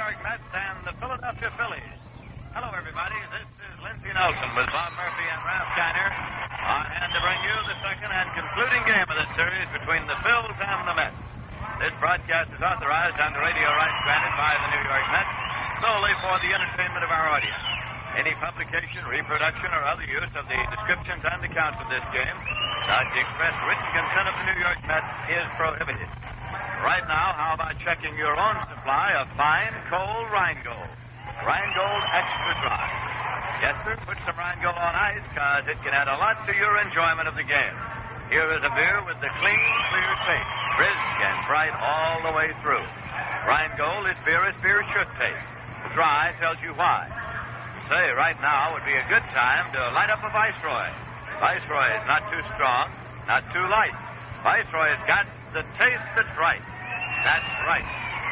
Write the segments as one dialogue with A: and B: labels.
A: York Mets and the Philadelphia Phillies. Hello, everybody. This is Lindsey Nelson with Bob Murphy and Ralph Kiner on hand to bring you the second and concluding game of this series between the Phils and the Mets. This broadcast is authorized under radio rights granted by the New York Mets solely for the entertainment of our audience. Any publication, reproduction, or other use of the descriptions and accounts of this game without the express written consent of the New York Mets is prohibited. Right now, how about checking your own supply of fine cold Rheingold? Rheingold Extra Dry. Yes, sir, put some Rheingold on ice, because it can add a lot to your enjoyment of the game. Here is a beer with the clean, clear taste, brisk and bright all the way through. Rheingold is beer as beer should taste. Dry tells you why. Say, right now would be a good time to light up a Viceroy. Viceroy is not too strong, not too light. Viceroy's got the taste that's right. That's right.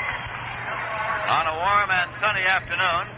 A: On a warm and sunny afternoon,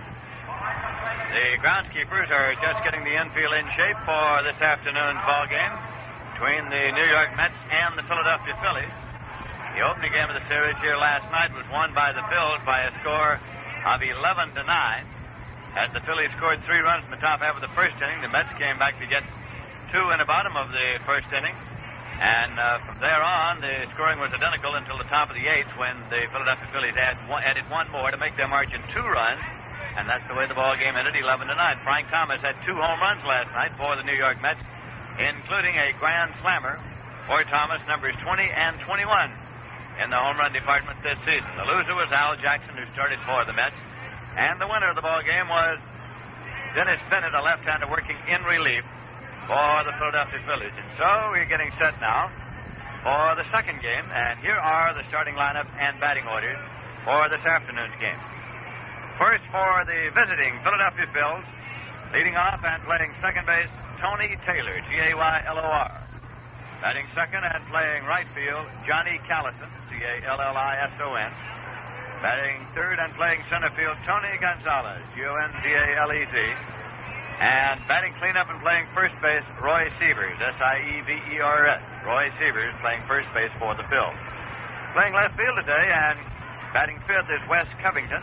A: the groundskeepers are just getting the infield in shape for this afternoon's ball game between the New York Mets and the Philadelphia Phillies. The opening game of the series here last night was won by the Phils by a score of 11-9. As the Phillies scored 3 runs in the top half of the first inning, the Mets came back to get 2 in the bottom of the first inning. And from there on, the scoring was identical until the top of the 8th when the Philadelphia Phillies added one more to make their margin 2 runs. And that's the way the ball game ended, 11-9. Frank Thomas had 2 home runs last night for the New York Mets, including a grand slammer for Thomas, numbers 20 and 21 in the home run department this season. The loser was Al Jackson, who started for the Mets. And the winner of the ball game was Dennis Bennett, a left-hander working in relief for the Philadelphia Phillies. And so we're getting set now for the second game. And here are the starting lineup and batting orders for this afternoon's game. First, for the visiting Philadelphia Phils, leading off and playing second base, Tony Taylor, Gaylor. Batting second and playing right field, Johnny Callison, Callison. Batting third and playing center field, Tony Gonzalez, Gonzalez. And batting cleanup and playing first base, Roy Sievers, Sievers. Roy Sievers playing first base for the Phils. Playing left field today and batting fifth is Wes Covington.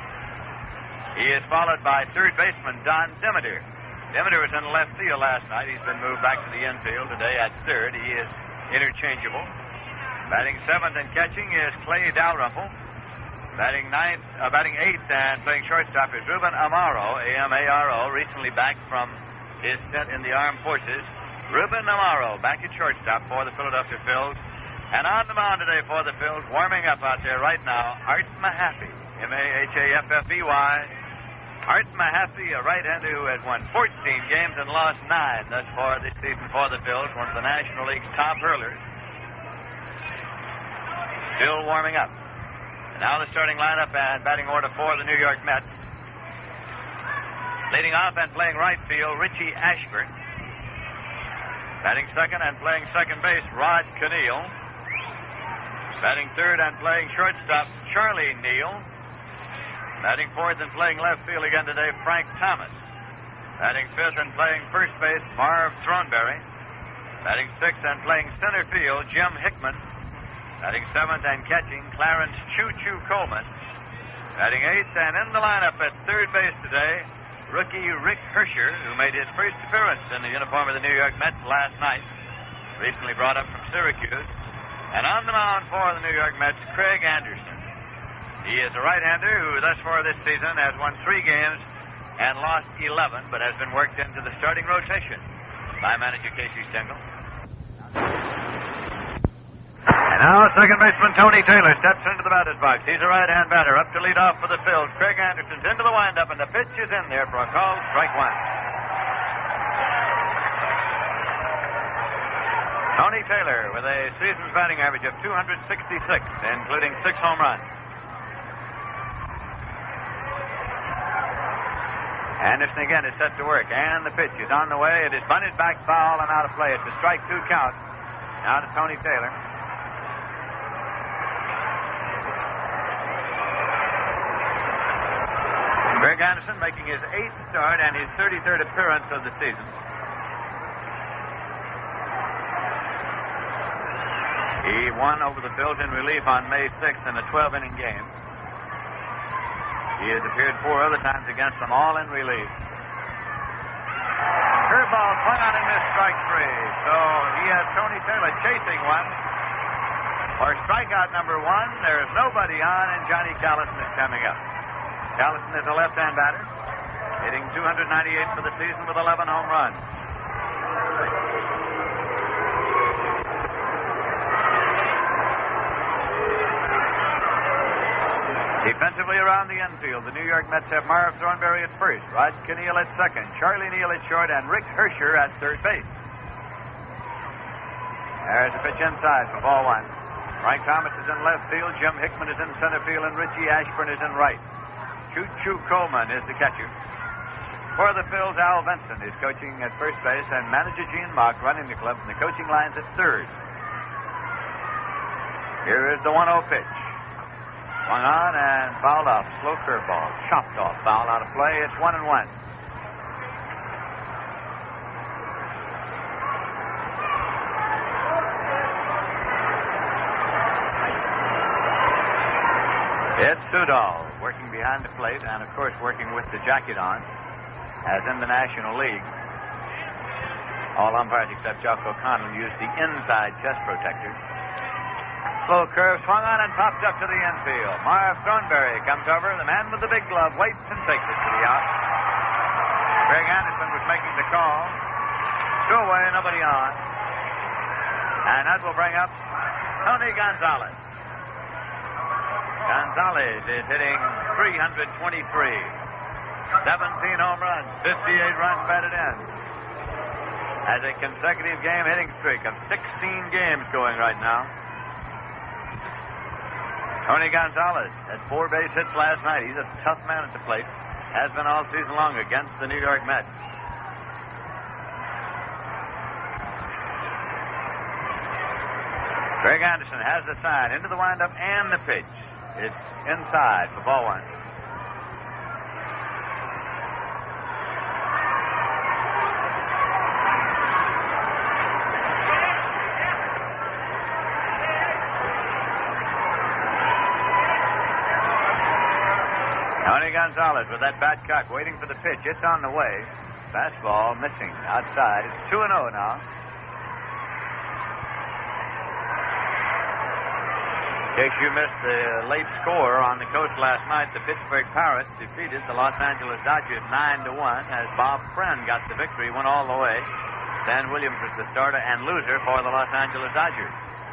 A: He is followed by third baseman Don Demeter. Demeter was in left field last night. He's been moved back to the infield today at third. He is interchangeable. Batting seventh and catching is Clay Dalrymple. Batting eighth and playing shortstop is Ruben Amaro, A-M-A-R-O, recently back from his stint in the armed forces. Ruben Amaro back at shortstop for the Philadelphia Phils. And on the mound today for the Phils, warming up out there right now, Art Mahaffey, M-A-H-A-F-F-E-Y. Art Mahaffey, a right-hander who has won 14 games and lost 9 thus far this season for the Phils, one of the National League's top hurlers. Still warming up. Now the starting lineup and batting order for the New York Mets. Leading off and playing right field, Richie Ashburn. Batting second and playing second base, Rod Canneel. Batting third and playing shortstop, Charlie Neal. Batting fourth and playing left field again today, Frank Thomas. Batting fifth and playing first base, Marv Throneberry. Batting sixth and playing center field, Jim Hickman. Batting seventh and catching, Clarence Choo-Choo Coleman. Batting eighth and in the lineup at third base today, rookie Rick Hersher, who made his first appearance in the uniform of the New York Mets last night, recently brought up from Syracuse. And on the mound for the New York Mets, Craig Anderson. He is a right-hander who thus far this season has won 3 games and lost 11, but has been worked into the starting rotation by manager Casey Stengel. And now second baseman Tony Taylor steps into the batter's box. He's a right-hand batter. Up to lead off for the Phils. Craig Anderson's into the windup, and the pitch is in there for a called strike one. Tony Taylor with a season's batting average of 266, including 6 home runs. Anderson again is set to work, and the pitch is on the way. It is bunted back foul and out of play. It's a strike 2 count. Now to Tony Taylor. Craig Anderson making his 8th start and his 33rd appearance of the season. He won over the Phils in relief on May 6th in a 12-inning game. He has appeared 4 other times against them, all in relief. Curveball swung on and missed, strike 3. So he has Tony Taylor chasing one. For strikeout number 1, there's nobody on, and Johnny Callison is coming up. Callison is a left-hand batter, hitting 298 for the season with 11 home runs. Defensively around the infield, the New York Mets have Marv Thornberry at first, Rod Kiniel at second, Charlie Neal at short, and Rick Hersher at third base. There's a pitch inside for ball 1. Frank Thomas is in left field, Jim Hickman is in center field, and Richie Ashburn is in right. Choo-Choo Coleman is the catcher. For the Phils, Al Vinson is coaching at first base, and manager Gene Mock running the club, and the coaching line's at third. Here is the 1-0 pitch. Swung on and fouled off. Slow curveball. Chopped off. Foul out of play. It's 1-1. It's Sudol working behind the plate and, of course, working with the jacket on, as in the National League. All umpires except Jock O'Connell used the inside chest protector. Slow curve swung on and popped up to the infield. Marv Thornberry comes over. The man with the big glove waits and takes it to the out. Greg Anderson was making the call. 2 away, nobody on. And that will bring up Tony Gonzalez. Gonzalez is hitting 323. 17 home runs, 58 runs batted in. Has a consecutive game hitting streak of 16 games going right now. Tony Gonzalez had 4 base hits last night. He's a tough man at the plate. Has been all season long against the New York Mets. Greg Anderson has the sign into the windup and the pitch. It's inside for ball 1. Tony Gonzalez with that bat cock waiting for the pitch. It's on the way. Fastball missing outside. It's 2-0 now. In case you missed the late score on the coast last night, the Pittsburgh Pirates defeated the Los Angeles Dodgers 9-1 as Bob Friend got the victory, went all the way. Dan Williams was the starter and loser for the Los Angeles Dodgers.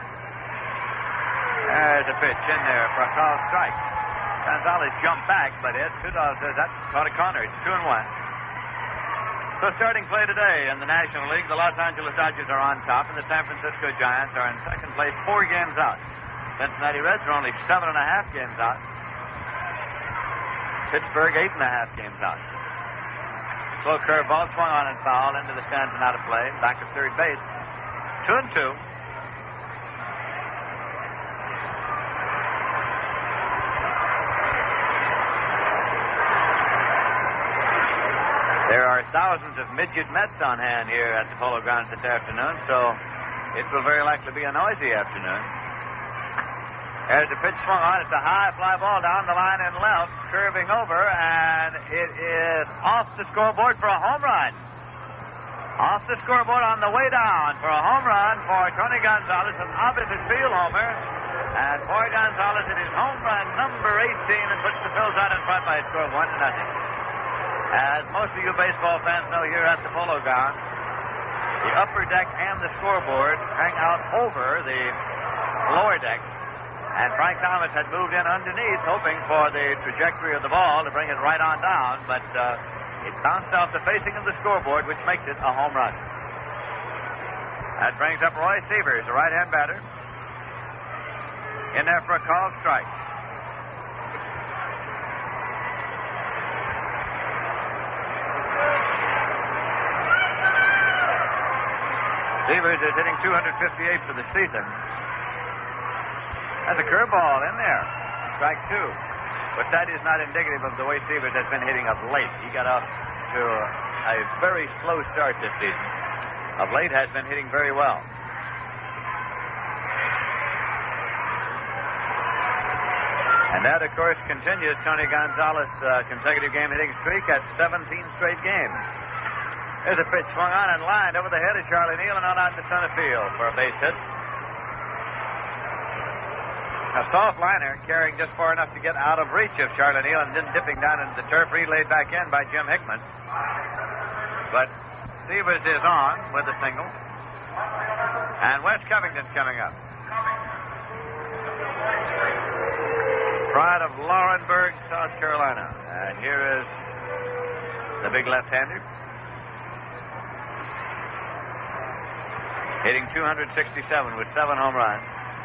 A: There's a pitch in there for a call strike. Gonzalez jumped back, but Ed Sudol says that's caught a corner. It's 2-1. So starting play today in the National League, the Los Angeles Dodgers are on top, and the San Francisco Giants are in second place, 4 games out. Cincinnati Reds are only 7.5 games out. Pittsburgh 8.5 games out. Slow curveball swung on and fouled into the stands and out of play. Back to third base. 2-2. There are thousands of midget Mets on hand here at the Polo Grounds this afternoon, so it will very likely be a noisy afternoon. There's a pitch swung on. It's a high fly ball down the line and left, curving over, and it is off the scoreboard for a home run. Off the scoreboard on the way down for a home run for Tony Gonzalez, an opposite field homer. And for Gonzalez, it is home run number 18 and puts the Phils out in front by a score of 1-0. As most of you baseball fans know, here at the Polo Grounds, the upper deck and the scoreboard hang out over the lower deck. And Frank Thomas had moved in underneath, hoping for the trajectory of the ball to bring it right on down, but it bounced off the facing of the scoreboard, which makes it a home run. That brings up Roy Sievers, a right-hand batter, in there for a called strike. Sievers is hitting 258 for the season. That's a curveball in there. Strike 2. But that is not indicative of the way Sievers has been hitting of late. He got off to a very slow start this season. Of late has been hitting very well. And And that, of course, continues Tony Gonzalez' consecutive game hitting streak at 17 straight games. There's a pitch swung on and lined over the head of Charlie Neal and on out to center field for a base hit. A soft liner carrying just far enough to get out of reach of Charlie Neal and then dipping down into the turf, relayed back in by Jim Hickman. But Stevens is on with a single. And Wes Covington's coming up. Pride of Laurinburg, South Carolina. And here is the big left-hander. Hitting 267 with 7 home runs.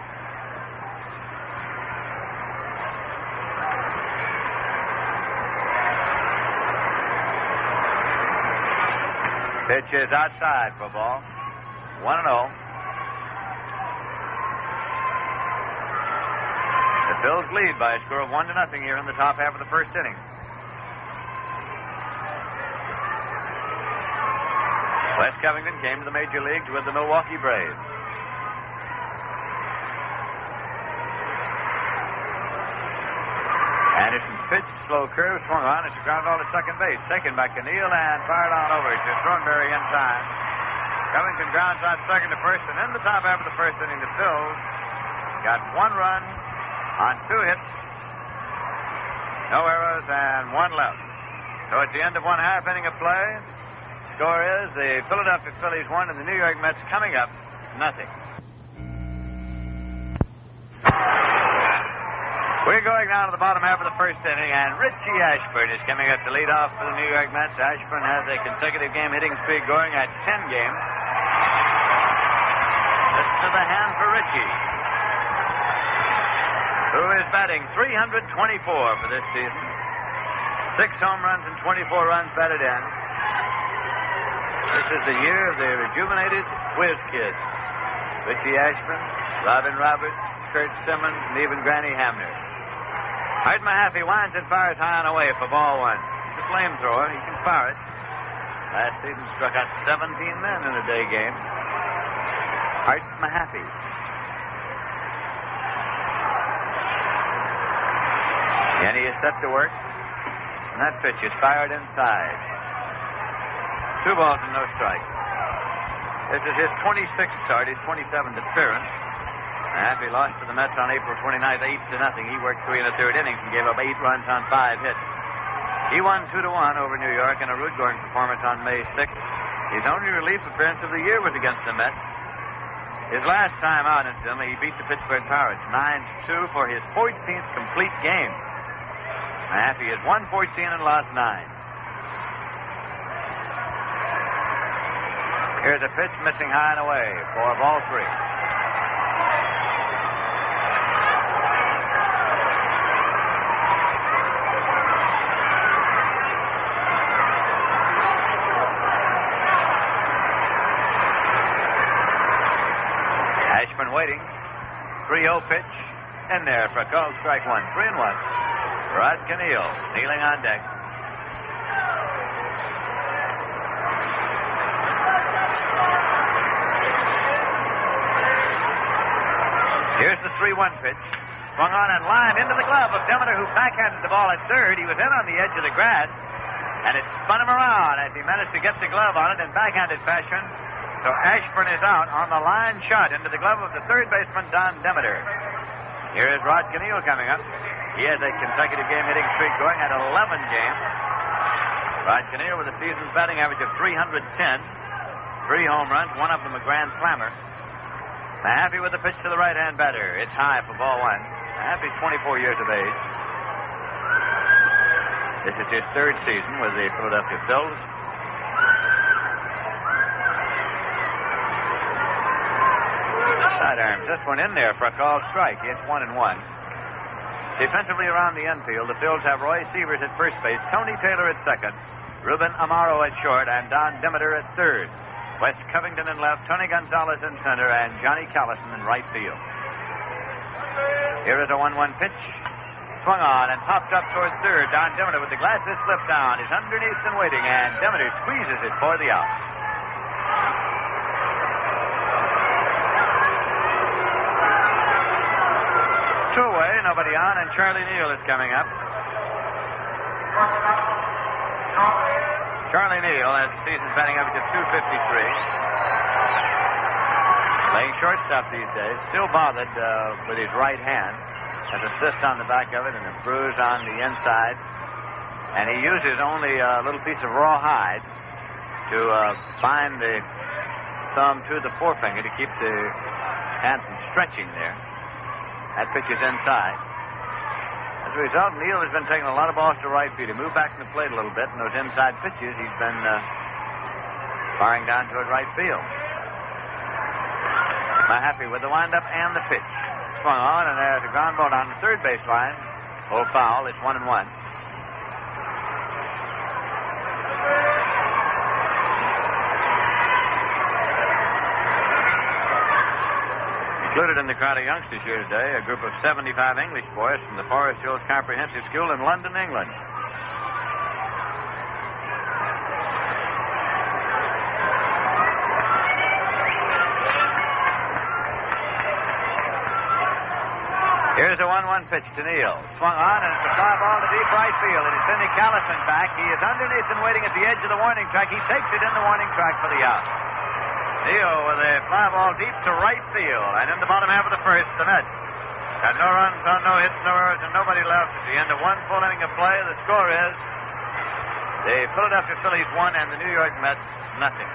A: Pitch is outside for a ball. 1-0. The Phils lead by a score of 1-0 here in the top half of the first inning. Wes Covington came to the major leagues with the Milwaukee Braves. Anderson's pitch, slow curve, swung on. It's a ground ball to second base. Taken by Neal and fired on over to Thornberry in time. Covington grounds out second to first, and in the top half of the first inning, the Phils got 1 run on 2 hits, no errors, and 1 left. So at the end of 1 half inning of play, score is the Philadelphia Phillies 1 and the New York Mets coming up 0. We're going down to the bottom half of the first inning, and Richie Ashburn is coming up to lead off for the New York Mets. Ashburn has a consecutive game hitting streak going at 10 games. This to the hand for Richie, who is batting .324 for this season. 6 home runs and 24 runs batted in. This is the year of the rejuvenated Whiz Kids. Richie Ashburn, Robin Roberts, Kurt Simmons, and even Granny Hamner. Art Mahaffey winds and fires high and away for ball 1. He's a flamethrower. He can fire it. Last season struck out 17 men in a day game. Art Mahaffey. And he is set to work. And that pitch is fired inside. 2 balls and no strikes. This is his 26th start, his 27th appearance. Mahaffey lost to the Mets on April 29th, 8-0. He worked 3 1/3 innings and gave up 8 runs on 5 hits. He won 2-1 over New York in a root-going performance on May 6th. His only relief appearance of the year was against the Mets. His last time out in them, he beat the Pittsburgh Pirates 9-2 for his 14th complete game. Mahaffey has won 14 and lost 9. Here's a pitch missing high and away for ball 3. Ashburn waiting. 3-0 pitch. In there for a called strike 1. 3-1. Rod Kaniel kneeling on deck. Here's the 3-1 pitch. Swung on and lined into the glove of Demeter, who backhanded the ball at third. He was in on the edge of the grass, and it spun him around as he managed to get the glove on it in backhanded fashion. So Ashburn is out on the line shot into the glove of the third baseman, Don Demeter. Here is Rod Kaniel coming up. He has a consecutive game hitting streak going at 11 games. Rod Kaniel with a season's batting average of .310. 3 home runs, one of them a grand slammer. Mahaffey with the pitch to the right-hand batter. It's high for ball 1. Mahaffey's 24 years of age. This is his 3rd season with the Philadelphia Phillies. Sidearms. This one in there for a called strike. It's 1-1. Defensively around the infield, the Phils have Roy Sievers at first base, Tony Taylor at second, Ruben Amaro at short, and Don Demeter at third. Wes Covington in left, Tony Gonzalez in center, and Johnny Callison in right field. Here is a 1-1 pitch. Swung on and popped up towards third. Don Demeter with the glasses slipped down is underneath and waiting, and Demeter squeezes it for the out. Two away, nobody on, and Charlie Neal is coming up. Charlie Neal has the season's batting average of .253. Playing shortstop these days. Still bothered with his right hand. Has a cyst on the back of it and a bruise on the inside. And he uses only a little piece of raw hide to bind the thumb to the forefinger to keep the hand from stretching there. That pitch is inside. As a result, Neal has been taking a lot of balls to right field. He moved back from the plate a little bit, and those inside pitches he's been firing down toward right field. Not happy with the windup and the pitch. Swung on, and there's a ground ball down the third baseline. Old foul. It's 1-1. Included in the crowd of youngsters here today, a group of 75 English boys from the Forest Hills Comprehensive School in London, England. Here's a 1-1 pitch to Neal. Swung on, and it's a fly ball to deep right field. It is Sidney Callison back. He is underneath and waiting at the edge of the warning track. He takes it in the warning track for the out. Neal with a fly ball deep to right field. And in the bottom half of the first, the Mets had no runs on no hits, no errors, and nobody left at the end of one full inning of play. The score is the Philadelphia Phillies 1 and the New York Mets nothing.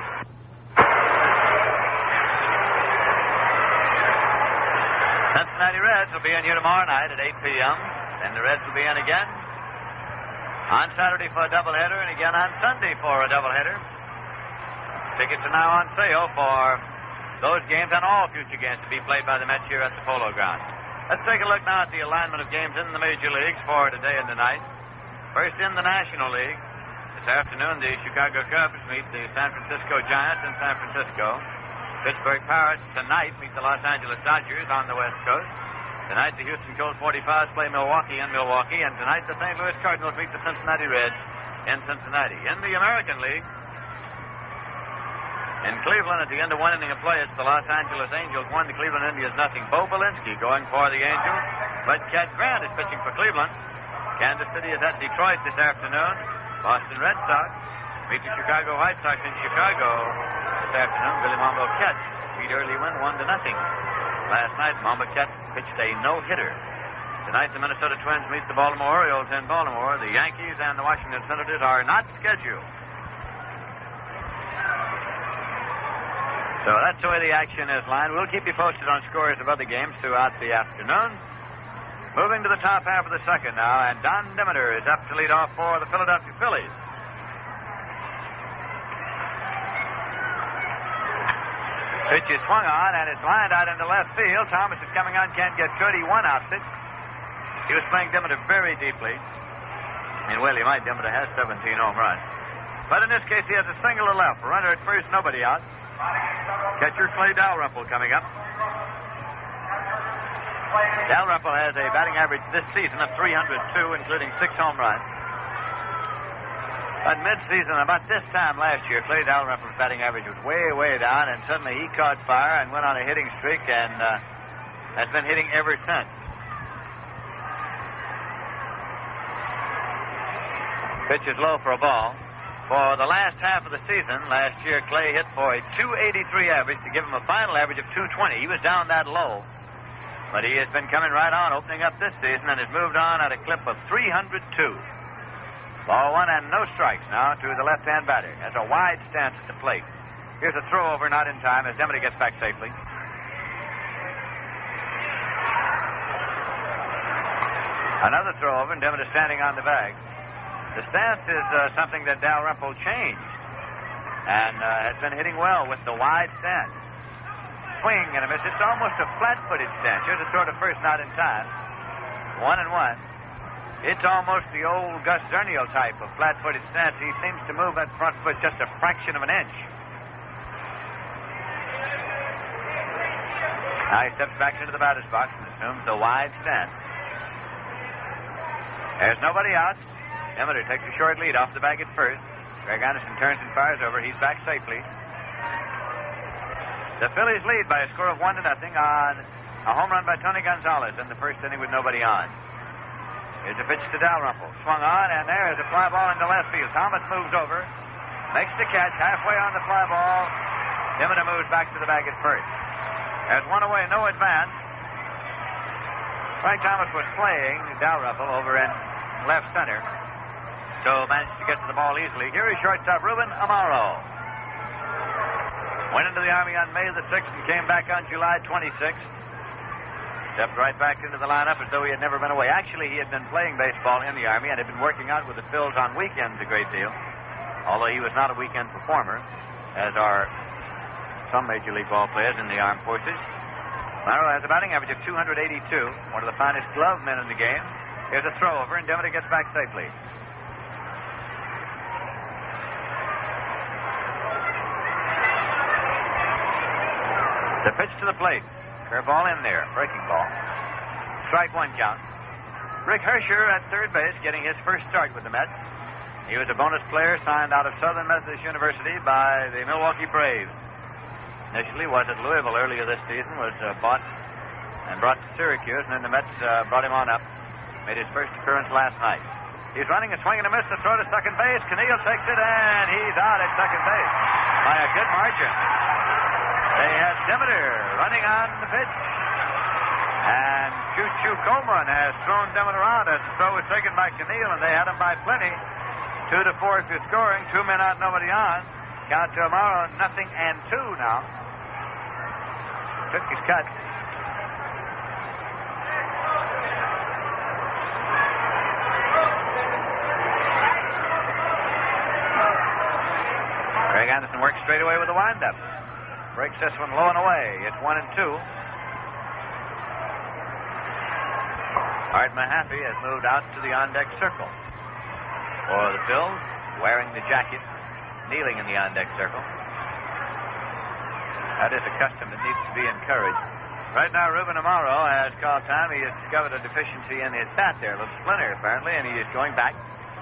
A: Cincinnati Reds will be in here tomorrow night at 8 p.m. And the Reds will be in again on Saturday for a doubleheader and again on Sunday for a doubleheader. Tickets are now on sale for those games and all future games to be played by the Mets here at the Polo Grounds. Let's take a look now at the alignment of games in the major leagues for today and tonight. First in the National League. This afternoon, the Chicago Cubs meet the San Francisco Giants in San Francisco. Pittsburgh Pirates tonight meet the Los Angeles Dodgers on the West Coast. Tonight, the Houston Colt 45s play Milwaukee in Milwaukee. And tonight, the St. Louis Cardinals meet the Cincinnati Reds in Cincinnati. In the American League, in Cleveland, at the end of one inning of play, it's the Los Angeles Angels 1, the Cleveland Indians nothing. Bo Belinsky going for the Angels. Bud Cat Grant is pitching for Cleveland. Kansas City is at Detroit this afternoon. Boston Red Sox meet the Chicago White Sox in Chicago this afternoon. Billy Monboquette beat early win 1-0. Last night, Monboquette pitched a no-hitter. Tonight, the Minnesota Twins meet the Baltimore Orioles in Baltimore. The Yankees and the Washington Senators are not scheduled. So that's the way the action is lined. We'll keep you posted on scores of other games throughout the afternoon. Moving to the top half of the second now, and Don Demeter is up to lead off for the Philadelphia Phillies. Pitch is swung on, and it's lined out into left field. Thomas is coming on, can't get good. He won out it. He was playing Demeter very deeply. And, well, he might. Demeter has 17 home runs. But in this case, he has a single to left. Runner at first, nobody out. Catcher Clay Dalrymple coming up. Dalrymple has a batting average this season of .302, including 6 home runs. But mid-season, about this time last year, Clay Dalrymple's batting average was way, way down, and suddenly he caught fire and went on a hitting streak, and has been hitting ever since. Pitch is low for a ball. For the last half of the season, last year, Clay hit for a .283 average to give him a final average of .220. He was down that low, but he has been coming right on, opening up this season, and has moved on at a clip of .302. Ball one and no strikes now to the left-hand batter. Has a wide stance at the plate. Here's a throw over, not in time, as Demeter gets back safely. Another throw over, and Demeter standing on the bag. The stance is something that Dalrymple changed and has been hitting well with the wide stance. Swing and a miss. It's almost a flat-footed stance. Here's a throw to first, not in time. 1-1. It's almost the old Gus Zernial type of flat-footed stance. He seems to move that front foot just a fraction of an inch. Now he steps back into the batter's box and assumes the wide stance. There's nobody out. Demeter takes a short lead off the bag at first. Greg Anderson turns and fires over. He's back safely. The Phillies lead by a score of 1-0 on A home run by Tony Gonzalez in the first inning with nobody on. Here's a pitch to Dalrymple. Swung on, and there is a fly ball into left field. Thomas moves over, makes the catch halfway on the fly ball. Dimmitt moves back to the bag at first. There's one away, no advance. Frank Thomas was playing Dalrymple over in left center, so managed to get to the ball easily. Here is shortstop Ruben Amaro. Went into the Army on May the 6th and came back on July 26th. Stepped right back into the lineup as though he had never been away. Actually, he had been playing baseball in the Army and had been working out with the Phils on weekends a great deal, although he was not a weekend performer, as are some Major League ball players in the armed forces. Amaro has a batting average of 282, one of the finest glove men in the game. Here's a throw over, and Dimmitt gets back safely. The pitch to the plate. Curveball in there. Breaking ball. Strike one count. Rick Hersher at third base getting his first start with the Mets. He was a bonus player signed out of Southern Methodist University by the Milwaukee Braves. Initially was at Louisville earlier this season, was bought and brought to Syracuse, and then the Mets brought him on up. Made his first appearance last night. He's running a swing and a miss to throw to second base. Canneel takes it, and he's out at second base by a good margin. They had Demeter running on the pitch. And Choo-Choo Coleman has thrown Demeter out as the throw was taken by Canneel, and they had him by plenty. 2-4 if you're scoring. 2 men out, nobody on. Count to Amaro, 0-2 now. Took his cut. Craig Anderson works straight away with the windup. Breaks this one low and away. It's 1-2. Art Mahaffey has moved out to the on-deck circle. For the Phils, wearing the jacket, kneeling in the on-deck circle. That is a custom that needs to be encouraged. Right now, Ruben Amaro has called time. He has discovered a deficiency in his bat there, a little splinter apparently, and he is going back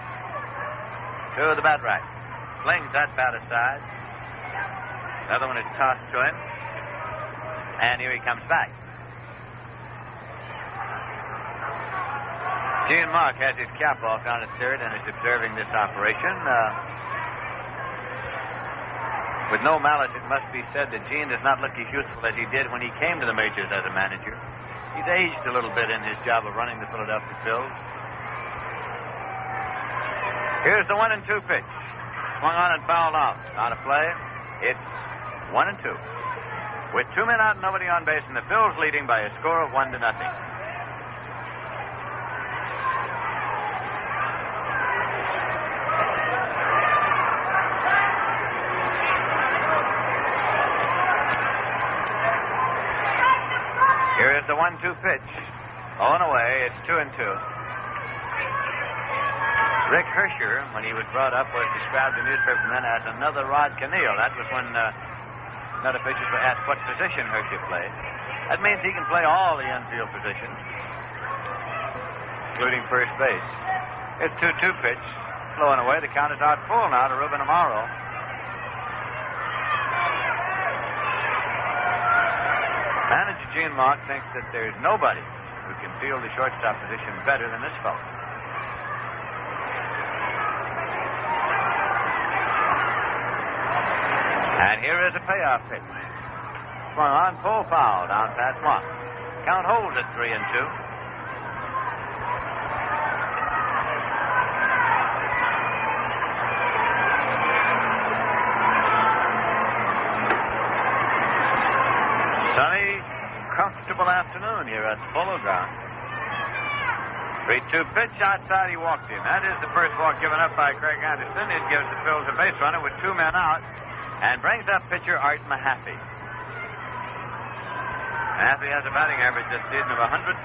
A: to the bat rack. Flings that bat aside. Another one is tossed to him. And here he comes back. Gene Mark has his cap off down at third and is observing this operation. With no malice, it must be said that Gene does not look as youthful as he did when he came to the majors as a manager. He's aged a little bit in his job of running the Philadelphia Phils. Here's the 1-2 pitch. Swung on and fouled off. Out of play. It's 1-2. With 2 men out and nobody on base, and the Phils leading by a score of 1-0. Here is the 1-2 pitch. On away, it's 2-2. Rick Hersher, when he was brought up, was described in newspapermen as another Rod Canneel. That was when another pitcher asked what position Hersher played. That means he can play all the infield positions, including first base. It's 2-2 pitch. Flowing away. The count is out full now to Ruben Amaro. Manager Gene Mark thinks that there's nobody who can field the shortstop position better than this fellow. And here is a payoff pitch. Swung on, full foul down past Mock. Count holds at 3-2. Sunny, comfortable afternoon here at the Polo Ground. 3-2 pitch outside, he walked in. That is the first walk given up by Craig Anderson. It gives the Phils a base runner with 2 men out. And brings up pitcher Art Mahaffey. Mahaffey has a batting average this season of 143.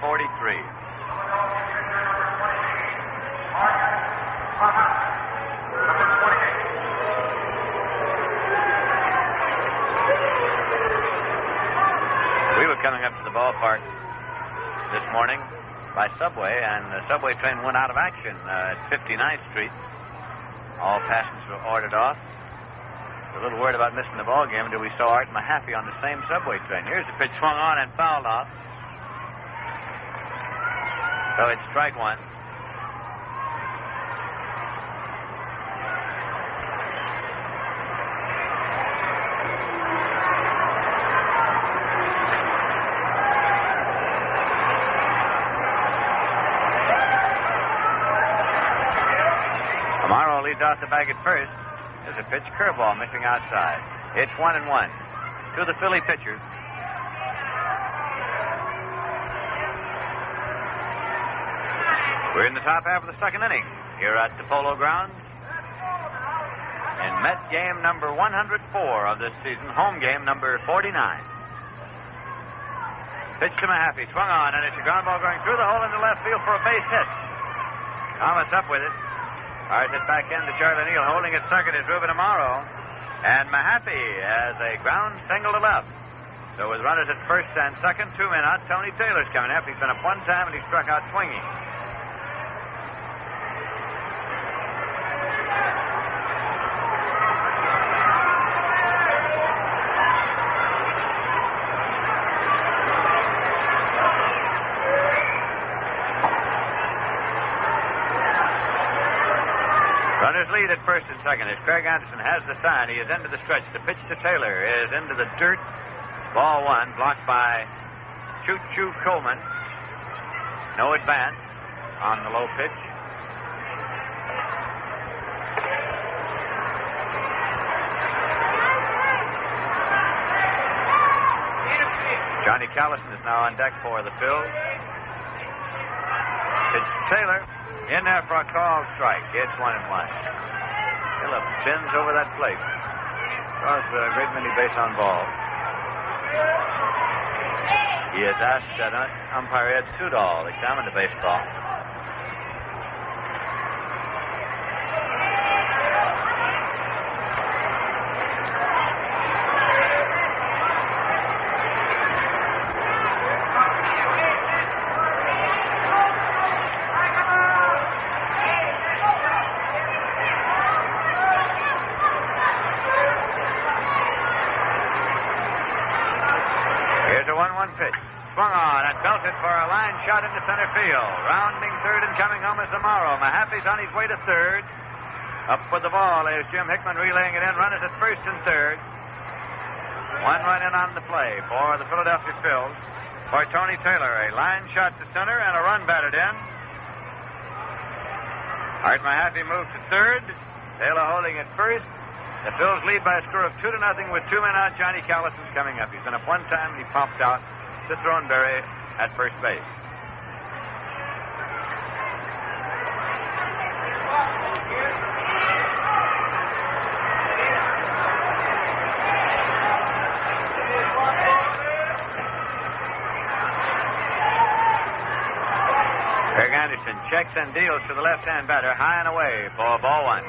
A: We were coming up to the ballpark this morning by subway, and the subway train went out of action at 59th Street. All passengers were ordered off. A little worried about missing the ball game until we saw Art Mahaffey on the same subway train. Here's the pitch swung on and fouled off. So it's strike one. Amaro leads off the bag at first. There's a pitch, curveball missing outside. It's 1-1 to the Philly pitcher. We're in the top half of the second inning here at the Polo Grounds in Met game number 104 of this season, home game number 49. Pitch to Mahaffey, swung on, and it's a ground ball going through the hole into left field for a base hit. Thomas up with it. Hard hit back in to Charlie Neal. Holding at second is Ruben Amaro. And Mahaffey has a ground single to left. So with runners at first and second, 2 men out, Tony Taylor's coming up. He's been up one time and he struck out swinging. Runners lead at first and second as Craig Anderson has the sign. He is into the stretch. The pitch to Taylor is into the dirt. Ball one, blocked by Choo-Choo Coleman. No advance on the low pitch. Johnny Callison is now on deck for the Phils. It's Taylor. In there for a called strike. It's 1-1. Phillips spins over that plate. Draws a great many base on balls. He has asked umpire Ed Sudol to examine the baseball. Pitch. Swung on and belted for a line shot into center field. Rounding third and coming home is Amaro. Mahaffey's on his way to third. Up with the ball is Jim Hickman relaying it in. Runners at first and third. 1 run in on the play for the Philadelphia Phils. For Tony Taylor, a line shot to center and a run batted in. Art Mahaffey moves to third. Taylor holding at first. The Phils lead by a score of 2-0 with 2 men out. Johnny Callison's coming up. He's been up one time and he popped out to Throneberry at first base. Craig Anderson checks and deals to the left-hand batter, high and away for ball one.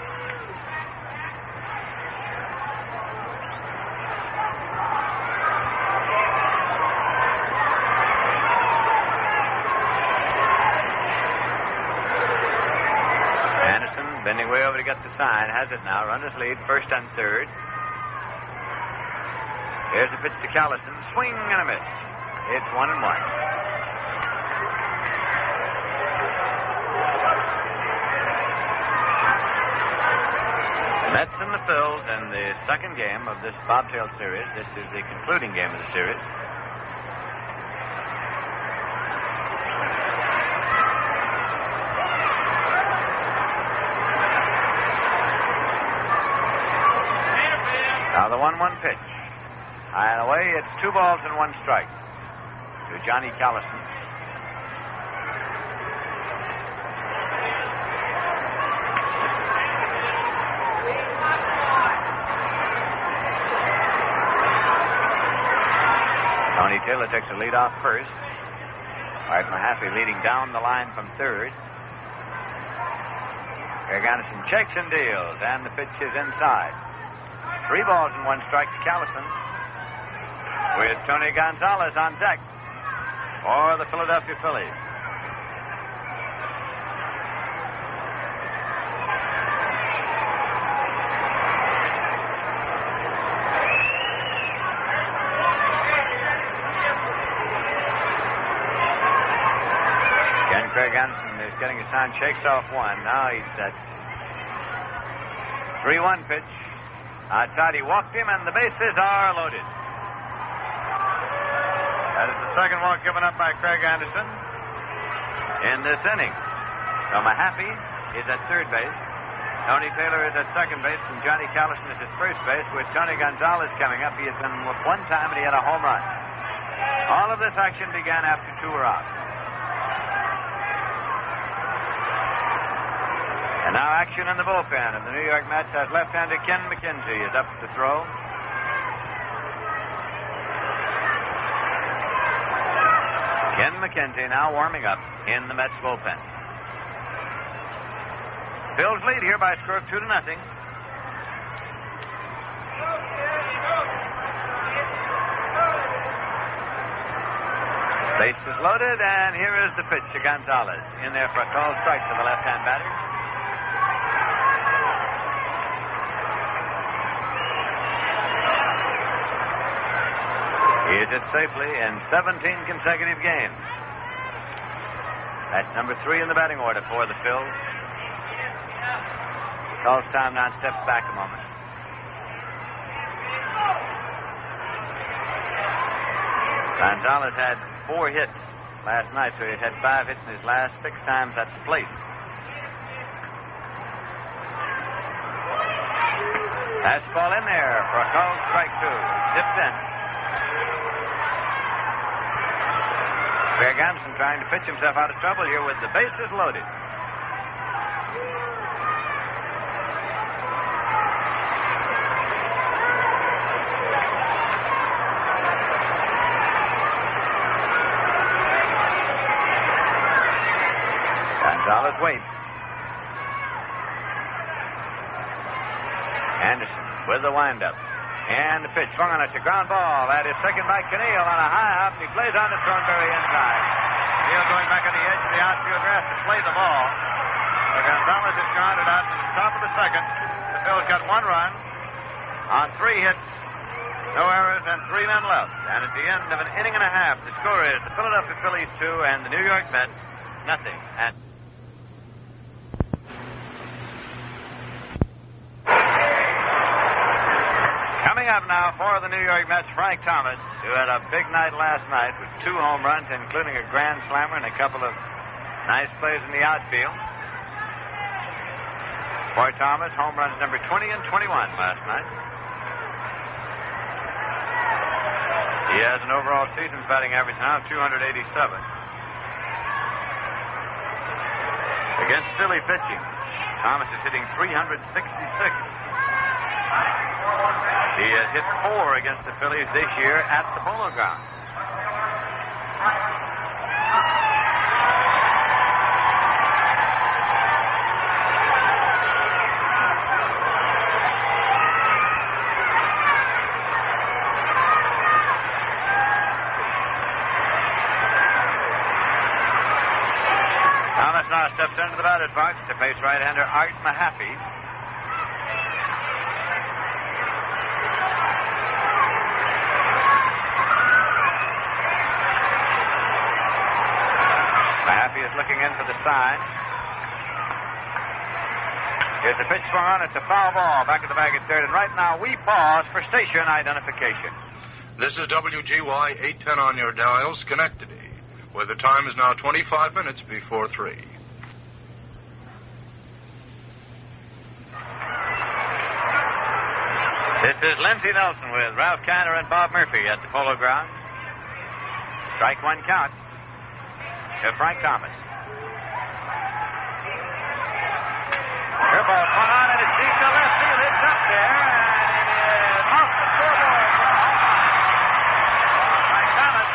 A: Bending way over to get the sign. Has it now. Runners lead first and third. Here's the pitch to Callison. Swing and a miss. It's 1-1. The Mets and the Phils in the second game of this bobtail series. This is the concluding game of the series. Now the 1-1 pitch. High and away, it's 2 balls and 1 strike to Johnny Callison. Tony Taylor takes the lead off first. Art Mahaffey leading down the line from third. Craig Anderson checks and deals, and the pitch is inside. 3 balls and 1 strike to Callison, with Tony Gonzalez on deck for the Philadelphia Phillies. Again, Craig
B: just getting his hand, shakes off one. Now he's set. 3-1 pitch. Outside, he walked him, and the bases are loaded. That is the second walk given up by Craig Anderson in this inning. So Mahaffey is at third base. Tony Taylor is at second base, and Johnny Callison is at first base, with Tony Gonzalez coming up. He has been with one time, and he had a home run. All of this action began after 2 were out. And now action in the bullpen of the New York Mets as left-hander Ken McKenzie is up to throw. Ken McKenzie now warming up in the Mets bullpen. Phil's lead here by a score of 2-0. Base is loaded, and here is the pitch to Gonzalez. In there for a called strike to the left-hand batter. He is it safely in 17 consecutive games. That's number 3 in the batting order for the Phils. Calls time now and steps back a moment. Gonzalez had 4 hits last night, so he's had 5 hits in his last 6 times at the plate. Fastball in there for a called strike 2. Dipped in. Craig Anderson trying to pitch himself out of trouble here with the bases loaded. Gonzalez waits. Anderson with the windup. And the pitch swung on. It's a ground ball. That is second by Canneel on a high hop. He plays on to Thornberry inside. Canneel going back on the edge of the outfield grass to play the ball. So Gonzalez is grounded out to the top of the second. The Phils got 1 run on 3 hits. No errors and 3 men left. And at the end of an inning and a half, the score is the Philadelphia Phillies 2 and the New York Mets nothing. And coming up now for the New York Mets, Frank Thomas, who had a big night last night with 2 home runs, including a grand slammer and a couple of nice plays in the outfield. For Thomas, home runs number 20 and 21 last night. He has an overall season's batting average now of 287. Against Philly pitching, Thomas is hitting 366. He has hit 4 against the Phillies this year at the Polo Grounds. Thomas now steps into the batter's box to face right-hander Art Mahaffey. Mahaffey is looking in for the side. Here's the pitch swung on. It's a foul ball. Back at the bag at third. And right now we pause for station identification.
C: This is WGY 810 on your dial, Schenectady, where the time is now 25 minutes before 3.
B: This is Lindsey Nelson with Ralph Kiner and Bob Murphy at the Polo Grounds. Strike 1 count to Frank Thomas. Curveball swung on, and it's deep to left field. It's up there, and it is off the scoreboard. Frank Thomas.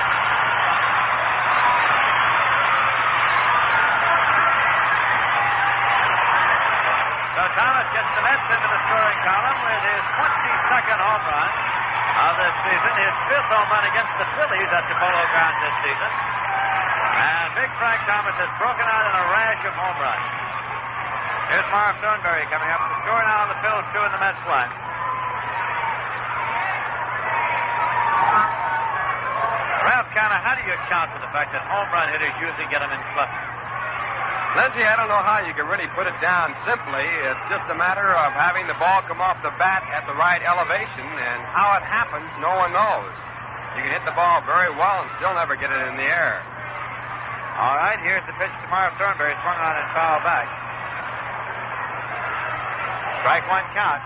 B: So Thomas gets the Mets into the scoring column with his 22nd home run of this season, his 5th home run against the Phillies at the Polo Grounds this season. And big Frank Thomas has broken out in a rash of home runs. Here's Marv Thornberry coming up. The score now on the Phils 2 and the Mets 1. Ralph Kiner, how do you account for the fact that home run hitters usually get them in clusters?
D: Lindsay, I don't know how you can really put it down simply. It's just a matter of having the ball come off the bat at the right elevation, and how it happens, no one knows. You can hit the ball very well and still never get it in the air.
B: All right, here's the pitch to Marv Thornberry. Swung on and fouled back. Strike one count.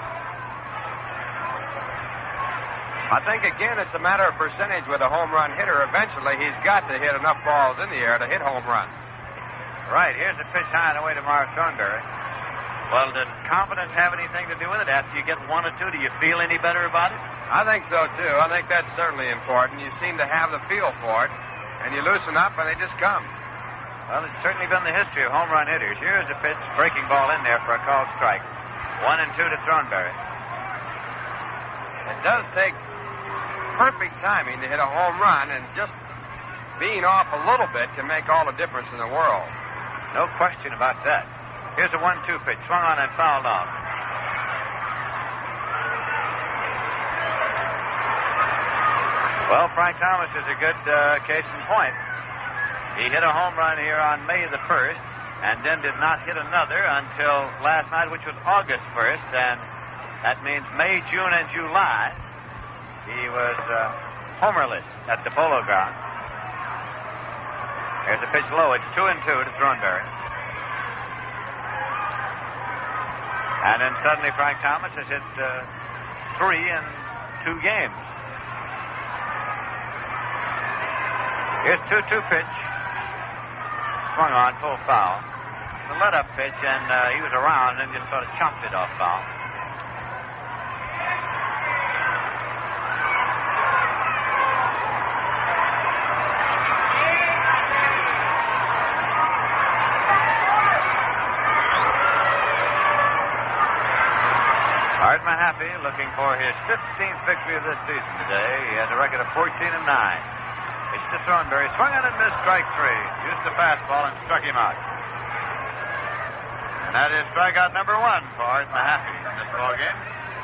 D: I think, again, it's a matter of percentage with a home run hitter. Eventually, he's got to hit enough balls in the air to hit home runs.
B: Right, here's the pitch high and away to Marv Thornberry. Well, does confidence have anything to do with it? After you get one or two, do you feel any better about it?
D: I think so, too. I think that's certainly important. You seem to have the feel for it, and you loosen up, and they just come.
B: Well, it's certainly been the history of home run hitters. Here's the pitch, breaking ball in there for a called strike. 1-2 to Thornberry.
D: It does take perfect timing to hit a home run, and just being off a little bit can make all the difference in the world.
B: No question about that. Here's a 1-2 pitch, swung on and fouled off. Well, Frank Thomas is a good case in point. He hit a home run here on May the 1st, and then did not hit another until last night, which was August 1st, and that means May, June, and July. He was homerless at the Polo Ground. Here's a pitch low. It's 2-2 to Thornberry. And then suddenly Frank Thomas has hit 3 in 2 games. Here's 2-2 pitch. Swung on, full foul. The let-up pitch, and he was around and just sort of chopped it off foul. Art Mahaffey looking for his 15th victory of this season today. He has a record of 14-9. Pitch to Thornberry. Swung on and missed, strike 3. Used the fastball and struck him out. And that is strikeout number 1 for Art Mahaffey in this ballgame.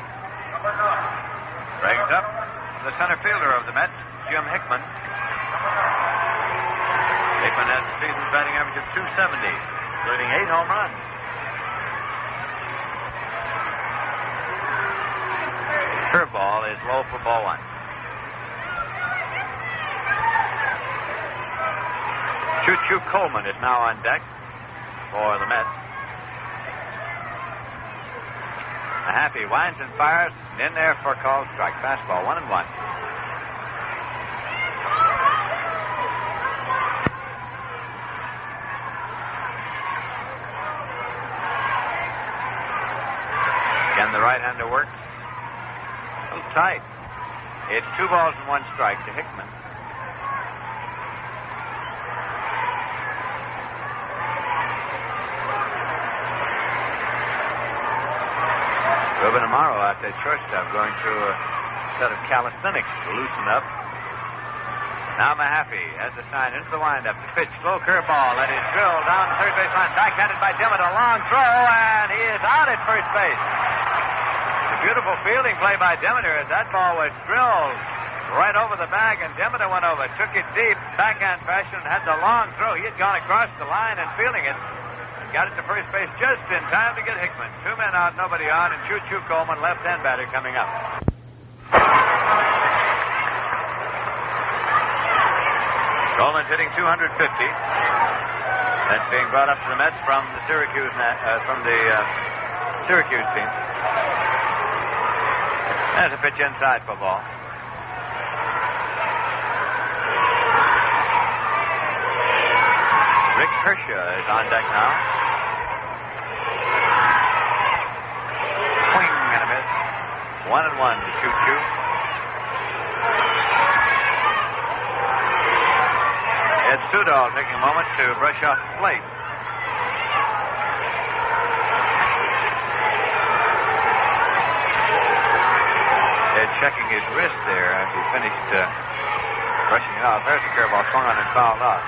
B: Brings up the center fielder of the Mets, Jim Hickman. Hickman has the season's batting average of .270, including 8 home runs. Curveball is low for ball 1. Choo-Choo Coleman is now on deck for the Mets. Mahaffey winds and fires. In there for a called strike. Fastball, 1-1. Again, the right-hander works. A little tight. It's 2 balls and 1 strike to Hickman. Ruben Amaro out there shortstop going through a set of calisthenics to loosen up. Now Mahaffey has the sign into the windup. The pitch, slow curveball. That is drilled down the third base line. Backhanded by Dimmitt. A long throw, and he is out at first base. A beautiful fielding play by Dimmitt as that ball was drilled right over the bag, and Dimmitt went over, took it deep, backhand fashion, and had the long throw. He had gone across the line and fielding it. Got it to first base just in time to get Hickman. 2 men out, nobody on, and Choo-Choo Coleman, left-hand batter, coming up. Coleman's hitting .250. That's being brought up to the Mets from the Syracuse team. There's a pitch inside for ball. Rick Kershaw is on deck now. Swing and a miss. 1-1 to Choo-Choo. Ed Sudol taking a moment to brush off the plate. Ed checking his wrist there as he finished brushing it off. There's the curveball swung on and fouled off.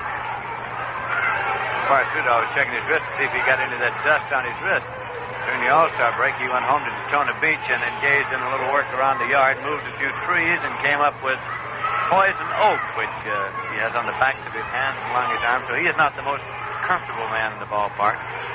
B: Sudol was checking his wrist to see if he got into that dust on his wrist. During the All-Star break, he went home to Daytona Beach and engaged in a little work around the yard, moved a few trees, and came up with poison oak, which he has on the backs of his hands and along his arms. So he is not the most comfortable man in the ballpark.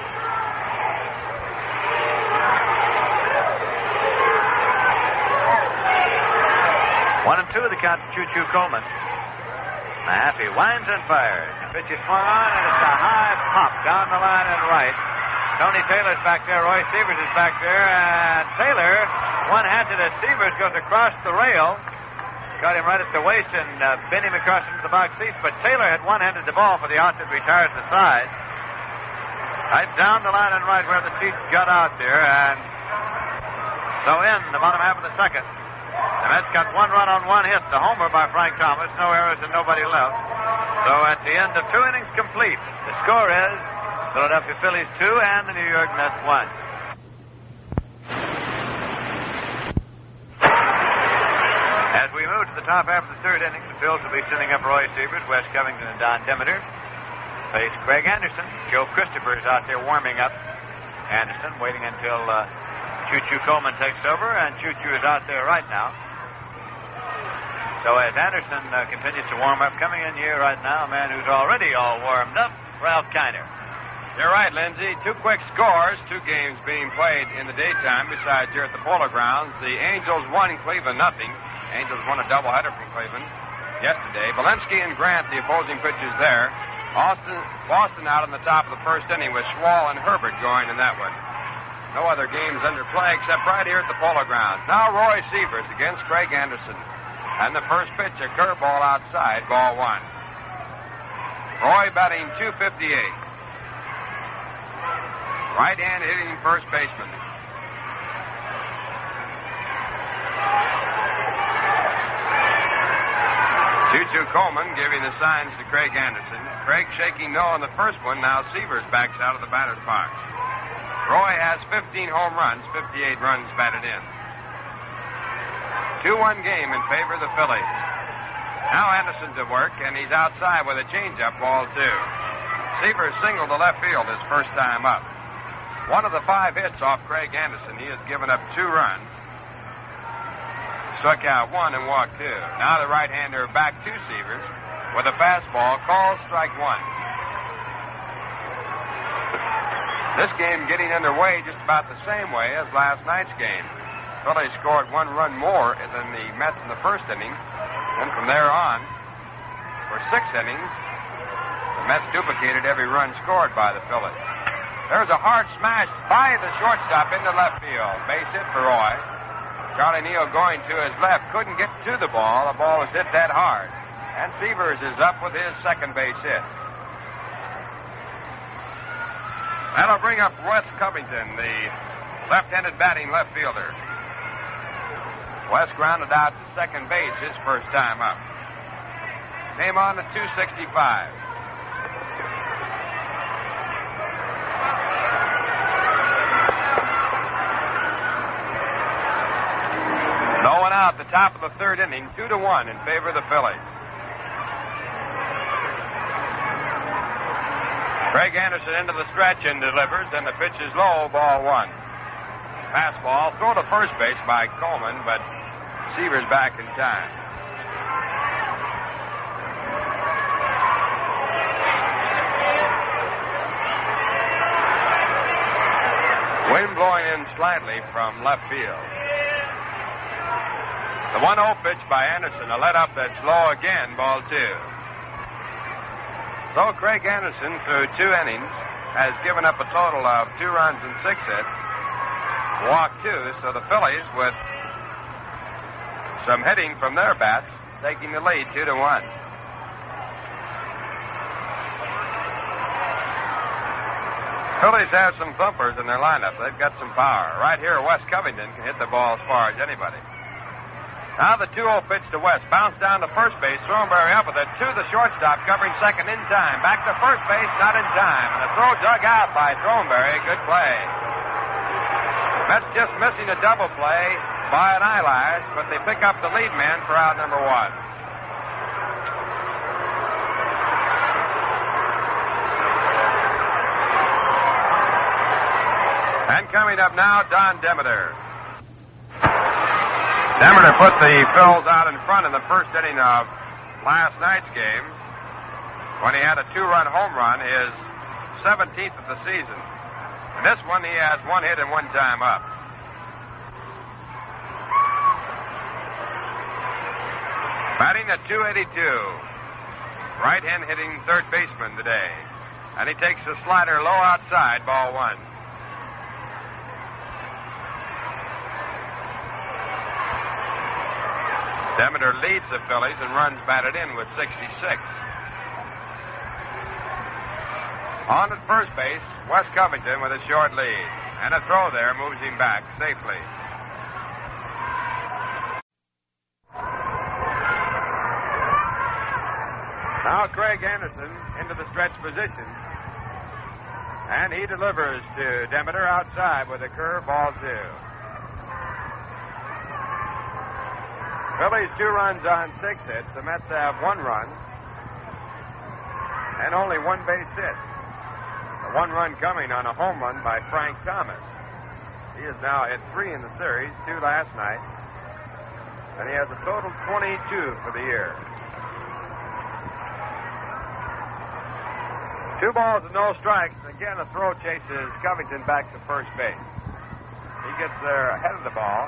B: 1-2 the count to Choo Choo Coleman. Mahaffey winds and fires. The pitch is swung on, and it's a high pop down the line and right. Tony Taylor's back there. Roy Sievers is back there. And Taylor, one-handed as Sievers goes across the rail. Got him right at the waist and bent him across into the box seats. But Taylor had one-handed the ball for the out that retires the side. Right down the line and right where the seats got out there. And so in the bottom half of the second. The Mets got 1 run on 1 hit. The homer by Frank Thomas. No errors and nobody left. So at the end of 2 innings complete, the score is Philadelphia Phillies 2 and the New York Mets 1. As we move to the top half of the third inning, the Phils will be sending up Roy Sievers, Wes Covington, and Don Demeter. Face Craig Anderson. Joe Christopher is out there warming up Anderson, waiting until Choo Choo Coleman takes over, and Choo Choo is out there right now. So as Anderson continues to warm up, coming in here right now, a man who's already all warmed up, Ralph Kiner.
D: You're right, Lindsay. 2 quick scores, 2 games being played in the daytime besides here at the Polo Grounds. The Angels won, Cleveland nothing. Angels won a doubleheader from Cleveland yesterday. Valensky and Grant, the opposing pitchers there. Boston out in the top of the first inning with Schwall and Herbert going in that one. No other games under play except right here at the Polo Grounds. Now Roy Sievers against Craig Anderson. And the first pitch, a curveball outside, ball 1. Roy batting .258. Right-hand hitting first baseman. Choo Choo Coleman giving the signs to Craig Anderson. Craig shaking no on the first one. Now Sievers backs out of the batter's box. Roy has 15 home runs, 58 runs batted in. 2-1 game in favor of the Phillies. Now Anderson's at work, and he's outside with a changeup, ball 2. Sievers singled to left field his first time up. 1 of the 5 hits off Craig Anderson. He has given up 2 runs. Struck out 1 and walked 2. Now the right-hander back to Sievers with a fastball, called strike 1. This game getting underway just about the same way as last night's game. Phillies scored 1 run more than the Mets in the first inning. And from there on, for 6 innings, the Mets duplicated every run scored by the Phillies. There's a hard smash by the shortstop into left field. Base hit for Roy. Charlie Neal going to his left. Couldn't get to the ball. The ball was hit that hard. And Sievers is up with his second base hit. That'll bring up Wes Covington, the left-handed batting left fielder. Wes grounded out to second base his first time up. Came on to 265. No one out at the top of the third inning, 2-1 in favor of the Phillies. Craig Anderson into the stretch and delivers, and the pitch is low, ball 1. Fastball, throw to first base by Coleman, but Sievers back in time. Wind blowing in slightly from left field. The 1-0 pitch by Anderson, a let up that's low again, ball 2. So Craig Anderson, through 2 innings, has given up a total of 2 runs and 6 hits. Walk 2, so the Phillies, with some hitting from their bats, taking the lead 2-1. Phillies have some thumpers in their lineup. They've got some power. Right here, Wes Covington can hit the ball as far as anybody. Now the 2-0 pitch to West. Bounce down to first base. Thornberry up with it to the shortstop, covering second in time. Back to first base, not in time. And the throw dug out by Thornberry. Good play. Mets just missing a double play by an eyelash, but they pick up the lead man for out number 1. And coming up now, Don Demeter. Demeter put the Phils out in front in the first inning of last night's game when he had a 2-run home run, his 17th of the season. In this one, he has 1 hit and 1 time up. Batting at .282. Right-hand hitting third baseman today. And he takes a slider low outside, ball 1. Demeter leads the Phillies and runs batted in with 66. On at first base, Wes Covington with a short lead. And a throw there moves him back safely. Now Craig Anderson into the stretch position. And he delivers to Demeter outside with a curve, ball 2. Phillies 2 runs on 6 hits. The Mets have 1 run and only 1 base hit. The 1 run coming on a home run by Frank Thomas. He has now hit 3 in the series, 2 last night, and he has a total 22 for the year. 2 balls and no strikes. Again, a throw chases Covington back to first base. He gets there ahead of the ball.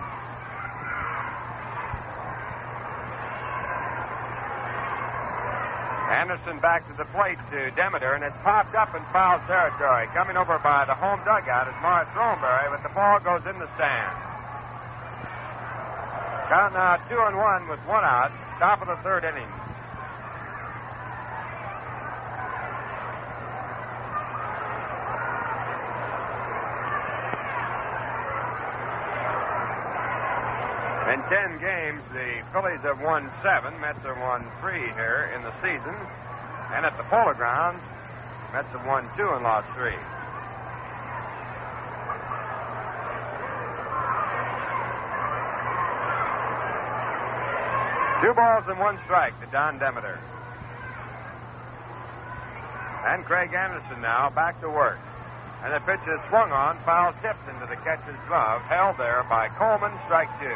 D: Anderson back to the plate to Demeter, and it's popped up in foul territory. Coming over by the home dugout is Morris Thornberry, but the ball goes in the stands. Count now 2-1 with 1 out, top of the 3rd inning. In 10 games, the Phillies have won 7. Mets have won 3 here in the season. And at the Polo Grounds, Mets have won 2 and lost 3. Two balls and 1 strike to Don Demeter. And Craig Anderson now back to work. And the pitch is swung on, foul tipped into the catcher's glove, held there by Coleman, strike 2.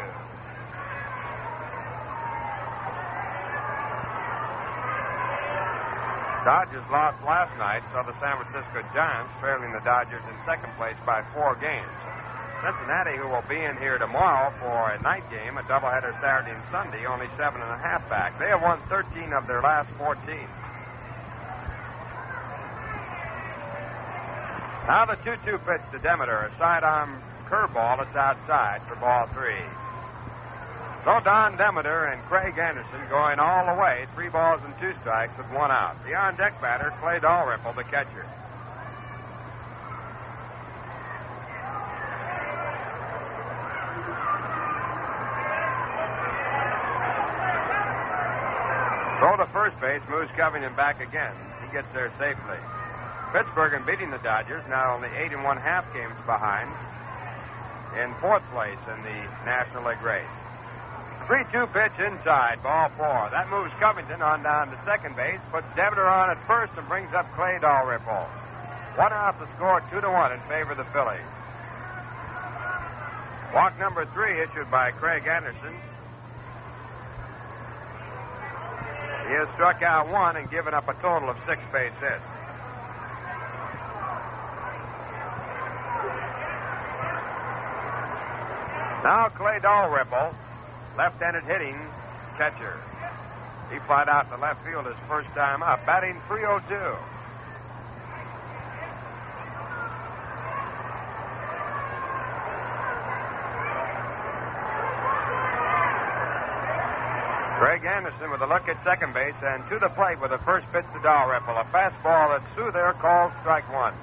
D: Dodgers lost last night, so the San Francisco Giants trailing the Dodgers in second place by 4 games. Cincinnati, who will be in here tomorrow for a night game, a doubleheader Saturday and Sunday, only 7.5 back. They have won 13 of their last 14. Now the 2-2 pitch to Demeter, a sidearm curveball. It's outside for ball 3. So Don Demeter and Craig Anderson going all the way, 3 balls and 2 strikes with 1 out. The on-deck batter, Clay Dalrymple, the catcher. Throw to first base, moves Covington back again. He gets there safely. Pittsburgh, in beating the Dodgers, now only 8 1/2 games behind, in 4th place in the National League race. 3-2 pitch inside, ball 4. That moves Covington on down to second base, puts Demeter on at first, and brings up Clay Dalrymple. 1 out, the score 2-1 in favor of the Phillies. Walk number 3 issued by Craig Anderson. He has struck out 1 and given up a total of 6 base hits. Now Clay Dalrymple, left-handed hitting catcher. He flied out to left field his first time up, batting .302. Craig Anderson with a look at second base and to the plate with the first pitch to Dalrymple. A fastball that Sue there calls strike 1.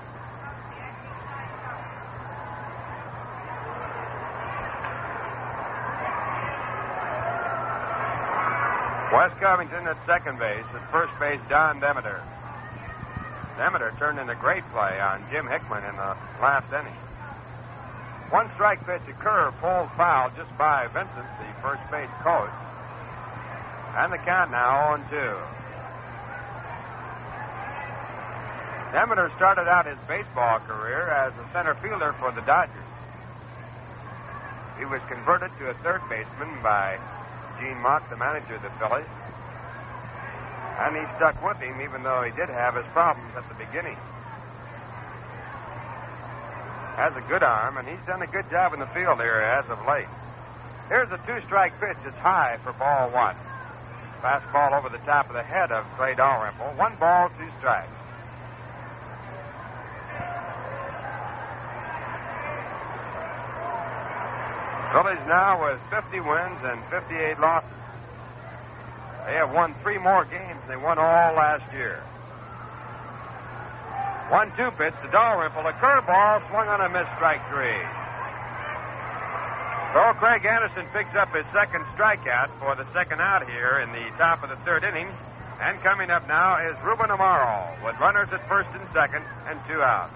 D: Wes Covington at second base. At first base, Don Demeter. Demeter turned in a great play on Jim Hickman in the last inning. 1 strike pitch, a curve, pulled foul just by Vincent, the first base coach. And the count now 0-2. Demeter started out his baseball career as a center fielder for the Dodgers. He was converted to a third baseman by Gene Mott, the manager of the Phillies. And he stuck with him even though he did have his problems at the beginning. Has a good arm, and he's done a good job in the field here as of late. Here's a 2-strike pitch. It's high for ball 1. Fastball over the top of the head of Clay Dalrymple. 1 ball, 2 strikes. Phillies now with 50 wins and 58 losses. They have won 3 more games than they won all last year. 1-2 pitch to Dalrymple. A curveball swung on a missed, strike 3. So Craig Anderson picks up his second strikeout for the second out here in the top of the 3rd inning. And coming up now is Ruben Amaro with runners at first and second and 2 outs.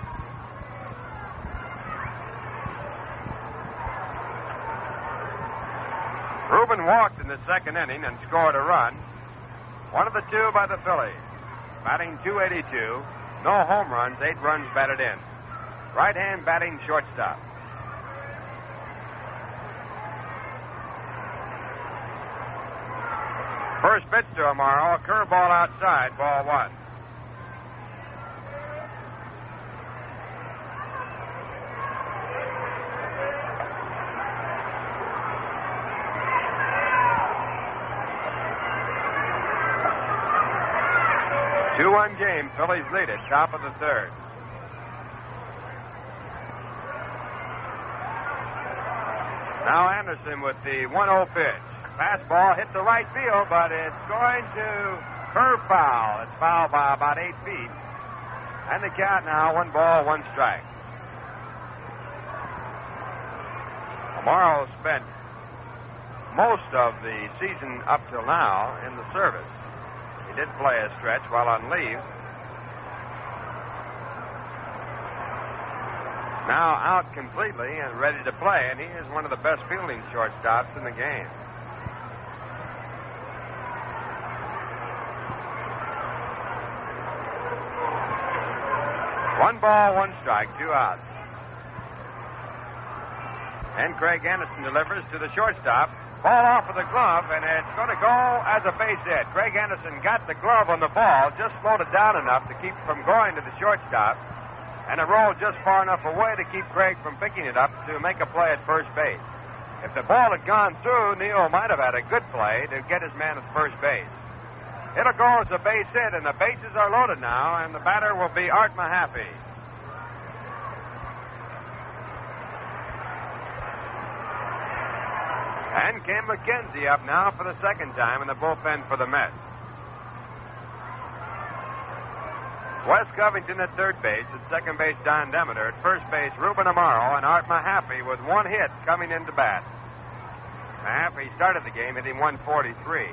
D: Ruben walked in the 2nd inning and scored a run. 1 of the 2 by the Phillies. Batting .282. No home runs, 8 runs batted in. Right-hand batting shortstop. First pitch to Amaro, a curveball outside, ball 1. Two-one game. Phillies lead it, top of the 3rd. Now Anderson with the 1-0 pitch. Fastball hit the right field, but it's going to curve foul. It's foul by about 8 feet. And the count now, 1 ball, 1 strike. Amaro spent most of the season up till now in the service. He did play a stretch while on leave. Now out completely and ready to play, and he is one of the best fielding shortstops in the game. One ball, 1 strike, 2 outs. And Craig Anderson delivers to the shortstop. Ball off of the glove, and it's going to go as a base hit. Craig Anderson got the glove on the ball, just slowed it down enough to keep from going to the shortstop, and it rolled just far enough away to keep Craig from picking it up to make a play at first base. If the ball had gone through, Neal might have had a good play to get his man at first base. It'll go as a base hit, and the bases are loaded now, and the batter will be Art Mahaffey. And Ken McKenzie up now for the 2nd time in the bullpen for the Mets. Wes Covington at 3rd base. At 2nd base, Don Demeter. At 1st base, Ruben Amaro, and Art Mahaffey with 1 hit coming into bat. Mahaffey started the game hitting .143.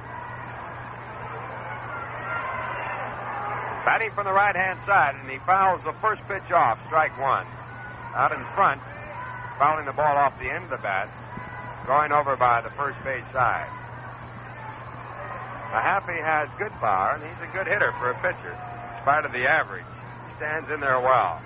D: Batting from the right-hand side, and he fouls the first pitch off, strike 1. Out in front, fouling the ball off the end of the bat. Going over by the first base side. Mahaffey has good power, and he's a good hitter for a pitcher, in spite of the average. He stands in there well.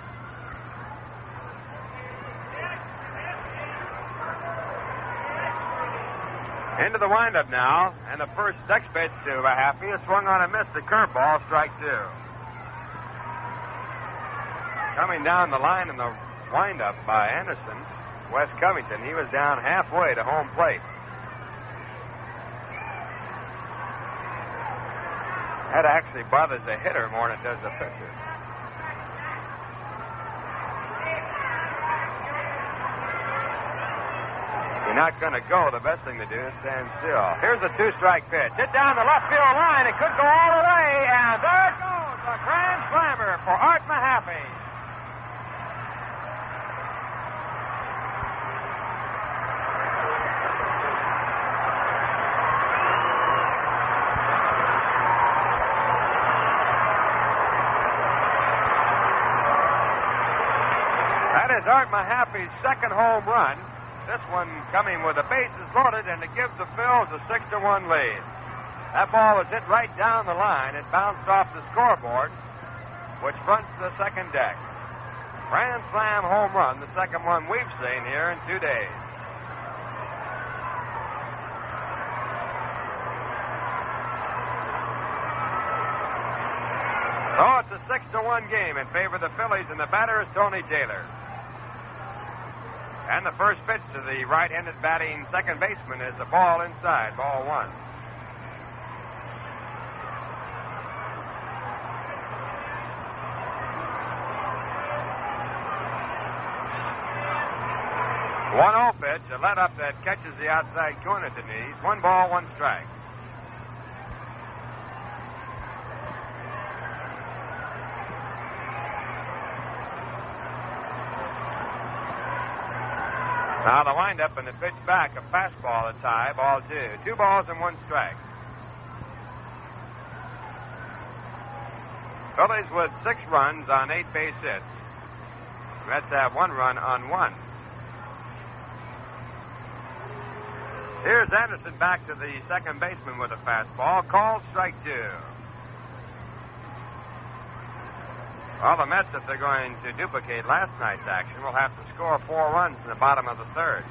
D: Into the windup now, and the next pitch to Mahaffey is swung on and missed. A curveball, strike 2. Coming down the line in the windup by Anderson, Wes Covington. He was down halfway to home plate. That actually bothers the hitter more than it does the pitcher. If you're not going to go, the best thing to do is stand still. Here's a 2-strike pitch. Hit down the left field line. It could go all the way, and there it goes. A grand slammer for Art Mahaffey. Art Mahaffey's 2nd home run. This one coming with the bases loaded, and it gives the Phils a 6-1 lead. That ball was hit right down the line. It bounced off the scoreboard, which fronts the 2nd deck. Grand slam home run, the 2nd one we've seen here in 2 days. So it's a 6-1 game in favor of the Phillies, and the batter is Tony Taylor. And the first pitch to the right-handed batting second baseman is a ball inside, ball one. One off pitch, a let-up that catches the outside corner to knees. 1 ball, 1 strike. Now the windup and the pitch back, a fastball that's high, ball 2. 2 balls and 1 strike. Phillies with 6 runs on 8 base hits. Mets have 1 run on 1. Here's Anderson back to the second baseman with a fastball. Called strike 2. Well, the Mets, if they're going to duplicate last night's action, will have to score 4 runs in the bottom of the third.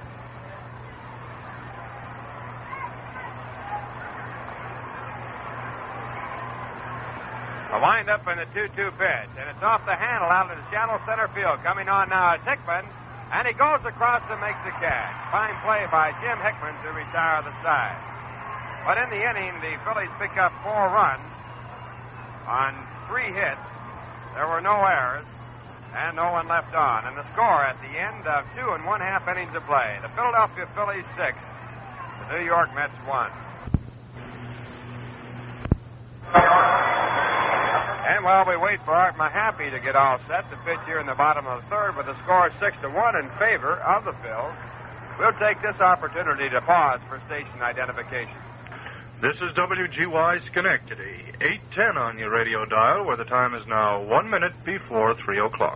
D: A windup and a 2-2 pitch, and it's off the handle out of the shallow center field. Coming on now is Hickman, and he goes across and makes the catch. Fine play by Jim Hickman to retire the side. But in the inning, the Phillies pick up 4 runs on 3 hits. There were no errors and no one left on. And the score at the end of 2 1/2 innings of play, the Philadelphia Phillies 6, the New York Mets 1. And while we wait for Art Mahaffey to get all set to pitch here in the bottom of the third with the score 6-1 in favor of the Phils, we'll take this opportunity to pause for station identification.
C: This is WGY Schenectady, 810 on your radio dial, where the time is now 1 minute before 3 o'clock.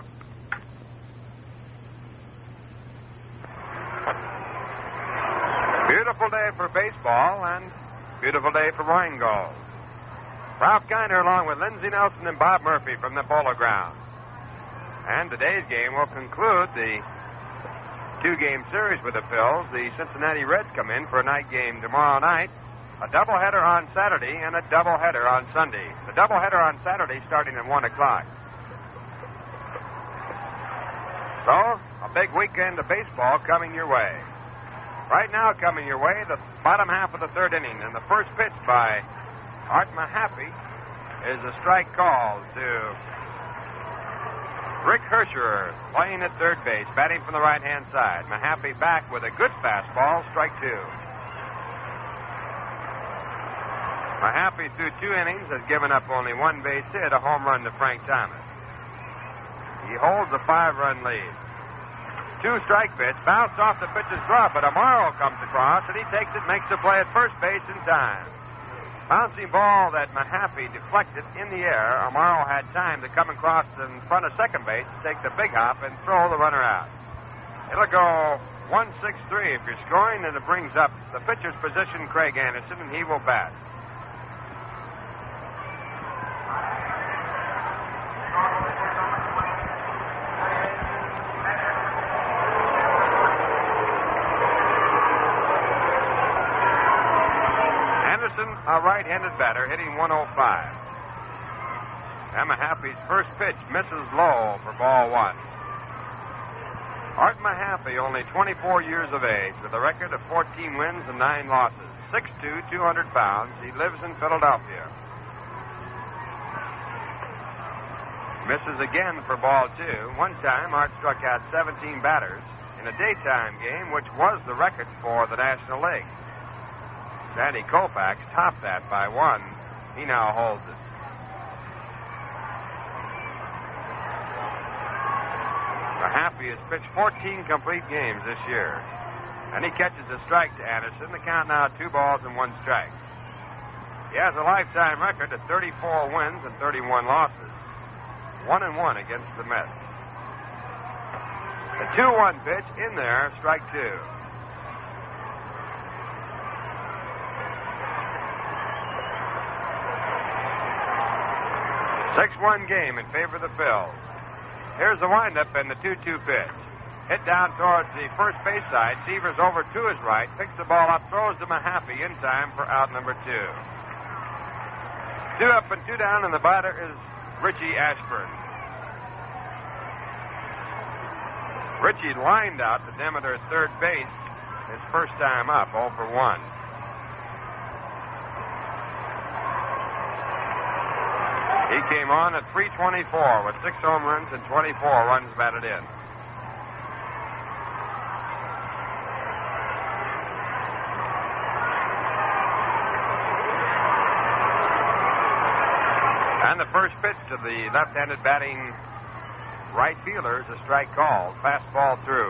D: Beautiful day for baseball and beautiful day for Rheingold. Ralph Kiner along with Lindsey Nelson and Bob Murphy from the Polo Grounds. And today's game will conclude the 2-game series with the Phils. The Cincinnati Reds come in for a night game tomorrow night, a doubleheader on Saturday, and a doubleheader on Sunday. The doubleheader on Saturday starting at 1 o'clock. So, a big weekend of baseball coming your way. Right now coming your way, the bottom half of the third inning, and the first pitch by Art Mahaffey is a strike call to Rick Herscher, playing at third base, batting from the right-hand side. Mahaffey back with a good fastball, strike 2. Mahaffey, through 2 innings, has given up only 1 base hit, a home run to Frank Thomas. He holds a 5-run lead. 2 strike pitch, bounced off the pitcher's glove, but Amaro comes across, and he takes it, makes the play at first base in time. Bouncing ball that Mahaffey deflected in the air. Amaro had time to come across in front of second base, take the big hop, and throw the runner out. It'll go 1-6-3 if you're scoring, and it brings up the pitcher's position, Craig Anderson, and he will bat. A right-handed batter hitting 105. And Mahaffey's first pitch misses low for ball 1. Art Mahaffey, only 24 years of age, with a record of 14 wins and 9 losses. 6'2", 200 pounds. He lives in Philadelphia. Misses again for ball 2. One time, Art struck out 17 batters in a daytime game, which was the record for the National League. Sandy Koufax topped that by 1. He now holds it. Mahaffey has pitched 14 complete games this year. And he catches a strike to Anderson. The count now 2 balls and 1 strike. He has a lifetime record of 34 wins and 31 losses. 1-1 against the Mets. The 2-1 pitch in there, strike 2. 6-1 game in favor of the Phils. Here's the windup and the 2-2 pitch. Hit down towards the first base side. Severs over to his right, picks the ball up, throws to Mahaffey in time for out number 2. 2 up and 2 down, and the batter is Richie Ashburn. Richie lined out to Demeter at third base his first time up, 0 for 1. He came on at .324 with 6 home runs and 24 runs batted in. And the first pitch to the left-handed batting right fielder is a strike called. Fastball through.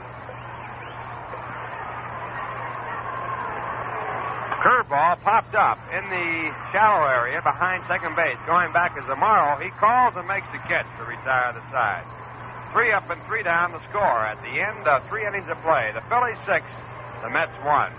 D: Curveball popped up in the shallow area behind second base. Going back is Amaro. He calls and makes the catch to retire the side. 3 up and 3 down the score at the end of 3 innings of play. The Phillies 6, the Mets 1.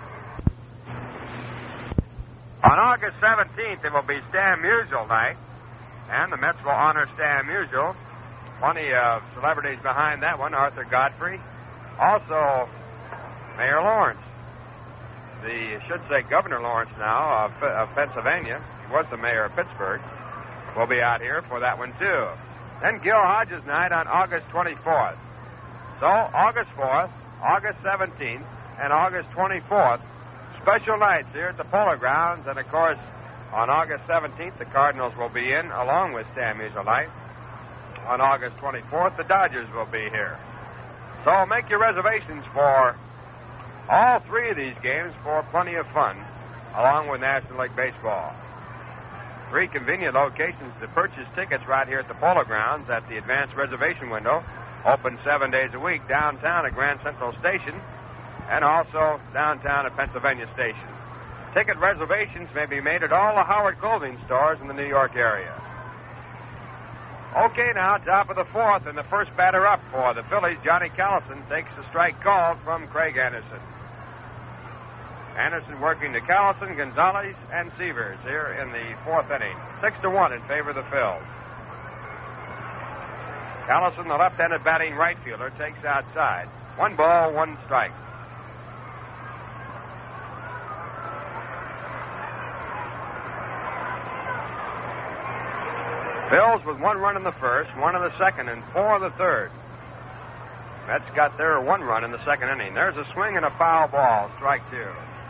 D: On August 17th, it will be Stan Musial night, and the Mets will honor Stan Musial. Plenty of celebrities behind that one. Arthur Godfrey. Also, Mayor Lawrence. I should say Governor Lawrence now of Pennsylvania. He was the mayor of Pittsburgh. Will be out here for that one, too. Then Gil Hodges night on August 24th. So, August 4th, August 17th, and August 24th, special nights here at the Polo Grounds. And, of course, on August 17th, the Cardinals will be in, along with Stan Musial night. On August 24th, the Dodgers will be here. So, make your reservations for all 3 of these games for plenty of fun, along with National League Baseball. 3 convenient locations to purchase tickets right here at the Polo Grounds at the advanced reservation window. Open 7 days a week downtown at Grand Central Station and also downtown at Pennsylvania Station. Ticket reservations may be made at all the Howard clothing stores in the New York area. Okay, now, top of the 4th, and the first batter up for the Phillies, Johnny Callison, takes the strike called from Craig Anderson. Anderson working to Callison, Gonzalez, and Severs here in the 4th inning. 6-1 in favor of the Phils. Callison, the left-handed batting right fielder, takes outside. 1 ball, 1 strike. Phils with 1 run in the first, 1 in the second, and 4 in the third. Mets got their 1 run in the second inning. There's a swing and a foul ball, strike 2.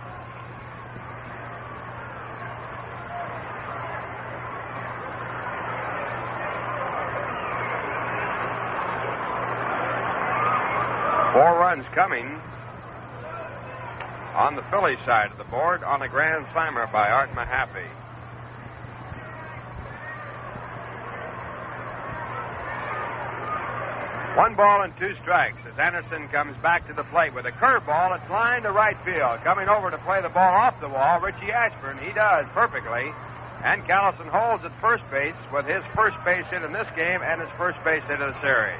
D: Four runs coming on the Phillies side of the board on a grand slammer by Art Mahaffey. One ball and 2 strikes as Anderson comes back to the plate with a curveball. It's lined to right field. Coming over to play the ball off the wall, Richie Ashburn. He does perfectly. And Callison holds at first base with his first base hit in this game and his first base hit of the series.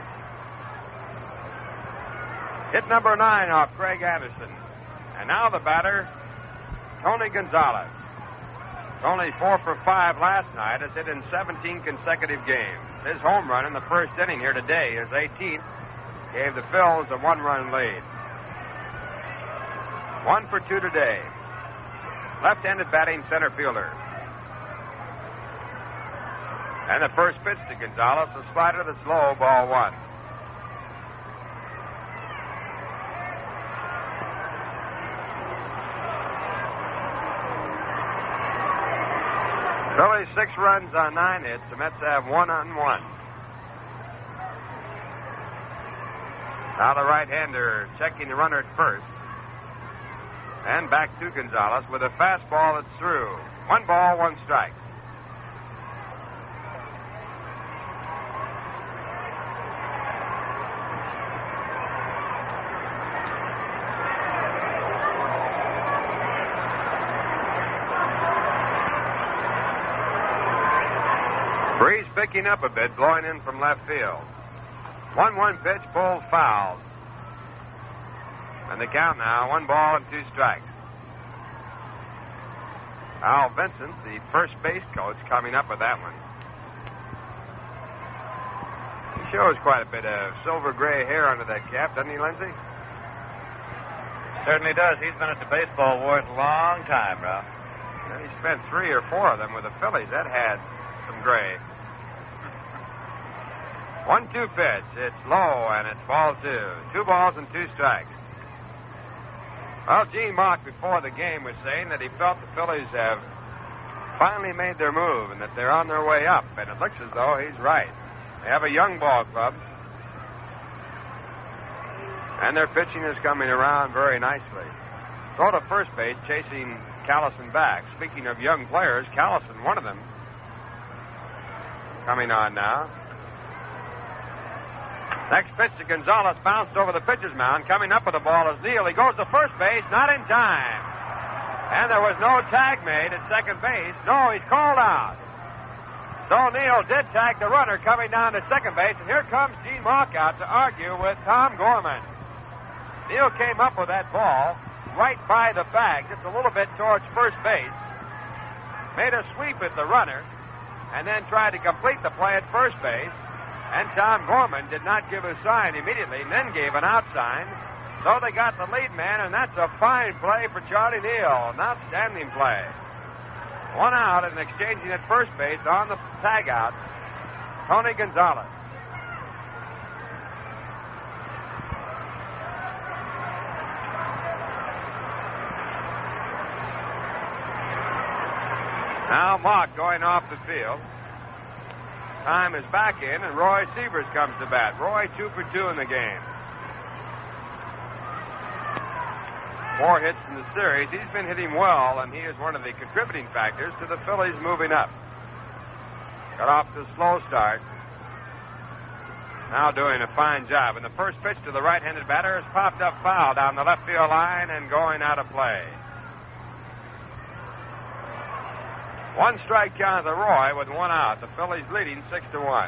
D: Hit number 9 off Craig Anderson. And now the batter, Tony Gonzalez. Only 4 for 5 last night, has hit in 17 consecutive games. His home run in the first inning here today, his 18th, gave the Phils a 1-run lead. 1 for 2 today. Left-handed batting center fielder. And the first pitch to Gonzalez, a slider that's low, ball 1. Phillies 6 runs on 9 hits. The Mets have 1 on 1. Now the right-hander checking the runner at first. And back to Gonzalez with a fastball that's through. 1 ball, 1 strike. Breeze picking up a bit, blowing in from left field. 1-1 pitch, pulled foul. And the count now, 1 ball and 2 strikes. Al Vincent, the first base coach, coming up with that one. He shows quite a bit of silver gray hair under that cap, doesn't he, Lindsay?
B: Certainly does. He's been at the baseball wars a long time, Ralph.
D: He spent 3 or 4 of them with the Phillies. That had some gray. 1-2 pitch. It's low, and it's ball 2. 2 balls and 2 strikes. Well, Gene Mauch before the game was saying that he felt the Phillies have finally made their move and that they're on their way up, and it looks as though he's right. They have a young ball club, and their pitching is coming around very nicely. Throw to first base, chasing Callison back. Speaking of young players, Callison, one of them, coming on now. Next pitch to Gonzalez, bounced over the pitcher's mound. Coming up with the ball is Neal. He goes to first base, not in time. And there was no tag made at second base. No, he's called out. So Neal did tag the runner coming down to second base, and here comes Gene Mauch out to argue with Tom Gorman. Neal came up with that ball right by the bag, just a little bit towards first base, made a sweep at the runner, and then tried to complete the play at first base. And Tom Gorman did not give a sign immediately, and then gave an out sign. So they got the lead man, and that's a fine play for Charlie Neal. An outstanding play. 1 out and exchanging at first base on the tag out, Tony Gonzalez. Now Mauch going off the field. Time is back in, and Roy Sievers comes to bat. Roy 2 for 2 in the game. 4 hits in the series. He's been hitting well, and he is one of the contributing factors to the Phillies moving up. Got off to a slow start. Now doing a fine job. And the first pitch to the right-handed batter has popped up foul down the left field line and going out of play. 1 strike count to Roy with 1 out. The Phillies leading 6-1.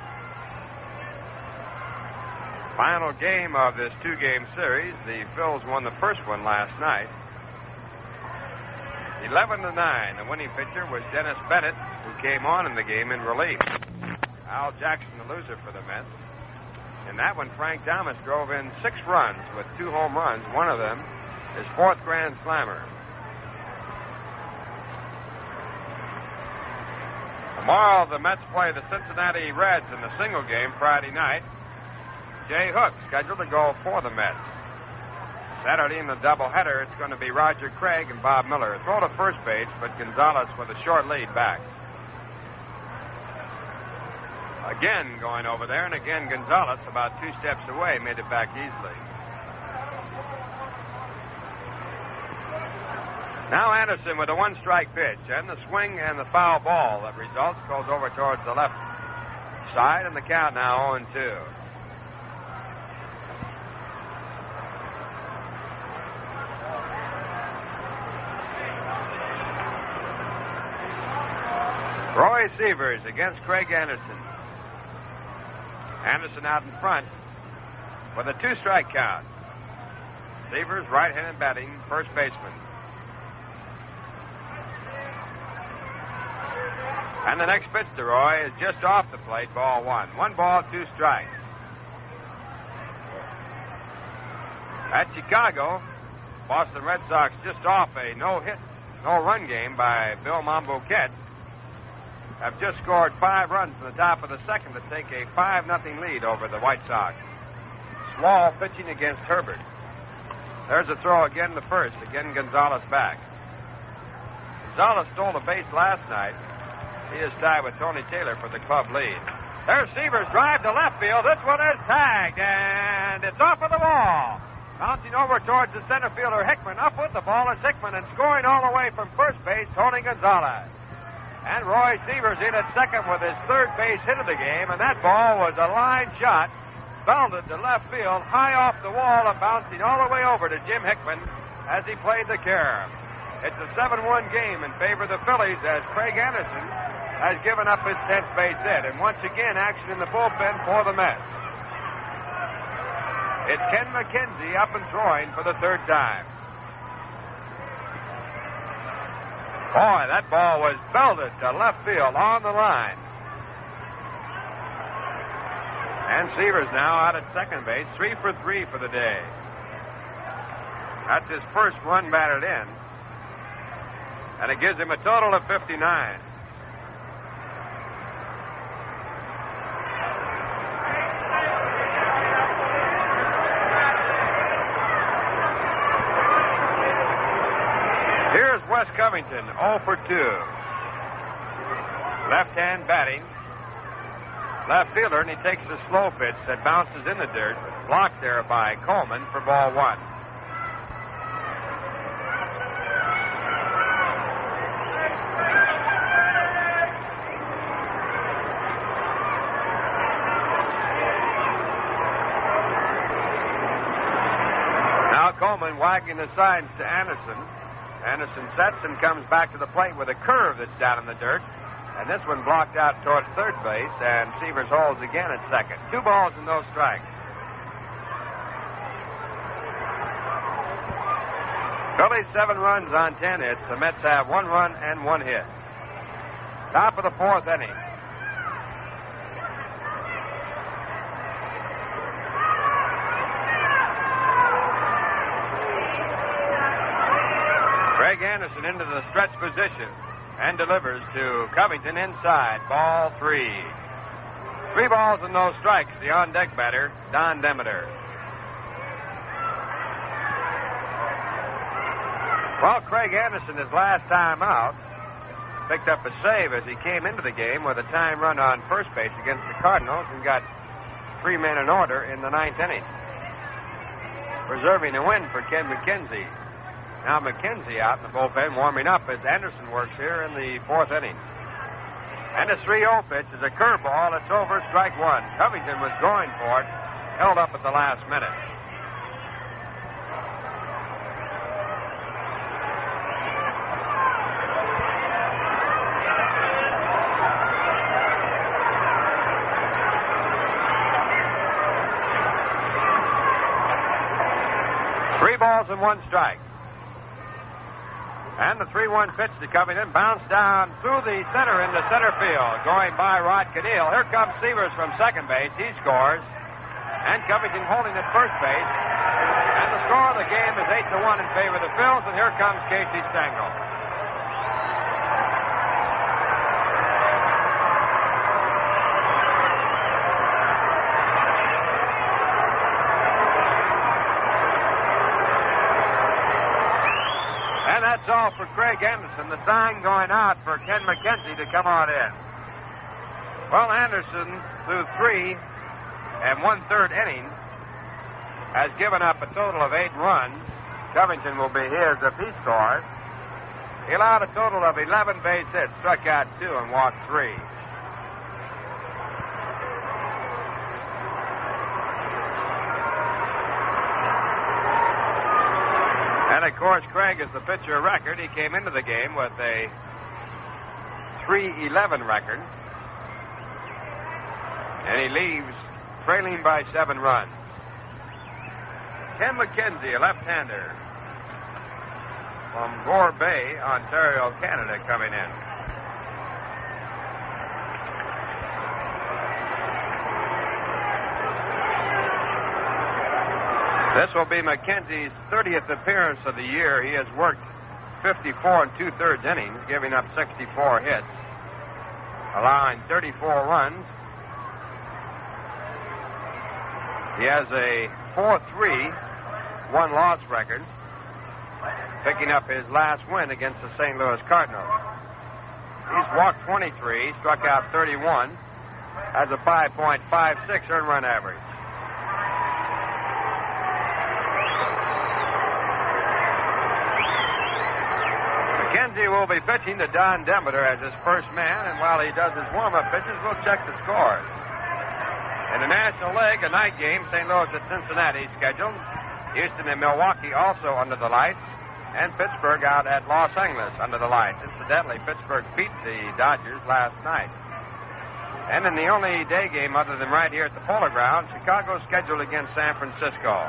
D: Final game of this 2-game series. The Phils won the first one last night. 11-9. The winning pitcher was Dennis Bennett, who came on in the game in relief. Al Jackson, the loser for the Mets. In that one, Frank Thomas drove in 6 runs with 2 home runs. One of them his 4th Grand Slammer. Tomorrow, the Mets play the Cincinnati Reds in the single game Friday night. Jay Hook scheduled to go for the Mets. Saturday in the doubleheader, it's going to be Roger Craig and Bob Miller. Throw to first base, but Gonzalez with a short lead back. Again going over there, and again Gonzalez, about 2 steps away, made it back easily. Now Anderson with a 1-strike pitch, and the swing and the foul ball that results goes over towards the left side, and the count now 0-2. Roy Sievers against Craig Anderson. Anderson out in front with a 2-strike count. Sievers, right-handed batting, first baseman. And the next pitch to Roy is just off the plate, ball 1. 1 ball, 2 strikes. At Chicago, Boston Red Sox just off a no-hit, no-run game by Bill Mambo Kett. Have just scored 5 runs in the top of the second to take a 5-0 lead over the White Sox. Swall pitching against Herbert. There's a throw again to first. Again, Gonzalez back. Gonzalez stole a base last night. He is tied with Tony Taylor for the club lead. There's Sievers' drive to left field. This one is tagged, and it's off of the wall. Bouncing over towards the center fielder, Hickman. Up with the ball is Hickman, and scoring all the way from first base, Tony Gonzalez. And Roy Sievers in at second with his 3rd base hit of the game, and that ball was a line shot, belted to left field, high off the wall and bouncing all the way over to Jim Hickman as he played the carom. It's a 7-1 game in favor of the Phillies as Craig Anderson has given up his 10th base hit. And once again, action in the bullpen for the Mets. It's Ken McKenzie up and throwing for the 3rd time. Boy, that ball was belted to left field on the line. And Sievers now out at second base, 3 for 3 for the day. That's his first run batted in. And it gives him a total of 59. Wes Covington, 0 for 2. Left-hand batting. Left fielder, and he takes the slow pitch that bounces in the dirt. Blocked there by Coleman for ball 1. Coleman wagging the sides to Anderson. Anderson sets and comes back to the plate with a curve that's down in the dirt. And this one blocked out towards third base, and Severs holds again at second. 2 balls and no strikes. Phillies 7 runs on 10 hits. The Mets have 1 run and 1 hit. Top of the 4th inning. Craig Anderson into the stretch position and delivers to Covington inside. Ball 3. 3 balls and no strikes. The on-deck batter, Don Demeter. Well, Craig Anderson, his last time out, picked up a save as he came into the game with a tying run on first base against the Cardinals and got 3 men in order in the 9th inning, preserving a win for Ken McKenzie. Now McKenzie out in the bullpen warming up as Anderson works here in the 4th inning. And a 3-0 pitch is a curveball. It's over, strike 1. Covington was going for it, held up at the last minute. Three balls and 1 strike. And the 3-1 pitch to Covington bounced down through the center into center field, going by Rod Cadile. Here comes Severs from second base. He scores. And Covington holding at first base. And the score of the game is 8-1 in favor of the Phils. And here comes Casey Stengel. That's all for Craig Anderson. The sign going out for Ken McKenzie to come on in. Well, Anderson, through 3 1/3 innings, has given up a total of 8 runs. Covington will be his if he scores. He allowed a total of 11 base hits, struck out 2 and walked 3. And, of course, Craig is the pitcher of record. He came into the game with a 3-11 record. And he leaves trailing by 7 runs. Ken McKenzie, a left-hander from Gore Bay, Ontario, Canada, coming in. This will be McKenzie's 30th appearance of the year. He has worked 54 2/3 innings, giving up 64 hits, allowing 34 runs. He has a 4-3 1-loss record, picking up his last win against the St. Louis Cardinals. He's walked 23, struck out 31, has a 5.56 earned run average. McKenzie will be pitching to Don Demeter as his first man, and while he does his warm-up pitches, we'll check the scores. In the National League, a night game, St. Louis at Cincinnati scheduled. Houston and Milwaukee also under the lights, and Pittsburgh out at Los Angeles under the lights. Incidentally, Pittsburgh beat the Dodgers last night. And in the only day game other than right here at the Polo Grounds, Chicago scheduled against San Francisco.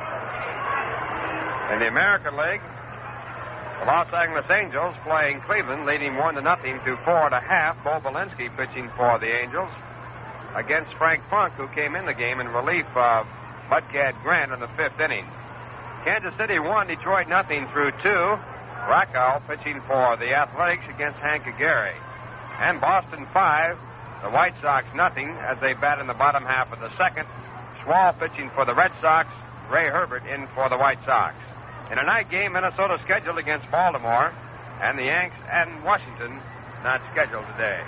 D: In the American League, the Los Angeles Angels playing Cleveland, leading 1-0 through 4 1/2. Bo Belinsky pitching for the Angels against Frank Funk, who came in the game in relief of Mudcat Grant in the 5th inning. Kansas City 1, Detroit 0 through 2. Rakow pitching for the Athletics against Hank Aguirre. And Boston 5, the White Sox 0 as they bat in the bottom half of the second. Schwal pitching for the Red Sox. Ray Herbert in for the White Sox. In a night game, Minnesota scheduled against Baltimore. And the Yanks and Washington not scheduled today.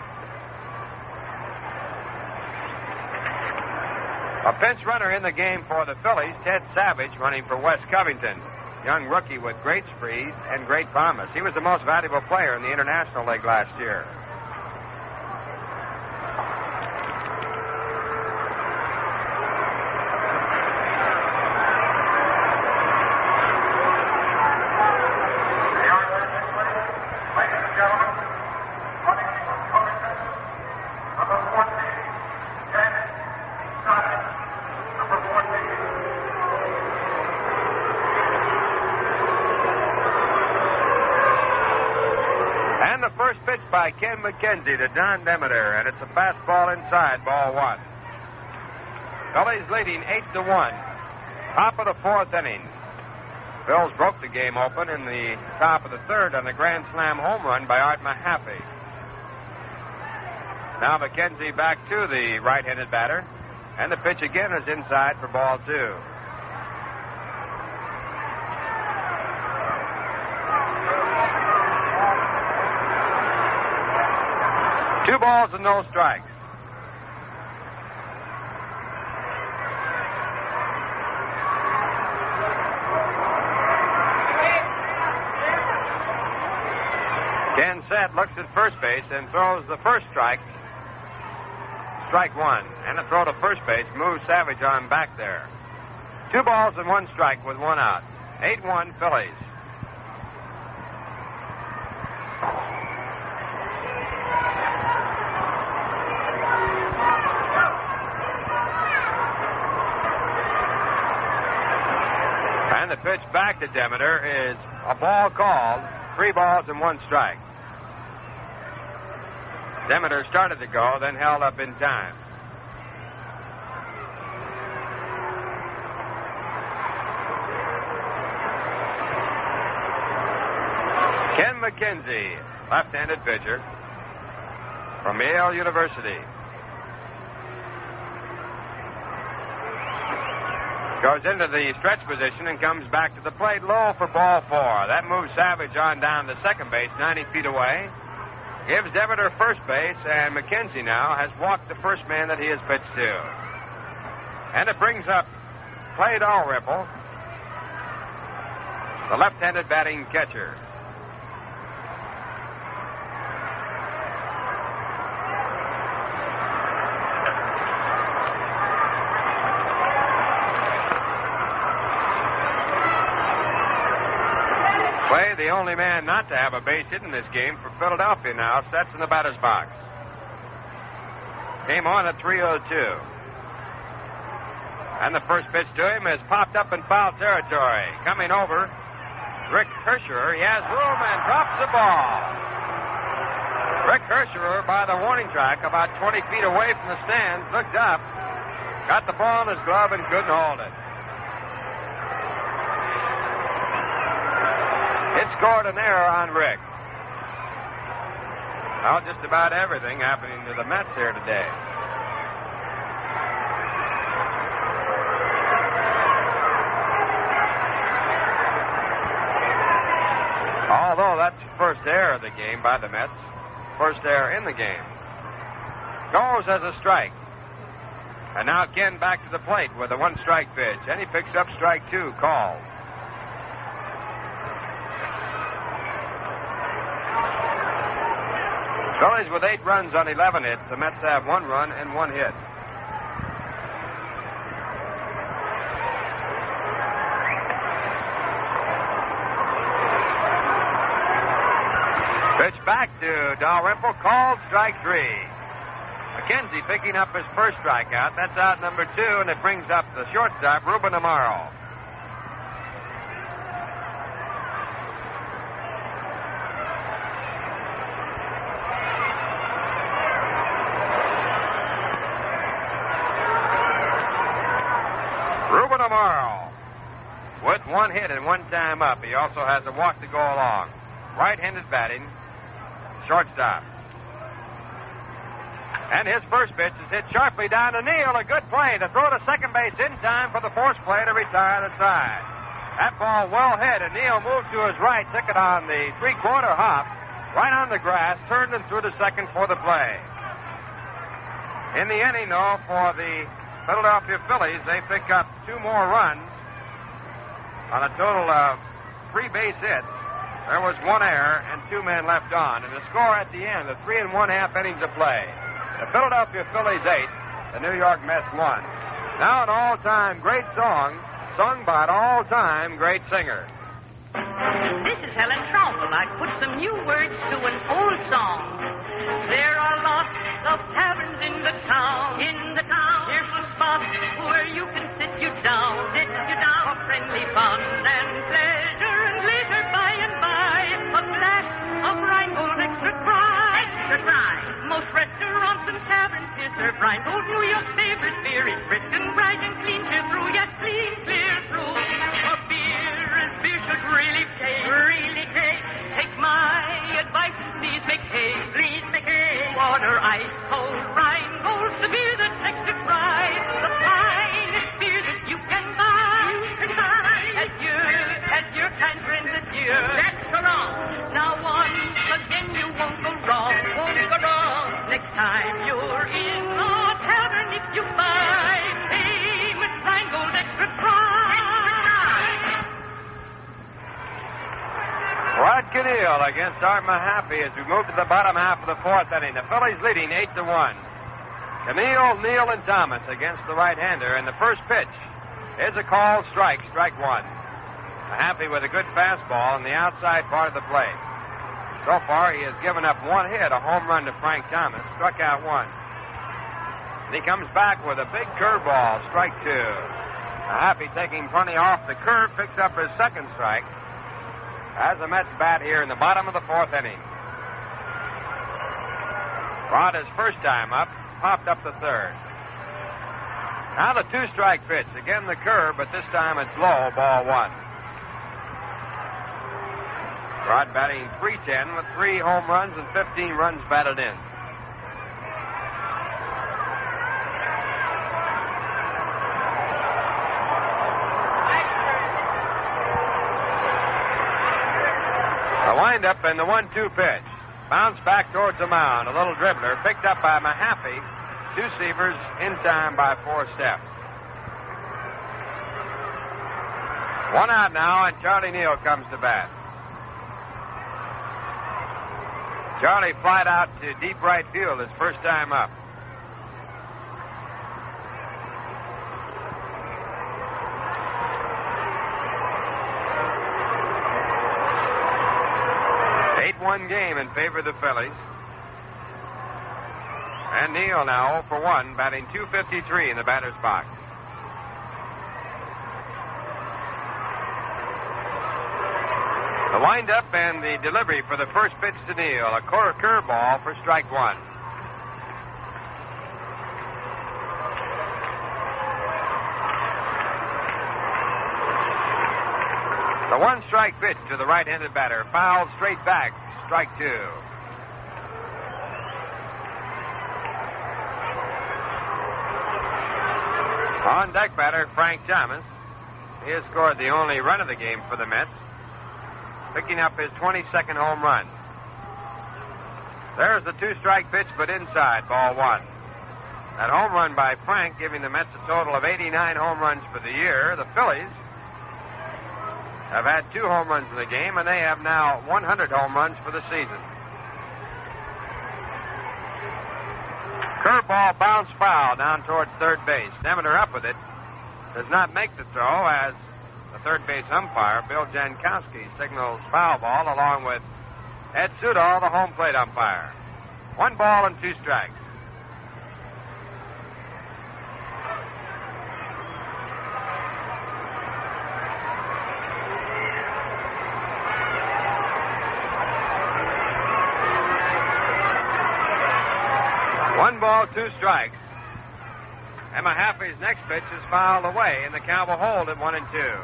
D: A pinch runner in the game for the Phillies, Ted Savage, running for Wes Covington. Young rookie with great speed and great promise. He was the most valuable player in the International League last year. By Ken McKenzie to Don Demeter, and it's a fastball inside, ball one. Phillies leading 8-1. Top of the fourth inning. Phils broke the game open in the top of the third on a grand slam home run by Art Mahaffey. Now McKenzie back to the right-handed batter, and the pitch again is inside for ball two. Two balls and no strikes. Ken Sett looks at first base and throws the first strike. Strike one. And a throw to first base moves Savage on back there. 2 balls and 1 strike with 1 out. 8-1 Phillies. And the pitch back to Demeter is a ball called. 3 balls and 1 strike. Demeter started to go, then held up in time. Ken McKenzie, left-handed pitcher from Yale University. Goes into the stretch position and comes back to the plate low for ball 4. That moves Savage on down to second base, 90 feet away. Gives Demeter first base, and McKenzie now has walked the first man that he has pitched to. And it brings up Clay Dalrymple, the left-handed batting catcher. Clay, the only man not to have a base hit in this game for Philadelphia now, sets in the batter's box. Came on at 3:02. And the first pitch to him is popped up in foul territory. Coming over, Rick Hershirer. He has room and drops the ball. Rick Hershirer, by the warning track, about 20 feet away from the stands, looked up, got the ball in his glove, and couldn't hold it. It scored an error on Rick. Well, just about everything happening to the Mets here today. Although that's the first error of the game by the Mets. First error in the game. Goes as a strike. And now Ken back to the plate with a 1-strike pitch. And he picks up strike 2, called. Phillies with 8 runs on 11 hits. The Mets have 1 run and 1 hit. Pitch back to Dalrymple, called strike 3. McKenzie picking up his first strikeout. That's out number 2, and it brings up the shortstop, Ruben Amaro. Ruben Amaro with 1 hit and 1 time up. He also has a walk to go along. Right-handed batting, shortstop. And his first pitch is hit sharply down to Neal. A good play to throw to second base in time for the force play to retire the side. That ball well hit, and Neal moved to his right, took it on the three-quarter hop, right on the grass, turned and threw to second for the play. In the inning, though, for the Philadelphia Phillies, they pick up 2 more runs on a total of 3 base hits. There was 1 error and 2 men left on. And the score at the end of 3 1/2 innings of play. The Philadelphia Phillies 8, the New York Mets 1. Now an all-time great song, sung by an all-time great singer.
E: This is Helen Traumel. I put some new words to an old song. There are lots of taverns in the town. Here's a spot where you can sit you down for friendly fun and pleasure and leisure by and by. A glass of Rheingold extra dry. Most restaurants and taverns here serve Rheingold. New York's favorite beer is brisk and bright and clean clear through. Yes, clear through. A beer should really taste. Take my advice and please make haste. Order ice cold Rheingold, the beer that's extra dry. The finest beer that you can buy. At your kind friends at you. That's so wrong. Now once again you won't go wrong. Next time you're in a tavern, if you buy famous Rheingold extra dry.
D: Rod Canneel against Art Mahaffey as we move to the bottom half of the 4th inning. The Phillies leading 8-1. Canneel, Neal, and Thomas against the right-hander. And the first pitch is a called strike 1. Mahaffey with a good fastball in the outside part of the plate. So far, he has given up 1 hit, a home run to Frank Thomas, struck out 1. And he comes back with a big curveball, strike 2. Mahaffey taking plenty off the curve, picks up his second strike as the Mets bat here in the bottom of the 4th inning. Rod, his first time up, popped up the 3rd. Now the 2-strike pitch. Again the curve, but this time it's low, ball 1. Rod batting .310 with 3 home runs and 15 runs batted in. The windup and the 1-2 pitch. Bounce back towards the mound. A little dribbler picked up by Mahaffey. 2 Seavers in time by 4 steps. 1 out now, and Charlie Neal comes to bat. Charlie flied out to deep right field his first time up. One game in favor of the Phillies. And Neal now 0 for 1, batting .253 in the batter's box. The windup and the delivery for the first pitch to Neal, a curveball for strike 1. The 1-strike pitch to the right-handed batter, fouled straight back. Strike 2. On deck batter, Frank Thomas. He has scored the only run of the game for the Mets, picking up his 22nd home run. There's the 2-strike pitch, but inside, ball 1. That home run by Frank giving the Mets a total of 89 home runs for the year. The Phillies have had 2 home runs in the game, and they have now 100 home runs for the season. Curveball bounce foul down towards third base. Demeter up with it. Does not make the throw as the third base umpire, Bill Jankowski, signals foul ball along with Ed Sudol, the home plate umpire. 1 ball and 2 strikes. One ball, 2 strikes. And Mahaffey's next pitch is fouled away, and the count will hold at 1-2.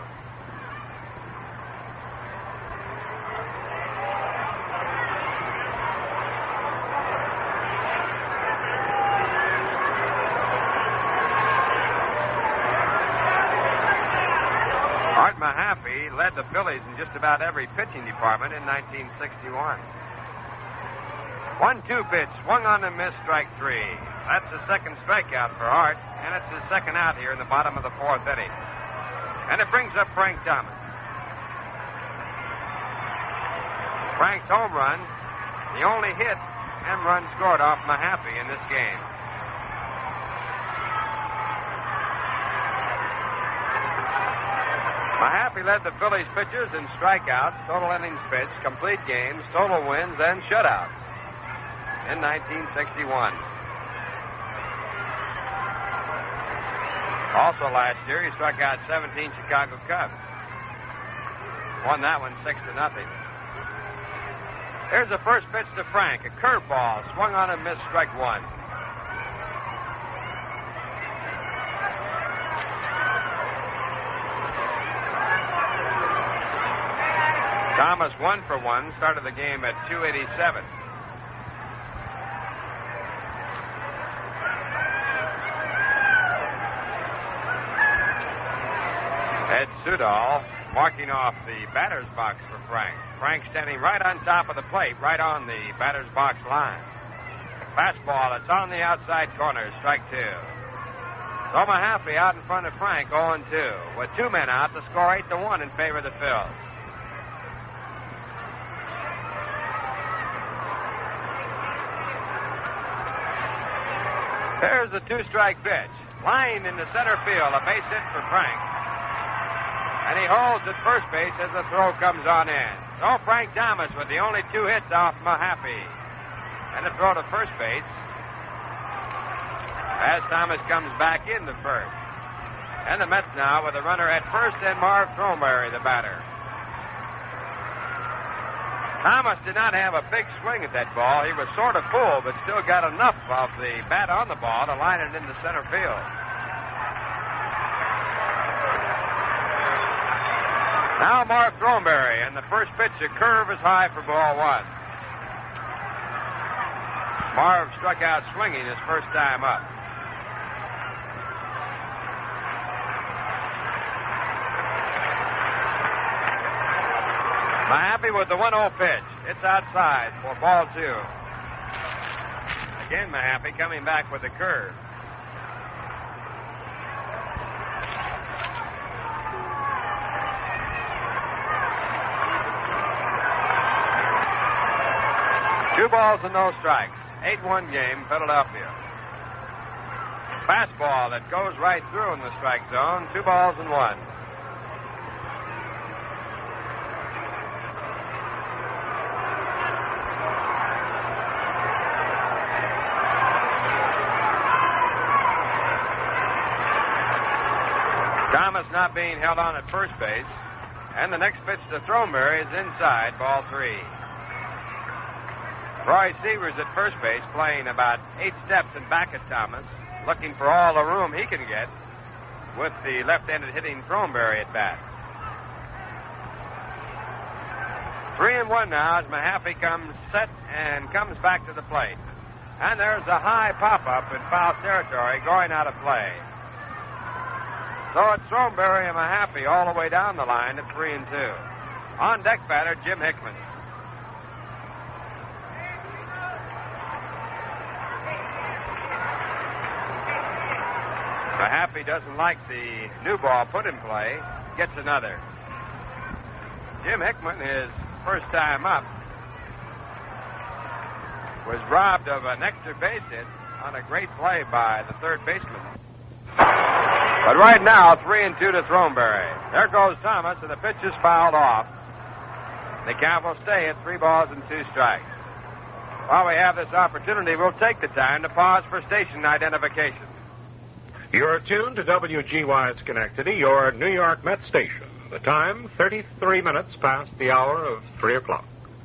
D: Art Mahaffey Mahaffey led the Phillies in just about every pitching department in 1961. 1-2 pitch, swung on and missed, strike three. That's the second strikeout for Hart, and it's his second out here in the bottom of the fourth inning. And it brings up Frank Thomas. Frank's home run, the only hit and run scored off Mahaffey in this game. Mahaffey led the Phillies pitchers in strikeouts, total innings pitched, complete games, total wins, and shutouts in 1961. Also last year, he struck out 17 Chicago Cubs. Won that one 6-0. Here's the first pitch to Frank, a curveball, swung on and missed, strike one. Thomas 1 for 1, started the game at 287. Ed Sudol marking off the batter's box for Frank. Frank standing right on top of the plate, right on the batter's box line. Fastball, it's on the outside corner, strike two. So Mahaffey out in front of Frank, 0-2. With two men out, the score 8-1 in favor of the Phils. There's the two-strike pitch. Line into center field, a base hit for Frank. And he holds at first base as the throw comes on in. So Frank Thomas with the only two hits off Mahaffey. And the throw to first base as Thomas comes back into first. And the Mets now with a runner at first and Marv Throneberry, the batter. Thomas did not have a big swing at that ball. He was sort of full, but still got enough of the bat on the ball to line it into center field. Now Marv Throneberry, and the first pitch, a curve is high for ball one. Marv struck out swinging his first time up. Mahaffey with the 1-0 pitch. It's outside for ball two. Again, Mahaffey coming back with the curve. Two balls and no strikes. 8-1 game, Philadelphia. Fastball that goes right through in the strike zone. 2 balls and 1. Thomas not being held on at first base. And the next pitch to Throneberry is inside, ball 3. Roy Sievers at first base, playing about 8 steps in back of Thomas, looking for all the room he can get with the left-handed hitting Throneberry at bat. 3-1 now as Mahaffey comes set and comes back to the plate. And there's a high pop-up in foul territory going out of play. So it's Throneberry and Mahaffey all the way down the line at 3-2. On deck batter, Jim Hickman. Mahaffey doesn't like the new ball put in play, gets another. Jim Hickman, his first time up, was robbed of an extra base hit on a great play by the third baseman. But right now, 3-2 to Throneberry. There goes Thomas, and the pitch is fouled off. The count will stay at 3 balls and 2 strikes. While we have this opportunity, we'll take the time to pause for station identification.
C: You're tuned to WGY Schenectady, your New York Met station. The time, 33 minutes past the hour of 3 o'clock.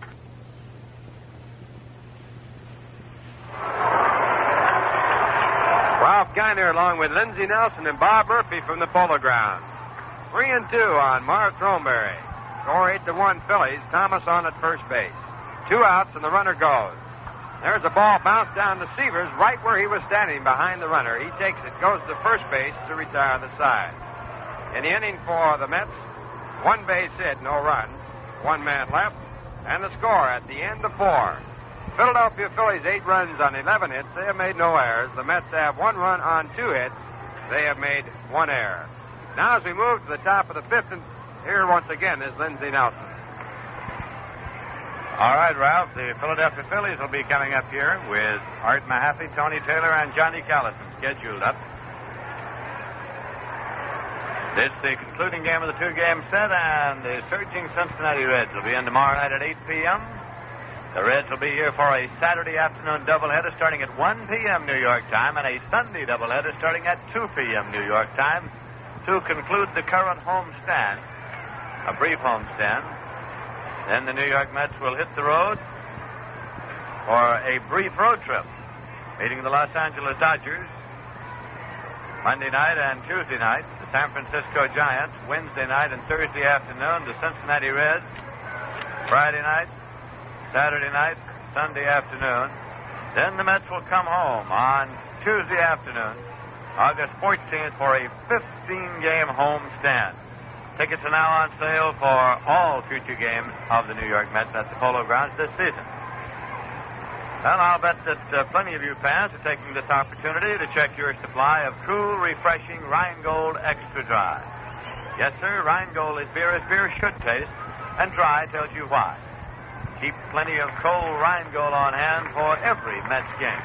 D: Ralph Kiner along with Lindsey Nelson and Bob Murphy from the Polo Grounds. 3-2 on Marv Throneberry. Score 8-1 Phillies. Thomas on at first base. 2 outs and the runner goes. There's a ball bounced down to Sievers right where he was standing behind the runner. He takes it, goes to first base to retire the side. In the inning for the Mets, One base hit, no runs. One man left. And the score at the end of 4. Philadelphia Phillies 8 runs on 11 hits. They have made no errors. The Mets have 1 run on 2 hits. They have made 1 error. Now as we move to the top of the 5th, and here once again is Lindsey Nelson.
B: All right, Ralph. The Philadelphia Phillies will be coming up here with Art Mahaffey, Tony Taylor, and Johnny Callison scheduled up. This is the concluding game of the 2-game set, and the surging Cincinnati Reds will be in tomorrow night at 8 p.m. The Reds will be here for a Saturday afternoon doubleheader starting at 1 p.m. New York time and a Sunday doubleheader starting at 2 p.m. New York time to conclude the current homestand, a brief homestand. Then the New York Mets will hit the road for a brief road trip, meeting the Los Angeles Dodgers Monday night and Tuesday night, the San Francisco Giants Wednesday night and Thursday afternoon, the Cincinnati Reds Friday night, Saturday night, Sunday afternoon. Then the Mets will come home on Tuesday afternoon, August 14th, for a 15-game homestand. Tickets are now on sale for all future games of the New York Mets at the Polo Grounds this season. Well, I'll bet that plenty of you fans are taking this opportunity to check your supply of cool, refreshing Rheingold Extra Dry. Yes, sir, Rheingold is beer as beer should taste, and Dry tells you why. Keep plenty of cold Rheingold on hand for every Mets game.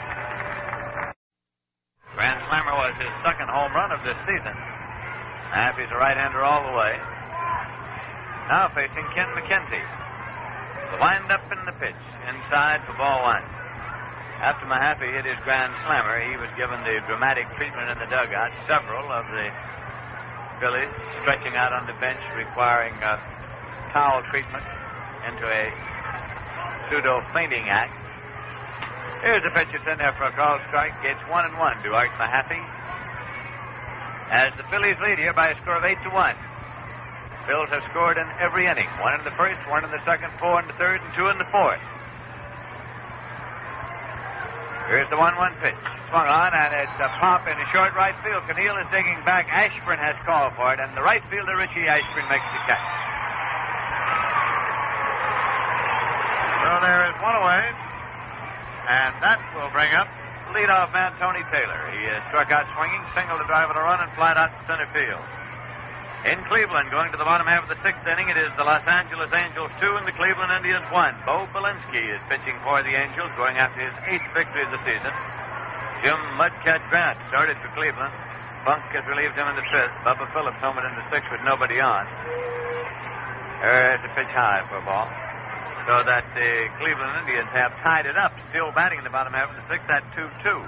B: Grand Slammer was his second home run of this season. Mahaffey's a right-hander all the way. Now facing Ken McKenzie. The wind-up in the pitch, inside for ball 1. After Mahaffey hit his grand slammer, he was given the dramatic treatment in the dugout. Several of the Phillies stretching out on the bench, requiring towel treatment into a pseudo-fainting act. Here's the pitch that's in there for a called strike. Gets 1-1 to Art Mahaffey, as the Phillies lead here by a score of 8-1. Phils have scored in every inning. 1 in the first, 1 in the second, 4 in the third, and 2 in the fourth. Here's the 1-1 pitch. Swung on, and it's a pop in the short right field. Keneal is digging back. Ashburn has called for it, and the right fielder, Richie Ashburn, makes the catch. So there is one away, and that will bring up leadoff man Tony Taylor. He is struck out swinging, single to drive it a run, and flat out to center field. In Cleveland, going to the bottom half of the 6th inning, it is the Los Angeles Angels 2 and the Cleveland Indians 1. Bo Belinsky is pitching for the Angels, going after his 8th victory of the season. Jim Mudcat Grant started for Cleveland. Funk has relieved him in the 5th. Bubba Phillips homered in the 6th with nobody on. There's a pitch high for a ball. So that the Cleveland Indians have tied it up, still batting in the bottom half of the 6th at 2-2.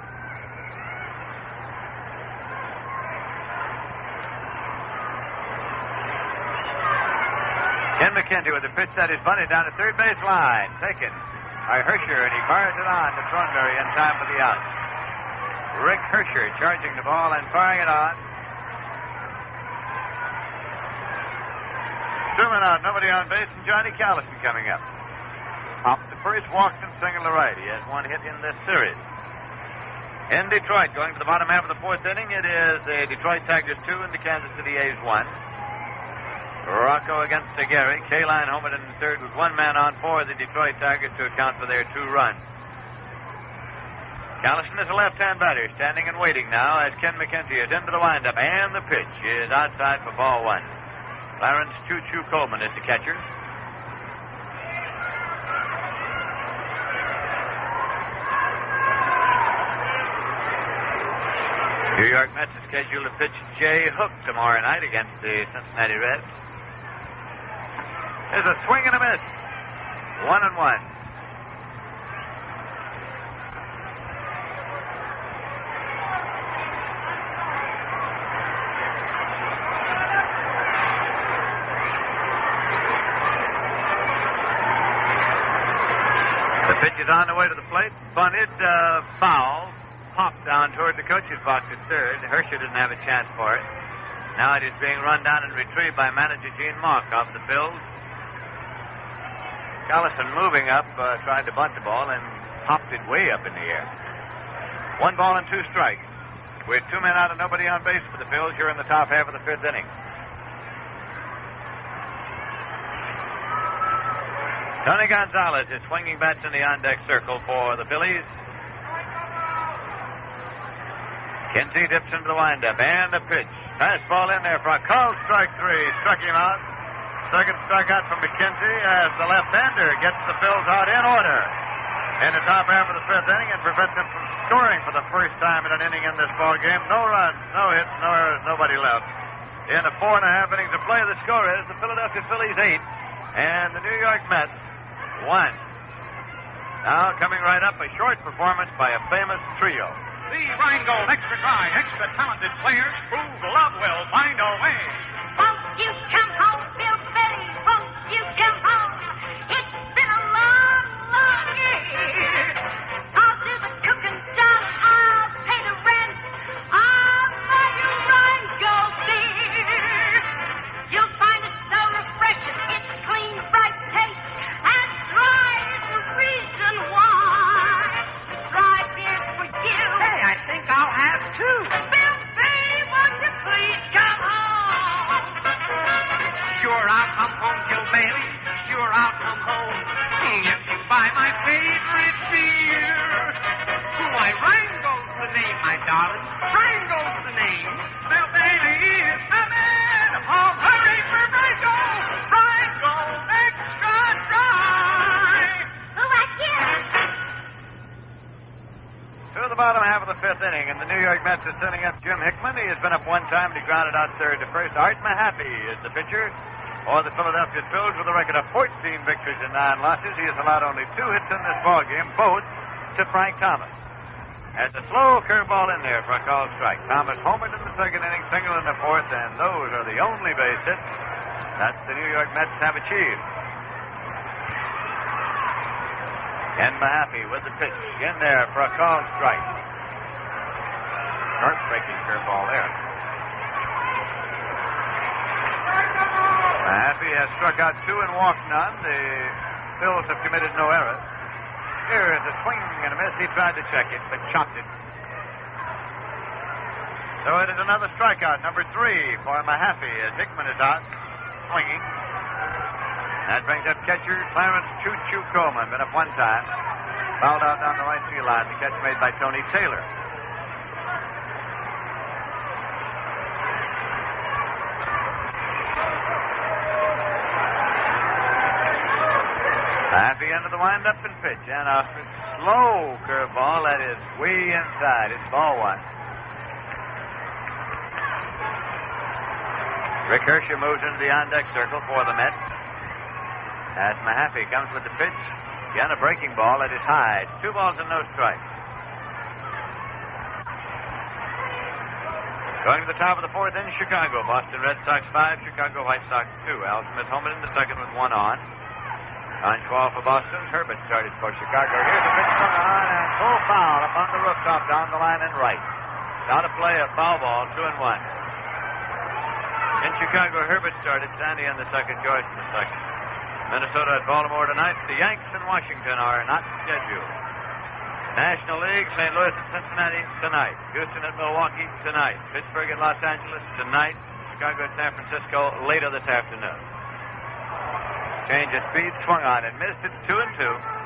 B: Ken McKenzie with the pitch that is bunted down the third base line. Taken by Hersher, and he fires it on to Thornberry in time for the out. Rick Hersher charging the ball and firing it on. 2 men out, nobody on base, and Johnny Callison coming up. Up the first, walked and single to right. He has 1 hit in this series. In Detroit, going to the bottom half of the 4th inning, it is the Detroit Tigers 2 and the Kansas City A's 1. Rocco against Gary. Kaline homered in the 3rd with 1 man on for the Detroit Tigers to account for their 2 runs. Callison is a left-hand batter, standing and waiting now as Ken McKenzie is into the windup, and the pitch is outside for ball 1. Clarence Choo-Choo Coleman is the catcher. New York Mets is scheduled to pitch Jay Hook tomorrow night against the Cincinnati Reds. There's a swing and a miss. 1-1. The pitch is on the way to the plate. Bunted, foul. Popped down toward the coach's box at third. Hersher didn't have a chance for it. Now it is being run down and retrieved by manager Gene Mauch of the Phils. Callison moving up, tried to bunt the ball and popped it way up in the air. 1 ball and 2 strikes. With 2 men out and nobody on base for the Phils here in the top half of the 5th inning. Tony Gonzalez is swinging bats in the on-deck circle for the Phillies. Kinsey dips into the windup, and a pitch. Fastball in there for a called strike three. Struck him out. Second strikeout from McKenzie as the left-hander gets the Phils out in order in the top half of the fifth inning and prevents them from scoring for the first time in an inning in this ball game. No runs, no hits, no errors, nobody left. In the 4.5 innings of play, the score is the Philadelphia Phillies 8 and the New York Mets 1. Now coming right up, a short performance by a famous trio.
C: The Rheingold extra dry, extra talented players prove love will find a way.
E: Won't you come home, Bill Betty? Won't you come home? It's been a long, long year. I'll do the cooking, John. I'll pay the rent. I'll buy you Rheingold beer. You'll find it so refreshing. It's clean, bright taste. And dry is the reason why. Dry beer's for you.
F: Hey, I think I'll have two.
E: Bill Betty, won't you please come home?
F: Sure, I'll come home, Bill Bailey. Sure, I'll come home. If you buy my favorite beer. Why, Rheingold's the name, my darling. Rheingold's the name.
C: Bill Bailey is coming. Oh, hurry for Rheingold. Rheingold extra dry.
E: Who was here?
B: To the bottom half of the fifth inning, and the New York Mets are sending up Jim Hickman. He has been up one time, and he grounded out third to first. Art Mahaffey is the pitcher for the Philadelphia Phillies with a record of 14 victories and 9 losses. He has allowed only 2 hits in this ball game, both to Frank Thomas. Has a slow curveball in there for a called strike. Thomas homered in the second inning, single in the fourth, and those are the only base hits that the New York Mets have achieved. Ken Mahaffey with the pitch in there for a called strike. Heartbreaking curveball there. Mahaffey has struck out 2 and walked none. The Phils have committed no errors. Here is a swing and a miss. He tried to check it, but chopped it. So it is another strikeout, number 3 for Mahaffey as Hickman is out, swinging. That brings up catcher Clarence Choo-Choo Coleman. Been up one time. Fouled out down the right field line. The catch made by Tony Taylor. Mahaffey into the windup and pitch. And a slow curveball that is way inside. It's ball 1. Rick Hersher moves into the on-deck circle for the Mets. As Mahaffey comes with the pitch. Again, a breaking ball that is high. 2 balls and no strikes. Going to the top of the fourth in Chicago. Boston Red Sox 5, Chicago White Sox 2. Al Smith homered in the second with 1 on. On Schwal for Boston. Herbert started for Chicago. Here's a pitch swung on and full foul up on the rooftop down the line and right. Now to play a foul ball, 2-1. In Chicago, Herbert started. Sandy in the second, Joyce in the second. Minnesota at Baltimore tonight. The Yanks and Washington are not scheduled. National League, St. Louis and Cincinnati tonight. Houston at Milwaukee tonight. Pittsburgh at Los Angeles tonight. Chicago at San Francisco later this afternoon. Change of speed, swung on and missed. It's 2-2.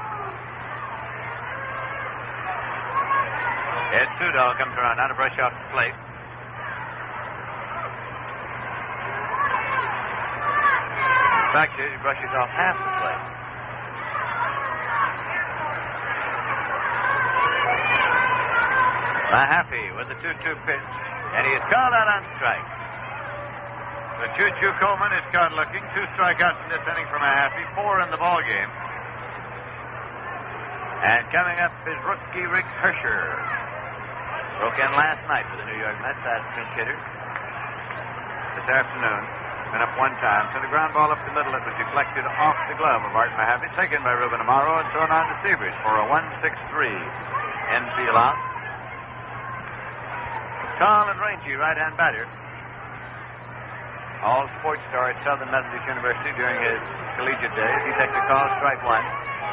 B: Ed Sudol comes around now to brush off the plate. In fact, he brushes off half the plate. Mahaffey with the 2-2 pitch, and he is called out on strike. So Choo-Choo Coleman is caught looking. 2 strikeouts in this inning for Mahaffey, 4 in the ball game. And coming up is rookie Rick Hersher. Broke in last night for the New York Mets as pinch hitter. This afternoon. Been up one time. Sent a ground ball up the middle. It was deflected off the glove of Art Mahaffey. Taken by Ruben Amaro and thrown on to Severs for a 1-6-3 infield out. Tall and rangy right-hand batter. All sports star at Southern Methodist University during his collegiate days. He takes a call, strike 1.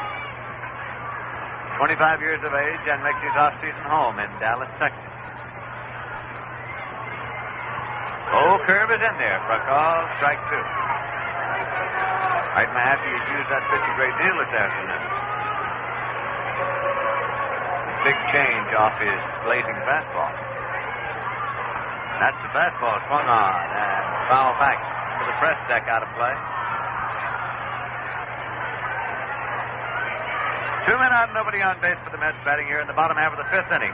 B: 25 years of age and makes his off-season home in Dallas, Texas. Oh, curve is in there for a call, strike 2. Art Mahaffey has used that pitch a great deal this afternoon. Big change off his blazing fastball. That's the fastball swung on and foul back to the press deck out of play. 2 men out, nobody on base for the Mets batting here in the bottom half of the fifth inning.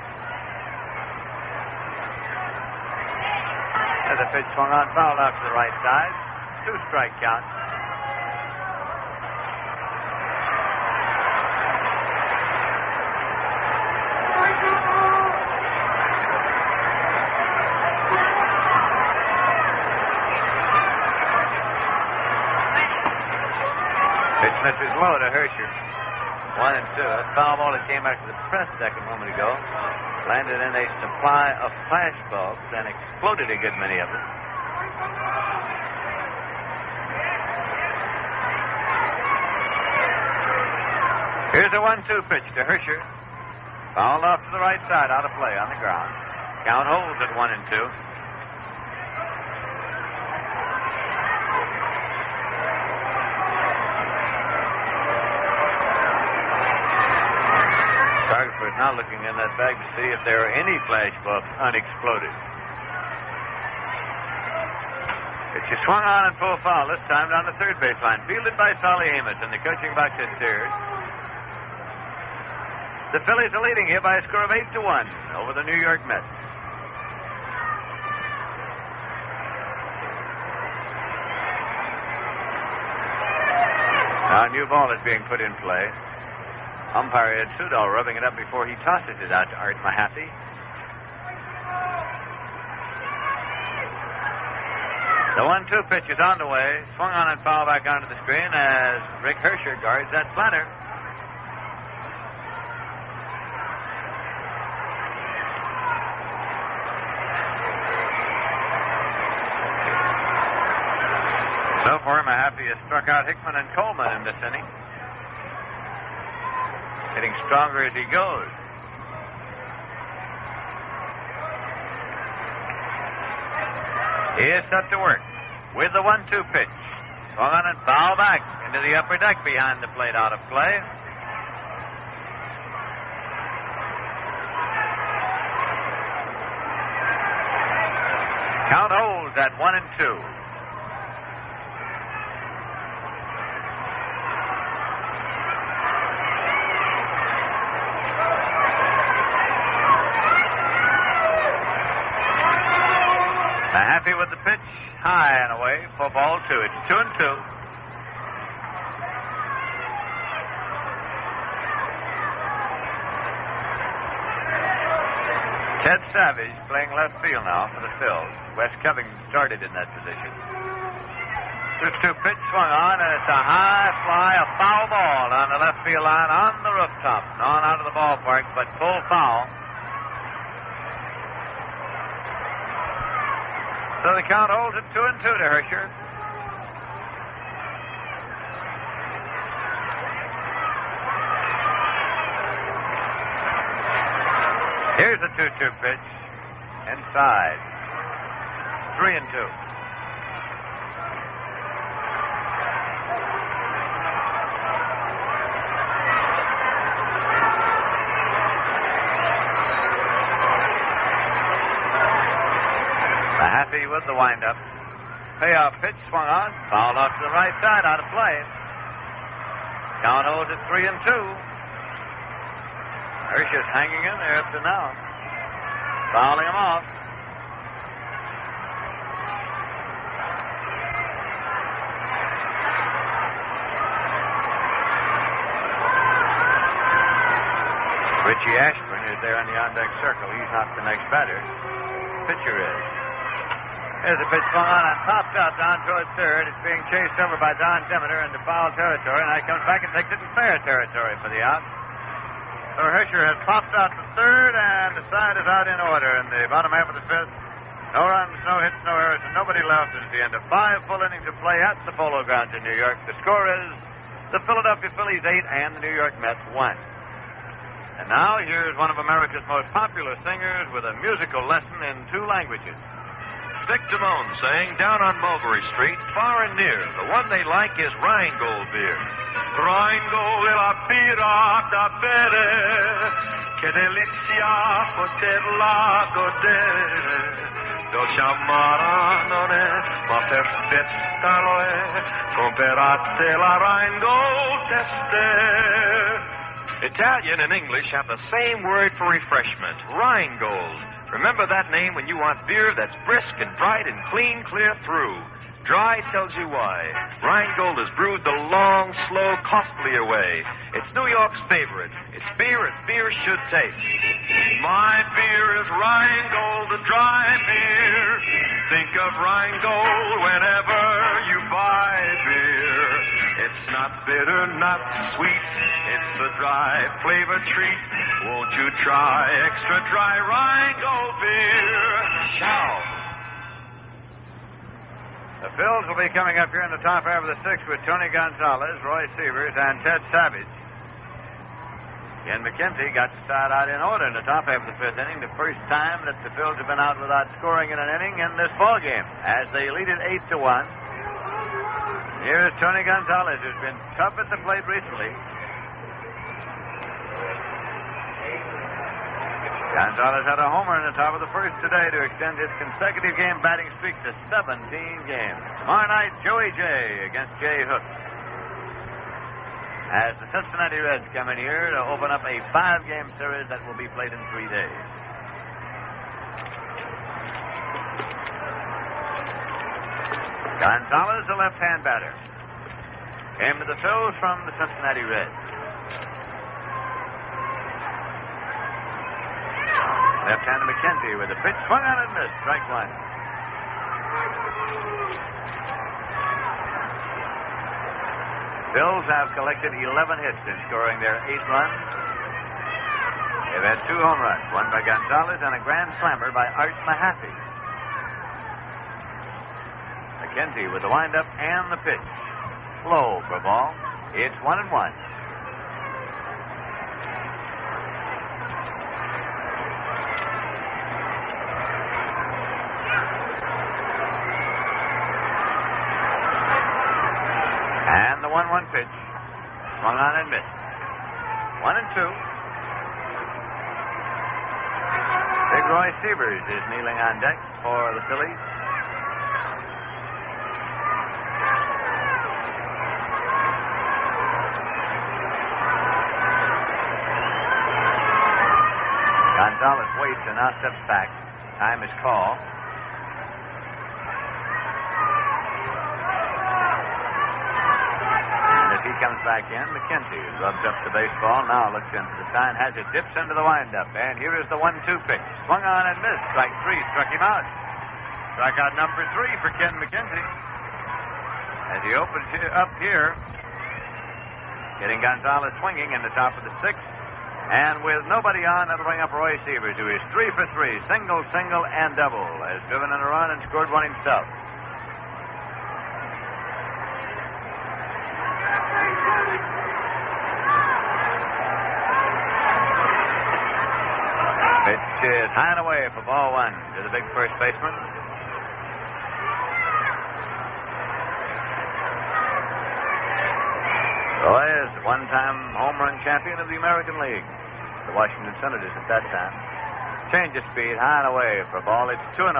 B: As a pitch swung on, fouled out to the right side. 2-strike count. Pitch misses low to Hersher. 1-2. That foul ball that came back to the press deck a moment ago landed in a supply of flash bulbs and exploded a good many of them. Here's a 1-2 pitch to Hersher. Fouled off to the right side, out of play on the ground. Count holds at 1-2. Photographer is now looking in that bag to see if there are any flash bulbs unexploded. It's a swung on and full foul, this time down the third baseline. Fielded by Solly Amos in the coaching box at third. The Phillies are leading here by a score of 8-1 over the New York Mets. Now a new ball is being put in play. Umpire Ed Sudol rubbing it up before he tosses it out to Art Mahaffey. The 1-2 pitch is on the way. Swung on and foul back onto the screen as Rick Hersher guards that planter. So far, Mahaffey has struck out Hickman and Coleman in this inning. Getting stronger as he goes. He is set to work with the 1-2 pitch. Swung on and foul back into the upper deck behind the plate, out of play. Count holds at 1-2. Mahaffey with the pitch, high and away for ball 2. It's 2-2. Ted Savage playing left field now for the Phils. Wes Covington started in that position. 2-2 pitch swung on, and it's a high fly, a foul ball on the left field line on the rooftop. Gone out of the ballpark, but full foul. So the count holds at 2-2 to Hersher. Here's the 2-2 pitch. Inside. 3-2. Mahaffey with the windup. Payoff pitch swung on. Fouled off to the right side, out of play. Count holds at 3-2. Hersher's hanging in there up to now. Fouling him off. Richie Ashburn is there on the on-deck circle. He's not the next batter. Pitcher is. There's a pitch swung on and popped out down towards third. It's being chased over by Don Demeter into foul territory, and I comes back and takes it in fair territory for the out. So Hersher has popped out to third, and the side is out in order in the bottom half of the fifth. No runs, no hits, no errors, and nobody left. It's the end of 5 full innings of play at the Polo Grounds in New York. The score is the Philadelphia Phillies 8 and the New York Mets 1. And now here's one of America's most popular singers with a musical lesson in 2 languages.
A: Vic Damone saying down on Mulberry Street, far and near, the one they like is Rheingold beer. Rheingold è la birra da bere, che delizia poterla godere. Dolce amara non è, ma perfetta lo è, comperate la Rheingold tester. Italian and English have the same word for refreshment, Rheingold. Remember that name when you want beer that's brisk and bright and clean clear through. Dry tells you why. Rheingold is brewed the long, slow, costlier way. It's New York's favorite. It's beer as beer should taste. My beer is Rheingold, the dry beer. Think of Rheingold whenever you buy beer. It's not bitter, not sweet. It's the dry flavor treat. Won't you try extra dry Rheingold beer? Ciao.
B: The Phils will be coming up here in the top half of the sixth with Tony Gonzalez, Roy Sievers, and Ted Savage. Ken McKenzie got to start out in order in the top half of the fifth inning, the first time that the Phils have been out without scoring in an inning in this ball game, as they lead it 8-1. Here's Tony Gonzalez, who's been tough at the plate recently. Gonzalez had a homer in the top of the first today to extend his consecutive game batting streak to 17 games. Tomorrow night, Joey J against Jay Hook. As the Cincinnati Reds come in here to open up a 5-game series that will be played in 3 days. Gonzalez, the left-hand batter, came to the Phils from the Cincinnati Reds. Left-hander McKenzie with a pitch swung on and missed. Strike one. Phils have collected 11 hits in scoring their 8 runs. They've had 2 home runs, one by Gonzalez and a grand slammer by Art Mahaffey. McKenzie with the windup and the pitch. Low for ball. It's 1-1. And the 1-1 pitch. Swung on and missed. 1-2. Big Roy Sievers is kneeling on deck for the Phillies. Gonzalez waits and now steps back. Time is called. He comes back in. McKenzie rubs up the baseball, now looks into the sign, has it, dips into the windup, and here is the 1-2 pitch. Swung on and missed. Strike 3, struck him out. Strikeout number 3 for Ken McKenzie. As he opens up here, getting Gonzalez swinging in the top of the sixth, and with nobody on, that'll bring up Roy Sievers, who is 3 for 3, single, and double, has driven in a run and scored one himself. Pitch is high and away for ball 1 to the big first baseman. Roy is the one-time home run champion of the American League. The Washington Senators at that time. Change of speed, high and away for ball. It's 2-0.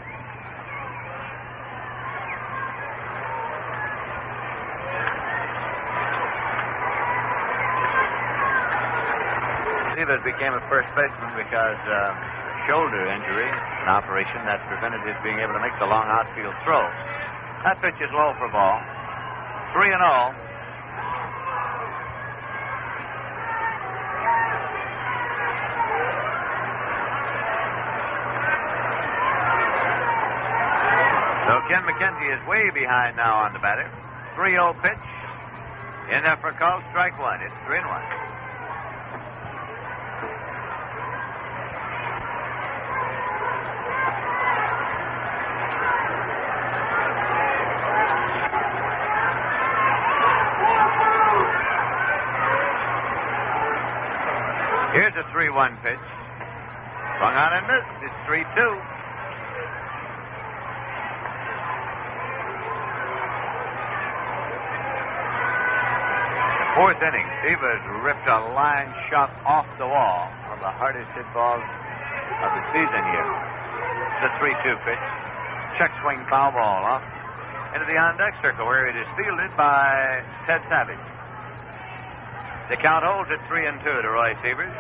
B: Sievers became a first baseman because shoulder injury, an operation that prevented his being able to make the long outfield throw. That pitch is low for ball. 3-0. So Ken McKenzie is way behind now on the batter. 3-0 pitch. In there for a call, strike 1. It's 3-1. Here's a 3-1 pitch. Swung on and missed. It's 3-2. fourth inning. Stevens ripped a line shot off the wall. One of the hardest hit balls of the season here. It's a 3-2 pitch. Check swing foul ball off into the on-deck circle where it is fielded by Ted Savage. The count holds at 3-2 to Roy Sievers.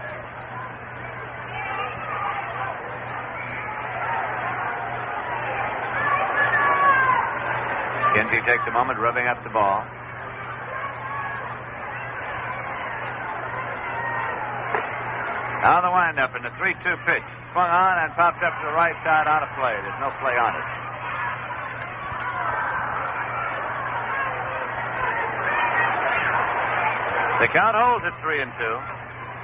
B: Kinsey takes a moment rubbing up the ball. Now the windup in the 3-2 pitch. Swung on and popped up to the right side out of play. There's no play on it. The count holds at 3-2.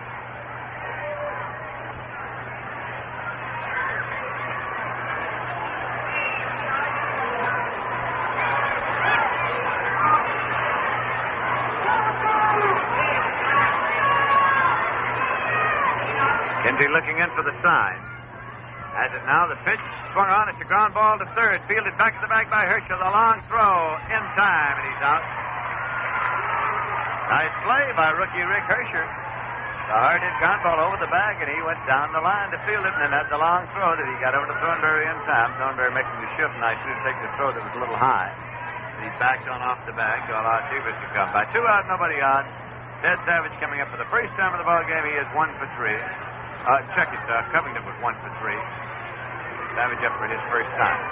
B: Kinsey looking in for the sign. As it now, the pitch swung on. It's a ground ball to third. Fielded back to the bag by Herschel. A long throw in time, and he's out. Nice play by rookie Rick Hersher. The hard hit ground ball over the bag, and he went down the line to field it, and then had the long throw that he got over to Thornberry in time. Thornberry making the shift, and I should take the throw that was a little high. He backed on off the bag to allow Sievers to come by. 2 out, nobody on. Ted Savage coming up for the first time of the ball game. He is 1 for 3. Check it. Covington was 1 for 3. Savage up for his first time.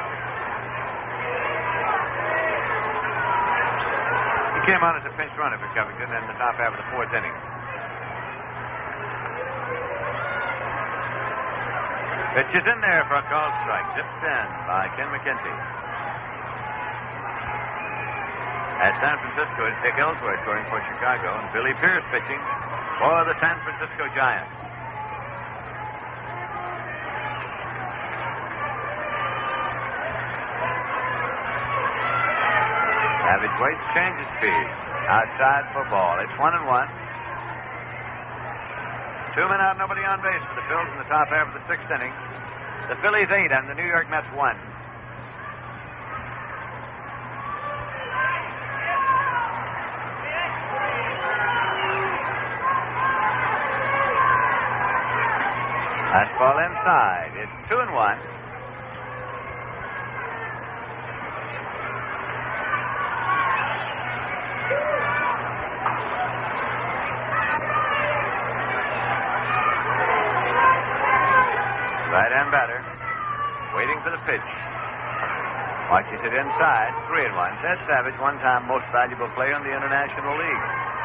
B: He came on as a pinch runner for Covington in the top half of the 4th inning. Pitch is in there for a called strike. Zipped in by Ken McKenzie. At San Francisco, it's Dick Ellsworth scoring for Chicago, and Billy Pierce pitching for the San Francisco Giants. Savage waits, changes speed. Outside for ball. It's 1-1. 2 men out, nobody on base for the Phils in the top half of the 6th inning. The Phillies 8 and the New York Mets 1. Fastball inside. It's 2-1. Right-hand batter, waiting for the pitch. Watches it inside, 3-1. Ted Savage, one-time most valuable player in the International League.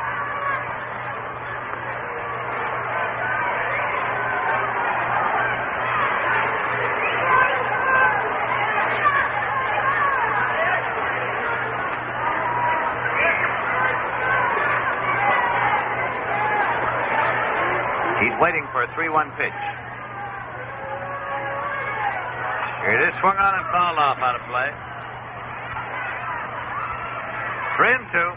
B: He's waiting for a 3-1 pitch. Here it is, swung on and fouled off out of play. 3-2.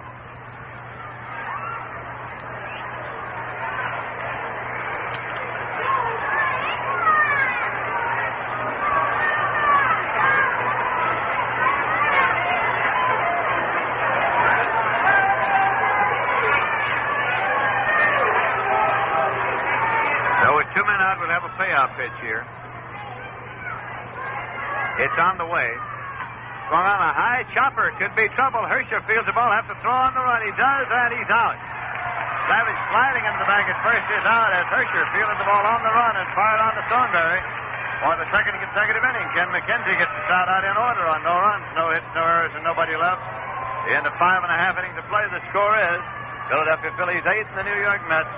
B: So with 2 men out, we'll have a payoff pitch here. It's on the way. Swung on a high chopper. Could be trouble. Hersher fields the ball. Have to throw on the run. He does, and he's out. Savage sliding into the bag at first is out as Hersher fielded the ball on the run and fired on to Thornberry for the 2nd consecutive inning. Ken McKenzie gets the start out in order on no runs, no hits, no errors, and nobody left. The end of 5.5 innings to play. The score is Philadelphia Phillies 8 and the New York Mets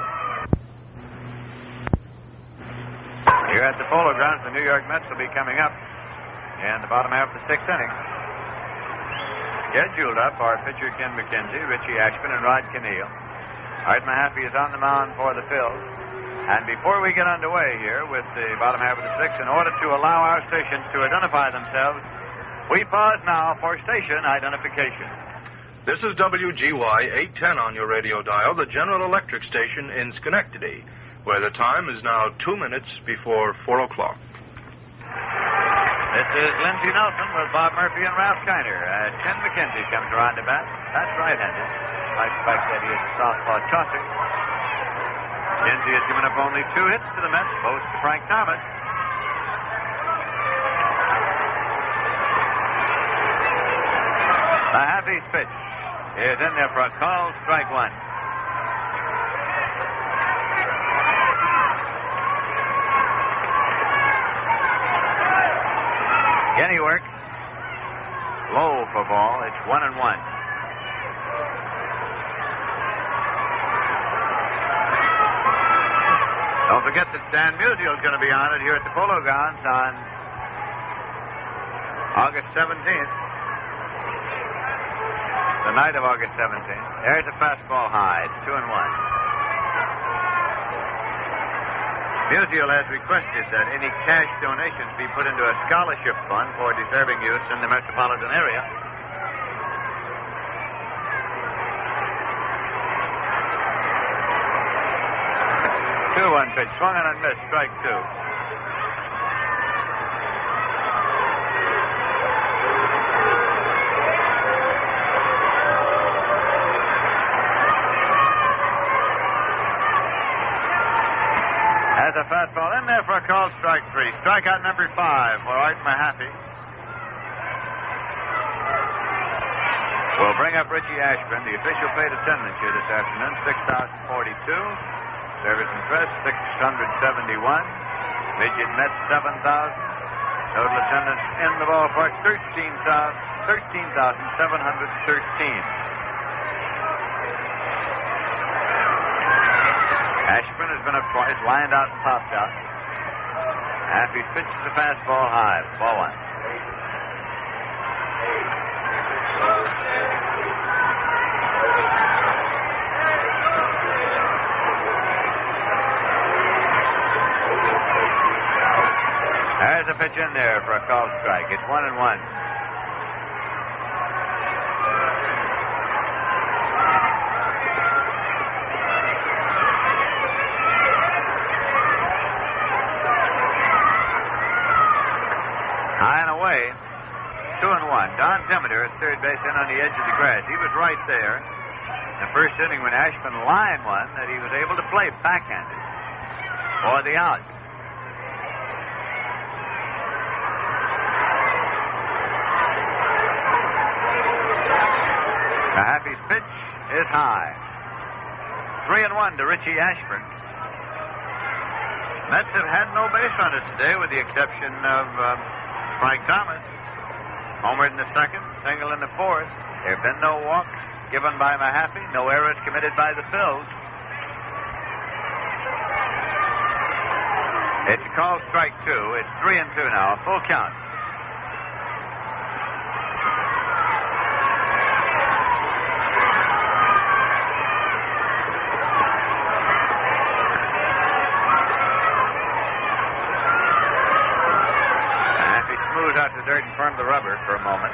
B: 1. Here at the Polo Grounds, the New York Mets will be coming up in the bottom half of the 6th inning. Scheduled up are pitcher Ken McKenzie, Richie Ashman, and Rod Keneal. Art Mahaffey is on the mound for the Phils. And before we get underway here with the bottom half of the 6th, in order to allow our stations to identify themselves, we pause now for station identification.
G: This is WGY 810 on your radio dial, the General Electric station in Schenectady, where the time is now 2 minutes before 4 o'clock.
B: This is Lindsey Nelson with Bob Murphy and Ralph Kiner. Ken McKenzie comes around to bat. That's right-handed. I expect that he is a southpaw tosser. McKenzie has given up only 2 hits to the Mets, both to Frank Thomas. Mahaffey's pitch is in there for a call, strike 1. Kenny work. Low for ball. It's 1-1. Don't forget that Stan Musial is going to be on it here at the Polo Grounds on August 17th. The night of August 17th. There's a fastball high. It's 2-1. Musial has requested that any cash donations be put into a scholarship fund for deserving youth in the metropolitan area. Two-one pitch, swung on and missed, strike 2. Has a fastball in there for a call, strike 3. Strikeout number 5 for Art Mahaffey. We'll bring up Richie Ashburn. The official paid attendance here this afternoon, 6,042. Service and press, 671. Midget Mets, 7,000. Total attendance in the ballpark, 13,713. Ashburn has been up twice, lined out and popped out. Happy pitches the fastball high. Ball 1. There's a pitch in there for a called strike. It's 1-1. Don Demeter at third base in on the edge of the grass. He was right there in the first inning when Ashburn lined one that he was able to play backhanded for the out. Mahaffey's pitch is high. 3-1 to Richie Ashburn. Mets have had no base runners today with the exception of Frank Thomas. Homered in the second, single in the fourth. There have been no walks given by Mahaffey, no errors committed by the Phils. It's a called strike 2. It's 3-2 now, a full count. Out the dirt and firmed the rubber for a moment.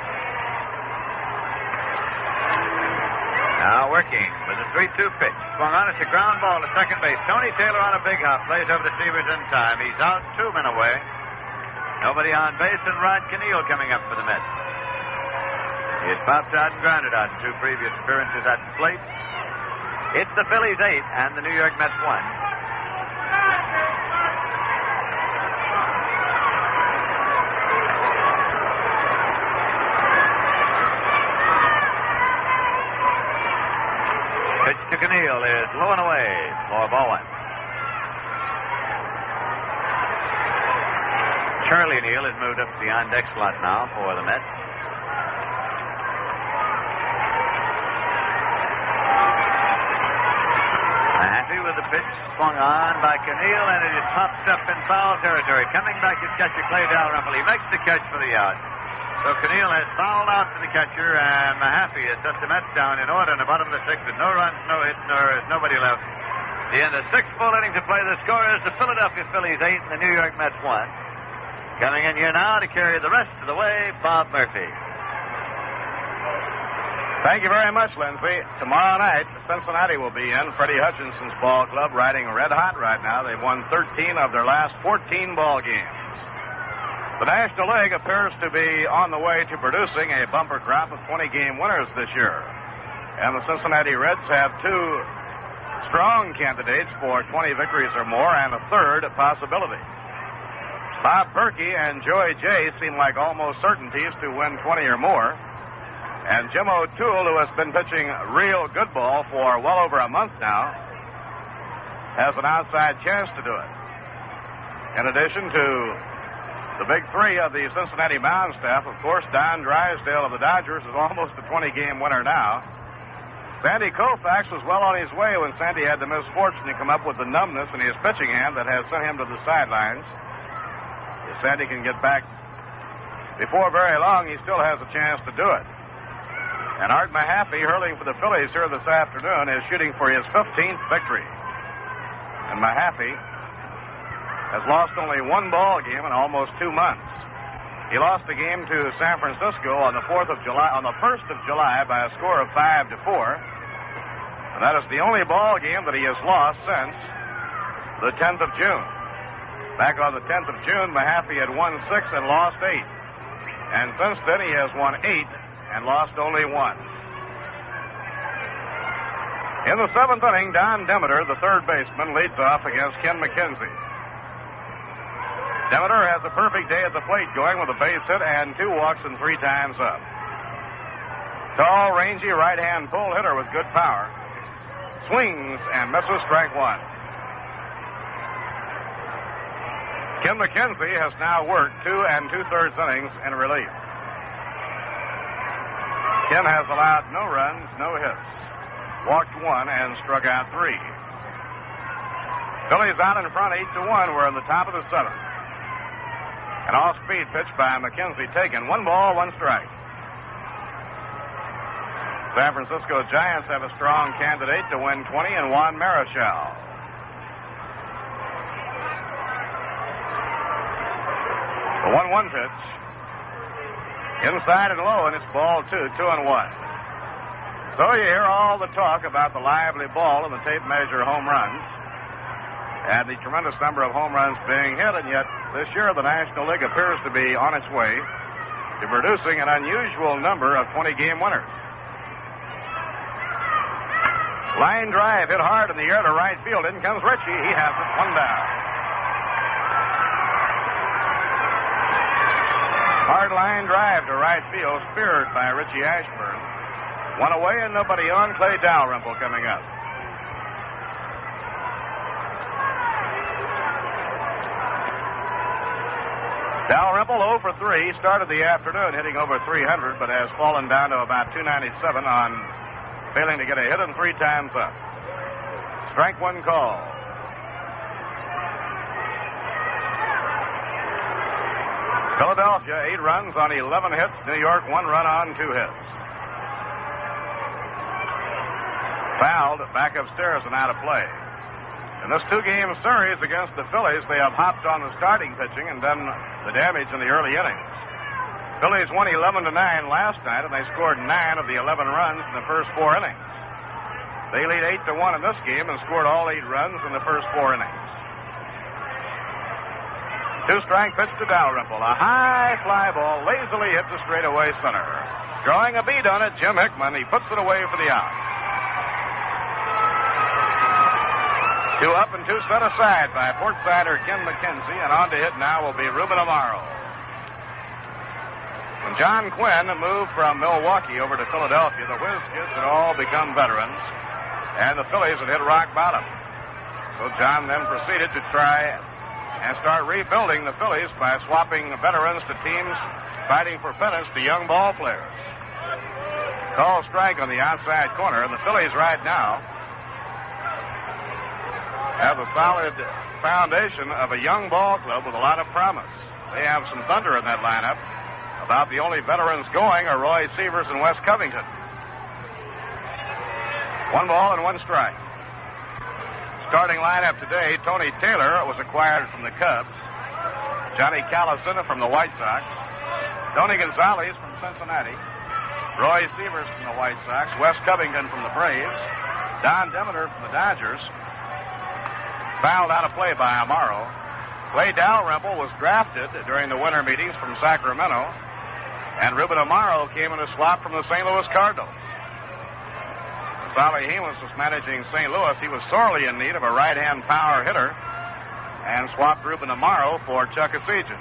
B: Now working with a 3-2 pitch. Swung on. It's a ground ball to second base. Tony Taylor on a big hop. Plays over to Severs in time. He's out, 2 men away. Nobody on base, and Rod Keneal coming up for the Mets. He has popped out and grounded out in 2 previous appearances at the plate. It's the Phillies 8 and the New York Mets 1. Pitch to Keneal is low and away for ball 1. Charlie Neal has moved up to the on-deck slot now for the Mets. Mahaffey with the pitch swung on by Keneal, and it is popped up in foul territory. Coming back is catcher Clay Dalrymple. He makes the catch for the out. So Keneal has fouled out to the catcher, and Mahaffey has set the Mets down in order in the bottom of the 6th with no runs, no hits, nor is nobody left. The end of 6 full innings to play. The score is the Philadelphia Phillies 8 and the New York Mets 1. Coming in here now to carry the rest of the way, Bob Murphy.
H: Thank you very much, Lindsay. Tomorrow night, Cincinnati will be in Freddie Hutchinson's ball club, riding red hot right now. They've won 13 of their last 14 ball games. The National League appears to be on the way to producing a bumper crop of 20-game winners this year. And the Cincinnati Reds have two strong candidates for 20 victories or more and a third possibility. Bob Berkey and Joey Jay seem like almost certainties to win 20 or more. And Jim O'Toole, who has been pitching real good ball for well over a month now, has an outside chance to do it. In addition to the big three of the Cincinnati mound staff, of course, Don Drysdale of the Dodgers is almost a 20-game winner now. Sandy Koufax was well on his way when Sandy had the misfortune to come up with the numbness in his pitching hand that has sent him to the sidelines. If Sandy can get back before very long, he still has a chance to do it. And Art Mahaffey, hurling for the Phillies here this afternoon, is shooting for his 15th victory. And Mahaffey has lost only one ball game in almost 2 months. He lost the game to San Francisco on the 1st of July by a score of 5-4. And that is the only ball game that he has lost since the 10th of June. Back on the 10th of June, Mahaffey had won 6 and lost 8. And since then, he has won 8 and lost only 1. In the 7th inning, Don Demeter, the third baseman, leads off against Ken McKenzie. Demeter has a perfect day at the plate, going with a base hit and 2 walks and 3 times up. Tall, rangy, right-hand pull hitter with good power. Swings and misses, strike 1. Ken McKenzie has now worked 2 2/3 innings in relief. Ken has allowed no runs, no hits, walked 1 and struck out 3. Phillies out in front 8-1. We're in the top of the 7th. An off-speed pitch by McKenzie taken. 1 ball, 1 strike. San Francisco Giants have a strong candidate to win 20 in Juan Marichal. The 1-1 pitch. Inside and low, and it's ball 2, 2-1. So you hear all the talk about the lively ball and the tape measure home runs and the tremendous number of home runs being hit, and yet this year the National League appears to be on its way to producing an unusual number of 20-game winners. Line drive hit hard in the air to right field. In comes Ritchie. He has it, 1 down. Hard line drive to right field, speared by Richie Ashburn. 1 away and nobody on. Clay Dalrymple coming up. Dalrymple 0 for 3. Started the afternoon hitting over 300, but has fallen down to about 297 on failing to get a hit and 3 times up. Strike 1 call. Philadelphia, 8 runs on 11 hits. New York, 1 run on 2 hits. Fouled back upstairs and out of play. In this 2-game series against the Phillies, they have hopped on the starting pitching and done the damage in the early innings. Phillies won 11-9 last night, and they scored 9 of the 11 runs in the first 4 innings. They lead 8-1 in this game and scored all 8 runs in the first 4 innings. 2-strike pitch to Dalrymple. A high fly ball lazily hit to straightaway center. Drawing a bead on it, Jim Hickman. He puts it away for the out. 2 up and 2 set aside by Portsider Ken McKenzie, and on to hit now will be Ruben Amaro. When John Quinn moved from Milwaukee over to Philadelphia, the Whiz Kids had all become veterans, and the Phillies had hit rock bottom. So John then proceeded to try and start rebuilding the Phillies by swapping veterans to teams fighting for pennants to young ball players. Call strike on the outside corner, and the Phillies right now have a solid foundation of a young ball club with a lot of promise. They have some thunder in that lineup. About the only veterans going are Roy Sievers and Wes Covington. 1 ball and 1 strike. Starting lineup today, Tony Taylor was acquired from the Cubs. Johnny Callison from the White Sox. Tony Gonzalez from Cincinnati. Roy Sievers from the White Sox. Wes Covington from the Braves. Don Demeter from the Dodgers. Fouled out of play by Amaro. Clay Dalrymple was drafted during the winter meetings from Sacramento, and Ruben Amaro came in a swap from the St. Louis Cardinals. Sally Hemans was managing St. Louis. He was sorely in need of a right-hand power hitter and swapped Ruben Amaro for Chuck Essegian.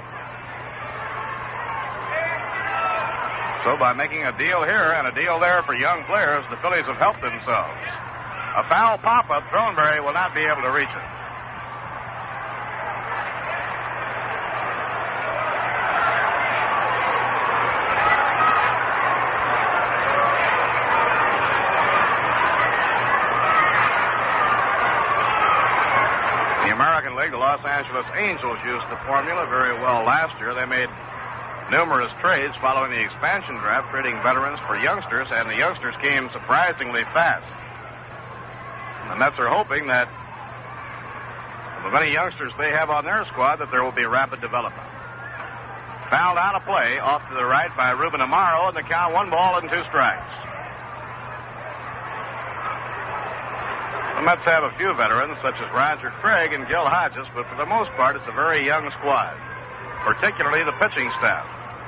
H: So by making a deal here and a deal there for young players, the Phillies have helped themselves. A foul pop-up, Thornberry will not be able to reach it. The Los Angeles Angels used the formula very well last year. They made numerous trades following the expansion draft, trading veterans for youngsters, and the youngsters came surprisingly fast. The Mets are hoping that the many youngsters they have on their squad that there will be rapid development. Fouled out of play off to the right by Ruben Amaro, and the count 1-2 strikes. The Mets have a few veterans, such as Roger Craig and Gil Hodges, but for the most part, it's a very young squad, particularly the pitching staff.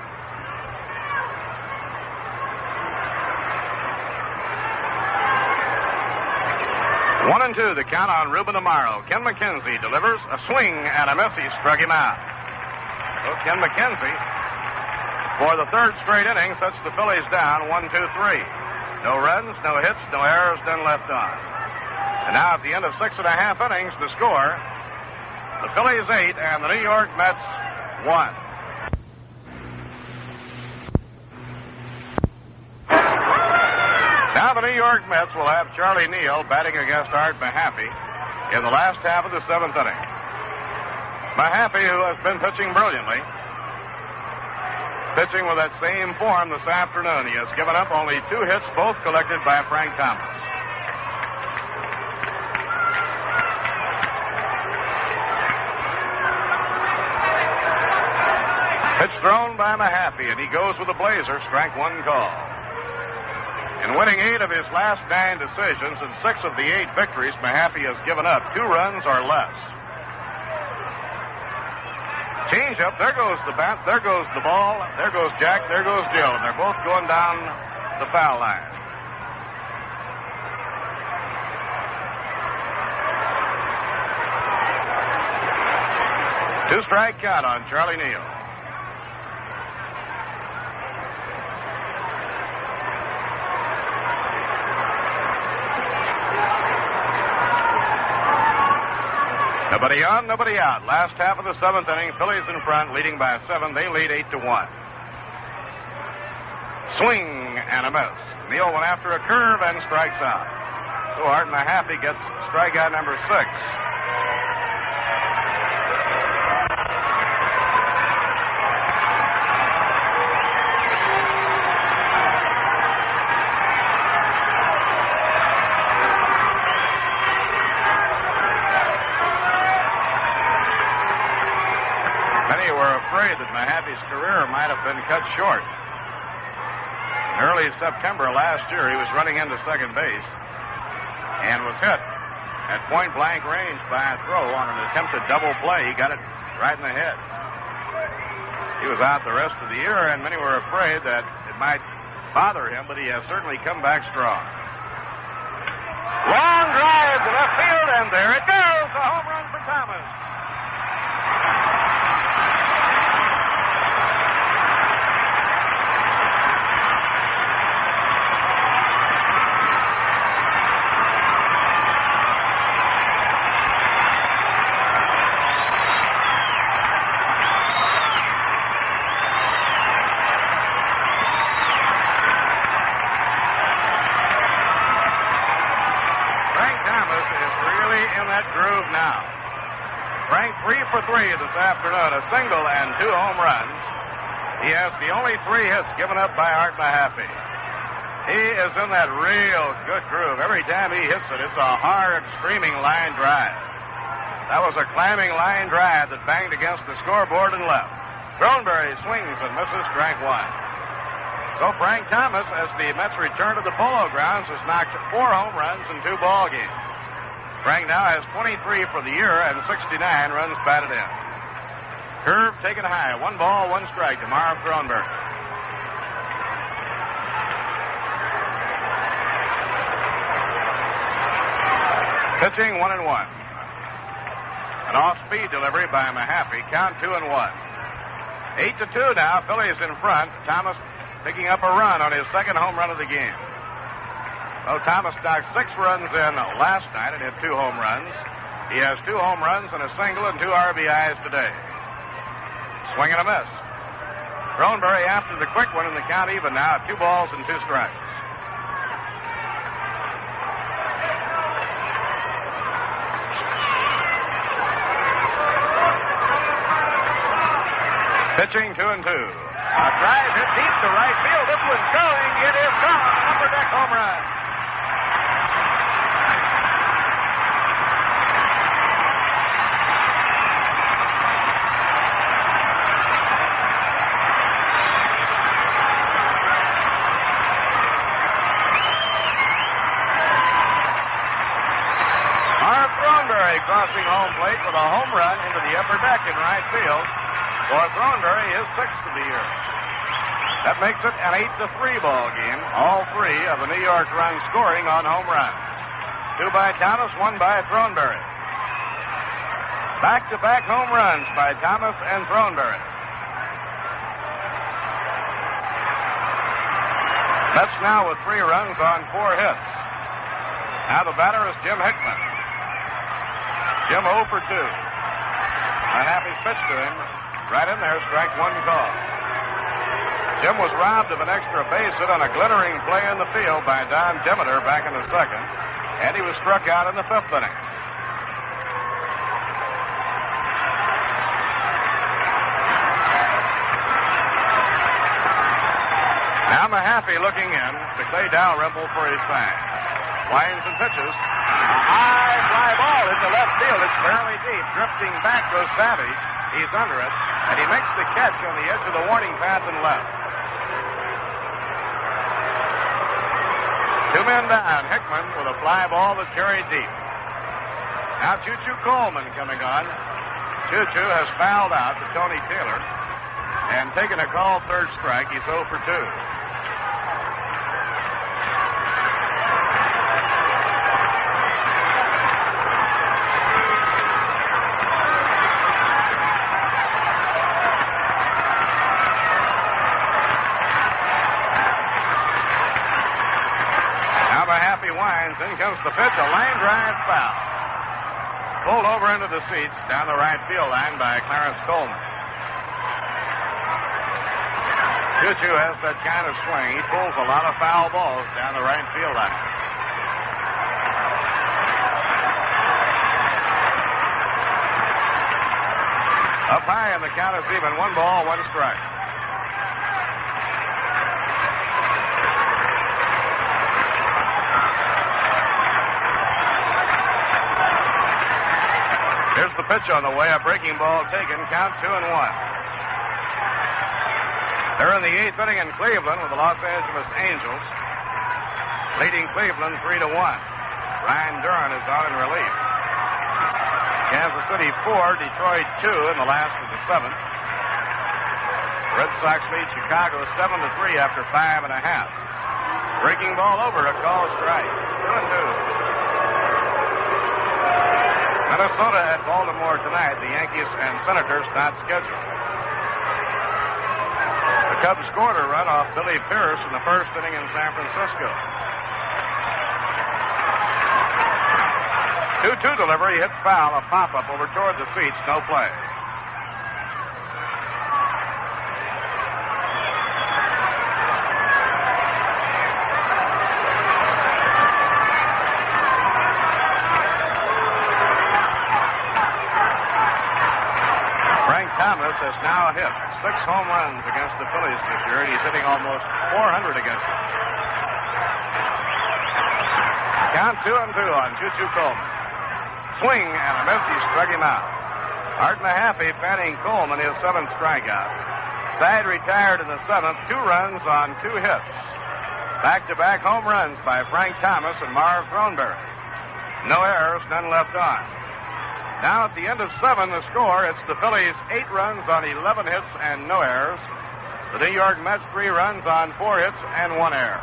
H: One and two, the count on Ruben Amaro. Ken McKenzie delivers a swing and a miss. He struck him out. So Ken McKenzie, for the third straight inning, sets the Phillies down 1-2-3. No runs, no hits, no errors, none left on. And now at the end of 6.5 innings, the score, the Phillies 8 and the New York Mets 1. Now the New York Mets will have Charlie Neal batting against Art Mahaffey in the last half of the 7th inning. Mahaffey, who has been pitching brilliantly, pitching with that same form this afternoon. He has given up only 2 hits, both collected by Frank Thomas. Pitch thrown by Mahaffey, and he goes with a blazer, strike 1 call. In winning 8 of his last 9 decisions and 6 of the 8 victories, Mahaffey has given up 2 runs or less. Change up, there goes the bat, there goes the ball, there goes Jack, there goes Jill, and they're both going down the foul line. Two-strike count on Charlie Neal. Nobody on, nobody out. Last half of the 7th inning, Phillies in front, leading by 7. They lead 8-1. Swing and a miss. Neal went after a curve and strikes out. So Art Mahaffey gets strikeout number 6. That Mahaffey's career might have been cut short. In early September last year, he was running into second base and was hit at point-blank range by a throw on an attempted double play. He got it right in the head. He was out the rest of the year, and many were afraid that it might bother him, but he has certainly come back strong. Long drive to left field, and there it goes, a home run for Thomas. Frank 3 for 3 this afternoon, a single and 2 home runs. He has the only 3 hits given up by Art Mahaffey. He is in that real good groove. Every time he hits it, it's a hard, screaming line drive. That was a climbing line drive that banged against the scoreboard and left. Thornberry swings and misses, strike 1. So Frank Thomas, as the Mets return to the Polo Grounds, has knocked 4 home runs in 2 ball games. Frank now has 23 for the year and 69 runs batted in. Curve taken high. 1 ball, 1 strike to Marv Throneberry. Pitching 1-1. An off-speed delivery by Mahaffey. Count 2-1. 8-2 now. Phillies in front. Thomas picking up a run on his second home run of the game. Well, Thomas knocked 6 runs in last night and hit 2 home runs. He has 2 home runs and a single and 2 RBIs today. Swing and a miss. Throneberry after the quick one, and the count even now at 2 balls and 2 strikes. Pitching 2-2. A drive hit deep to right field. This one's going. It is gone. Upper deck home run. Marv Throneberry crossing home plate with a home run into the upper deck in right field. For Throneberry, his 6th of the year. That makes it an 8-3 ball game. All 3 of the New York runs scoring on home runs. 2 by Thomas, 1 by Throneberry. Back-to-back home runs by Thomas and Throneberry. Mets now with 3 runs on 4 hits. Now the batter is Jim Hickman. Jim 0 for 2. Mahaffey's pitch to him. Right in there, strike 1 call. Jim was robbed of an extra base hit on a glittering play in the field by Don Demeter back in the 2nd, and he was struck out in the 5th inning. Now Mahaffey looking in to Clay Dalrymple for his bag. Winds and pitches. A high fly ball into left field. It's fairly deep. Drifting back goes Savage. He's under it, and he makes the catch on the edge of the warning path and left. 2 men down. Hickman with a fly ball that's carried deep. Now Choo-Choo Coleman coming on. Choo-Choo has fouled out to Tony Taylor and taken a call 3rd strike. He's 0 for 2. In comes the pitch, a line drive foul. Pulled over into the seats down the right field line by Clarence Coleman. Choo-Choo has that kind of swing. He pulls a lot of foul balls down the right field line. Up high, and the count is even. 1 ball, 1 strike. Here's the pitch on the way. A breaking ball taken. Count 2-1. They're in the 8th inning in Cleveland with the Los Angeles Angels, leading Cleveland 3-1. Ryan Duran is on in relief. Kansas City 4, Detroit 2 in the last of the 7th. Red Sox lead Chicago 7-3 after 5.5. Breaking ball over. A call strike. 2-2. Minnesota at Baltimore tonight. The Yankees and Senators not scheduled. The Cubs scored a run off Billy Pierce in the 1st inning in San Francisco. 2-2 delivery, hit foul, a pop-up over toward the seats, no play. Thomas has now hit 6 home runs against the Phillies this year, and he's hitting almost 400 against them. Count 2-2 on Choo-Choo Coleman. Swing and a miss. He struck him out. Art Mahaffey fanning Coleman his 7th strikeout. Side retired in the 7th. 2 runs on 2 hits. Back-to-back home runs by Frank Thomas and Marv Throneberry. No errors, none left on. Now at the end of 7, the score, it's the Phillies 8 runs on 11 hits and no errors. The New York Mets 3 runs on 4 hits and 1 error.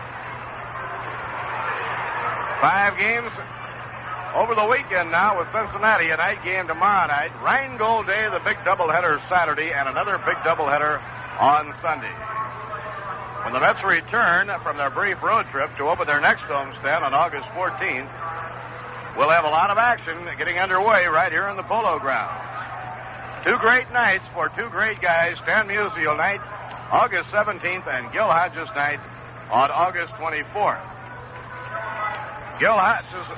H: 5 games over the weekend now with Cincinnati, a night game tomorrow night. Rheingold Day, the big doubleheader Saturday, and another big doubleheader on Sunday. When the Mets return from their brief road trip to open their next homestand on August 14th, we'll have a lot of action getting underway right here in the Polo Grounds. 2 great nights for 2 great guys. Stan Musial night, August 17th, and Gil Hodges night on August 24th. Gil Hodges,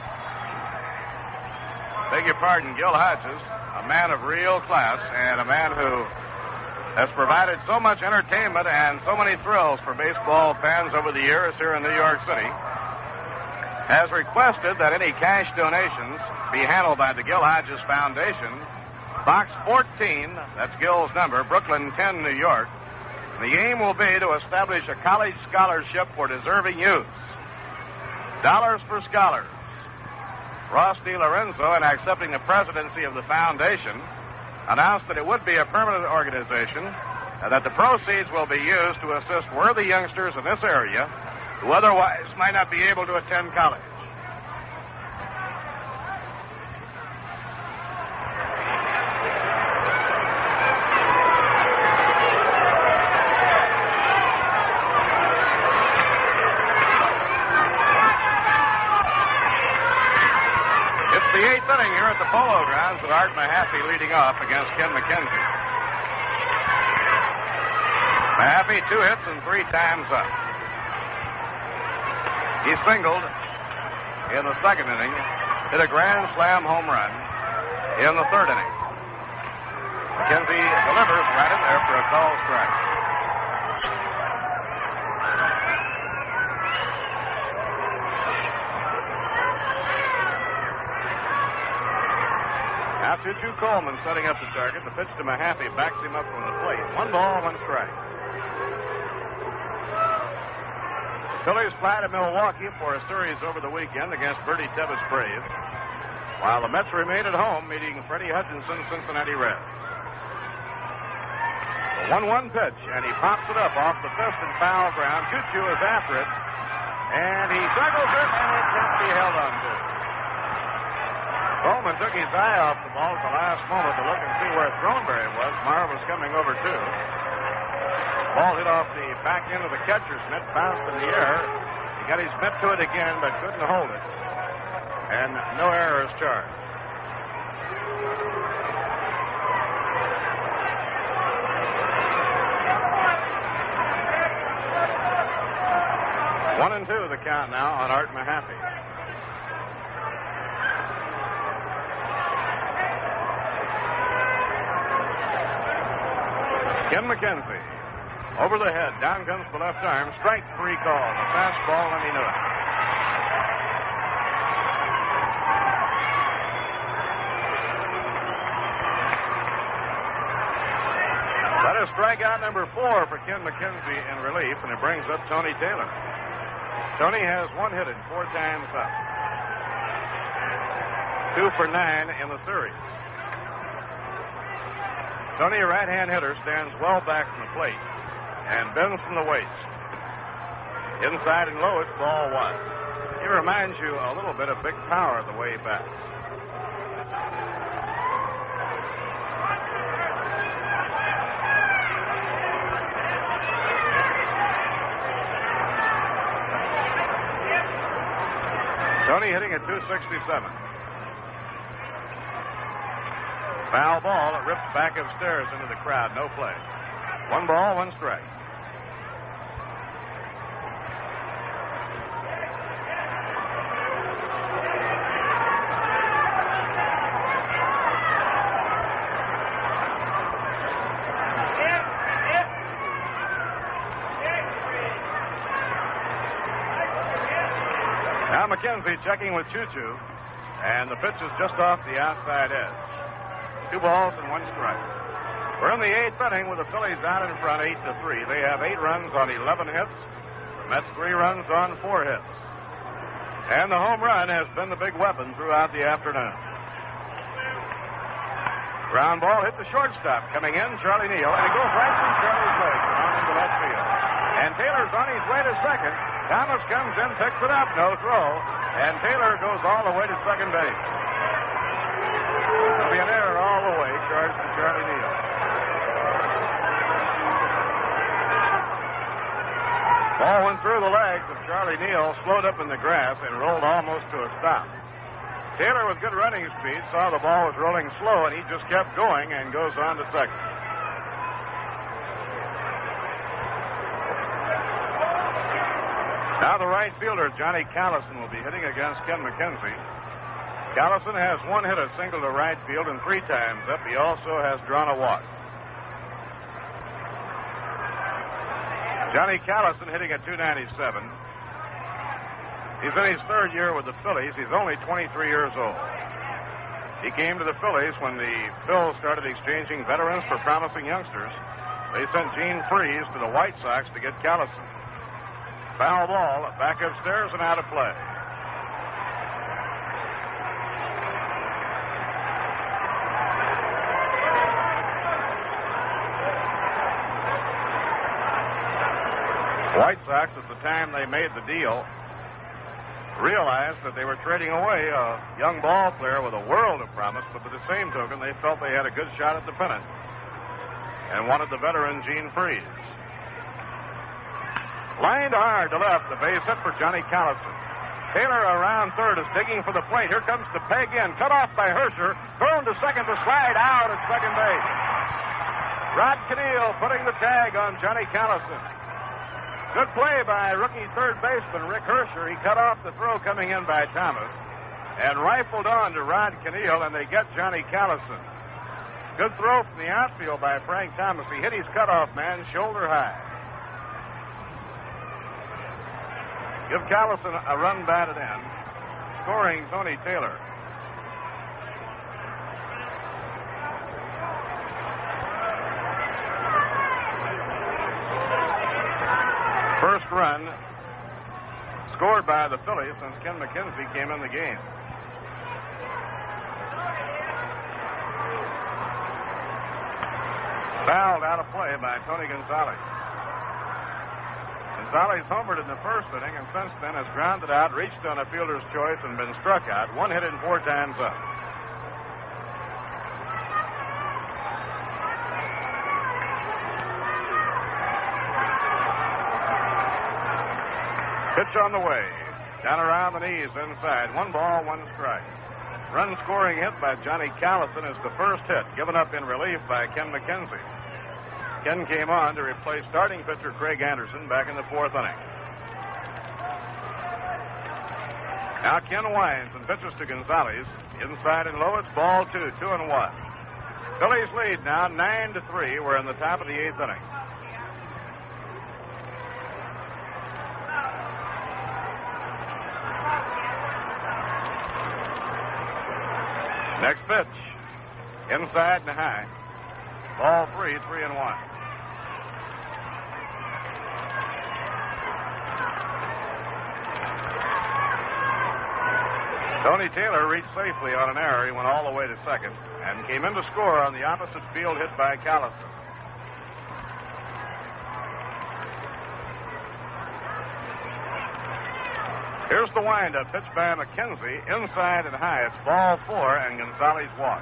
H: Gil Hodges, a man of real class and a man who has provided so much entertainment and so many thrills for baseball fans over the years here in New York City, has requested that any cash donations be handled by the Gil Hodges Foundation, Box 14, that's Gil's number, Brooklyn 10, New York. The aim will be to establish a college scholarship for deserving youths. Dollars for Scholars. Ross DiLorenzo, in accepting the presidency of the foundation, announced that it would be a permanent organization and that the proceeds will be used to assist worthy youngsters in this area who otherwise might not be able to attend college. The 8th inning here at the Polo Grounds with Art Mahaffey leading off against Ken McKenzie. Mahaffey 2 hits and 3 times up. He singled in the 2nd inning, hit a grand slam home run in the 3rd inning. McKenzie delivers right in there for a called strike. Now, Choo-Choo Coleman setting up the target. The pitch to Mahaffey backs him up from the plate. 1 ball, 1 strike. Phillies fly to Milwaukee for a series over the weekend against Bertie Tevis Braves, while the Mets remain at home meeting Freddie Hutchinson's Cincinnati Reds. The 1-1 pitch, and he pops it up off the fifth and foul ground. Choo-Choo is after it, and he circles it, and it can't be held on to. Coleman took his eye off the ball at the last moment to look and see where Throneberry was. Marv was coming over, too. Ball hit off the back end of the catcher's mitt, bounced in the air. He got his mitt to it again, but couldn't hold it. And no error is charged. One and 2 the count now on Art Mahaffey. Ken McKenzie. Over the head. Down comes the left arm. Strike 3 called. A fastball, and he knew it. That is strikeout number 4 for Ken McKenzie in relief, and it brings up Tony Taylor. Tony has 1 hit and 4 times up. 2 for 9 in the series. Tony, a right-hand hitter, stands well back from the plate and bends from the waist. Inside and low, it's ball 1. He reminds you a little bit of Big Power the way he bats. Tony hitting at .267. Foul ball. It rips back upstairs into the crowd. No play. 1 ball, 1 strike. Now McKenzie checking with Choo-Choo, and the pitch is just off the outside edge. 2 balls and 1 strike. We're in the 8th inning with the Phillies out in front 8-3. They have 8 runs on 11 hits. The Mets 3 runs on 4 hits. And the home run has been the big weapon throughout the afternoon. Ground ball hit the shortstop. Coming in, Charlie Neal, and it goes right through Charlie's legs and on into left field. And Taylor's on his way to second. Thomas comes in, picks it up, no throw, and Taylor goes all the way to second base. There'll be an error all the way, charged to Charlie Neal. Ball went through the legs of Charlie Neal, slowed up in the grass, and rolled almost to a stop. Taylor, with good running speed, saw the ball was rolling slow, and he just kept going and goes on to second. Now the right fielder, Johnny Callison, will be hitting against Ken McKenzie. Callison has one hit, a single to right field, and 3 times up. He also has drawn a walk. Johnny Callison hitting at .297. He's in his 3rd year with the Phillies. He's only 23 years old. He came to the Phillies when the Phils started exchanging veterans for promising youngsters. They sent Gene Freese to the White Sox to get Callison. Foul ball, back upstairs and out of play. White Sox, at the time they made the deal, realized that they were trading away a young ball player with a world of promise, but by the same token, they felt they had a good shot at the pennant and wanted the veteran Gene Freese. Lined hard to left, the base hit for Johnny Callison. Taylor around third is digging for the plate. Here comes the peg in, cut off by Hersher, thrown to second to slide out at second base. Rod Kniel putting the tag on Johnny Callison. Good play by rookie third baseman Rick Hersher. He cut off the throw coming in by Thomas and rifled on to Rod Kniel, and they get Johnny Callison. Good throw from the outfield by Frank Thomas. He hit his cutoff man shoulder high. Give Callison a run batted in, scoring Tony Taylor. First run scored by the Phillies since Ken McKenzie came in the game. Fouled out of play by Tony Gonzalez. Gonzalez homered in the first inning and since then has grounded out, reached on a fielder's choice, and been struck out. 1 hit and 4 times up. Pitch on the way. Down around the knees inside. 1 ball, 1 strike. Run scoring hit by Johnny Callison is the first hit, given up in relief by Ken McKenzie. Ken came on to replace starting pitcher Craig Anderson back in the 4th inning. Now Ken winds and pitches to Gonzalez. Inside and low, it's ball 2, 2-1. Phillies lead now 9-3. We're in the top of the 8th inning. Next pitch. Inside and high. Ball 3, 3-1. Tony Taylor reached safely on an error. He went all the way to second and came in to score on the opposite field hit by Callison. Here's the windup, pitch by McKenzie, inside and high. It's ball 4, and Gonzalez walks.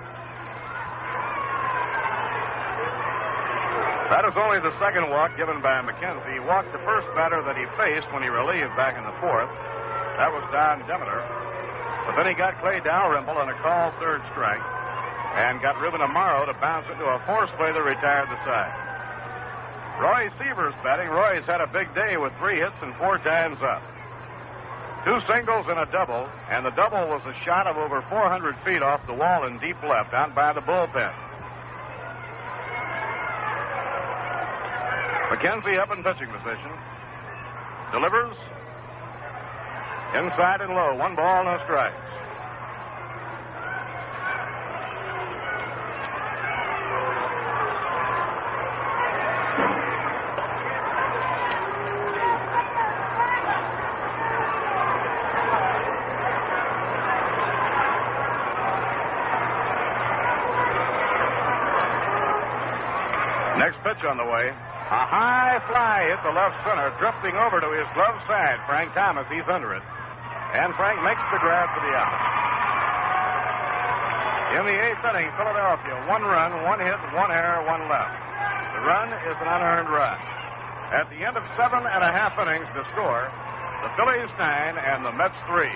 H: That is only the second walk given by McKenzie. He walked the first batter that he faced when he relieved back in the 4th. That was Don Demeter. But then he got Clay Dalrymple on a call third strike and got Ruben Amaro to bounce into a force play that retired the side. Roy Seaver's batting. Roy's had a big day with 3 hits and 4 times up. 2 singles and a double, and the double was a shot of over 400 feet off the wall in deep left, out by the bullpen. McKenzie up in pitching position. Delivers. Inside and low. 1 ball, no strikes. Next pitch on the way. A high fly hit the left center, drifting over to his glove side. Frank Thomas, he's under it. And Frank makes the grab for the out. In the 8th inning, Philadelphia, 1 run, 1 hit, 1 error, 1 left. The run is an unearned run. At the end of 7 1/2 innings, the score, the Phillies 9 and the Mets 3.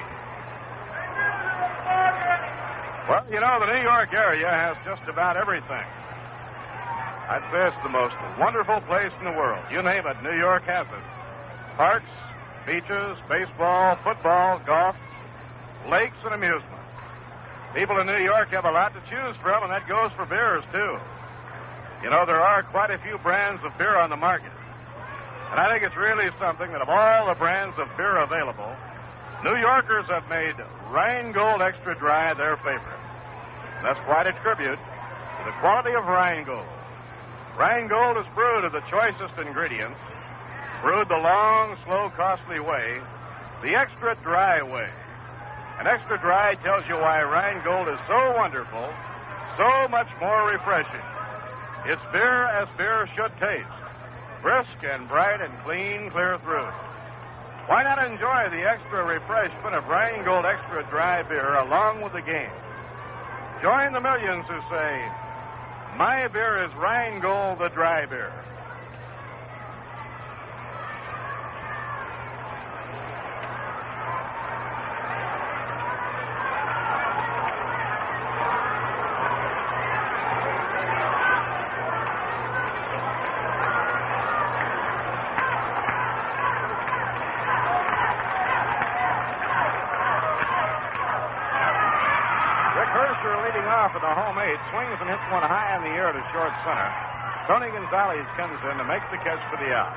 H: Well, you know, the New York area has just about everything. I'd say it's the most wonderful place in the world. You name it, New York has it. Parks, beaches, baseball, football, golf, lakes, and amusement. People in New York have a lot to choose from, and that goes for beers, too. You know, there are quite a few brands of beer on the market. And I think it's really something that of all the brands of beer available, New Yorkers have made Rheingold Extra Dry their favorite. And that's quite a tribute to the quality of Rheingold. Rheingold is brewed of the choicest ingredients, brewed the long, slow, costly way, the extra dry way. And extra dry tells you why Rheingold is so wonderful, so much more refreshing. It's beer as beer should taste, brisk and bright and clean clear through. Why not enjoy the extra refreshment of Rheingold Extra Dry beer along with the game? Join the millions who say, my beer is Rheingold the dry beer. At the home 8, swings and hits one high in the air to short center. Tony Gonzalez comes in to make the catch for the out.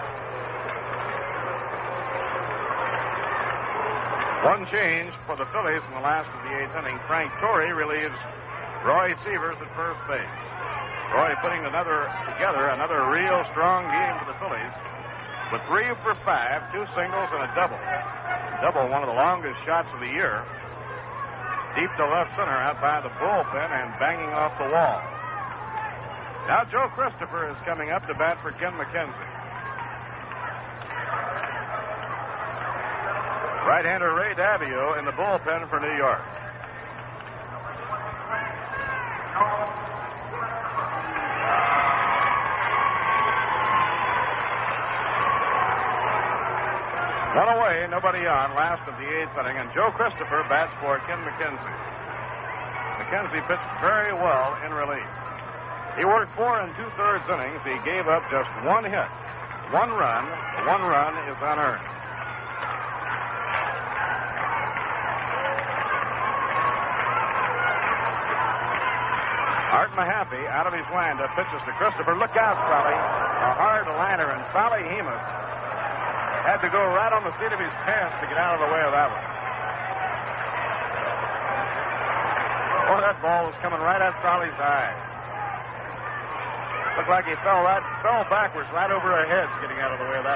H: One change for the Phillies in the last of the 8th inning. Frank Torrey relieves Roy Sievers at first base. Roy putting another real strong game for the Phillies with 3 for 5, 2 singles and a double. Double, one of the longest shots of the year. Deep to left center out by the bullpen and banging off the wall. Now Joe Christopher is coming up to bat for Ken McKenzie. Right-hander Ray Davio in the bullpen for New York. One away, nobody on, last of the 8th inning, and Joe Christopher bats for Ken McKenzie. McKenzie pitched very well in relief. He worked 4 2/3 innings. He gave up just 1 hit, 1 run. 1 run is unearned. Art Mahaffey, out of his windup, pitches to Christopher. Look out, Solly. A hard liner, and Solly Hemus had to go right on the seat of his pants to get out of the way of that one. Oh, that ball was coming right at Solly's eye. Looked like he fell backwards right over our heads getting out of the way of that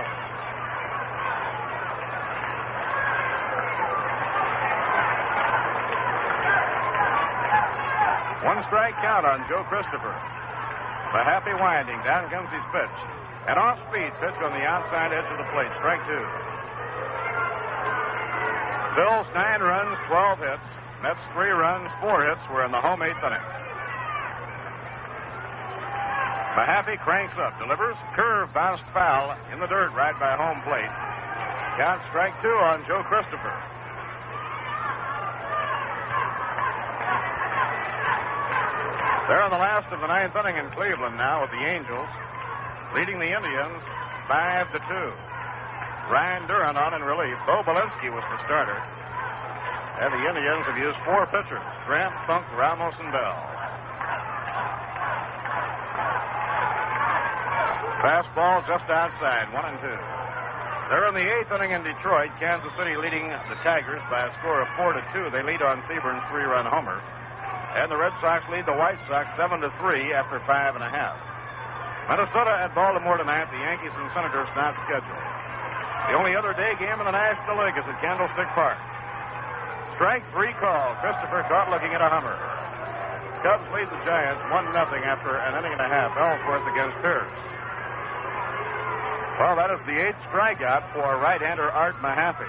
H: one. 1 strike count on Joe Christopher. The happy winding. Down comes his pitch. An off-speed pitch on the outside edge of the plate. Strike 2. Bills 9 runs, 12 hits. Mets 3 runs, 4 hits. We're in the home 8th inning. Mahaffey cranks up, delivers. Curve bounced foul in the dirt right by home plate. Count strike 2 on Joe Christopher. They're in the last of the 9th inning in Cleveland now with the Angels, leading the Indians 5-2. Ryan Durant on in relief. Bo Belinsky was the starter. And the Indians have used 4 pitchers: Grant, Funk, Ramos, and Bell. Fastball just outside, 1-2. They're in the 8th inning in Detroit. Kansas City leading the Tigers by a score of 4-2. They lead on Seburn's 3-run homer. And the Red Sox lead the White Sox 7-3 after 5.5. Minnesota at Baltimore tonight. The Yankees and Senators not scheduled. The only other day game in the National League is at Candlestick Park. Strike 3 call. Christopher caught looking at a hummer. Cubs lead the Giants 1-0 after an inning and a half. Ellsworth against Pierce. Well, that is the 8th strikeout for right-hander Art Mahaffey.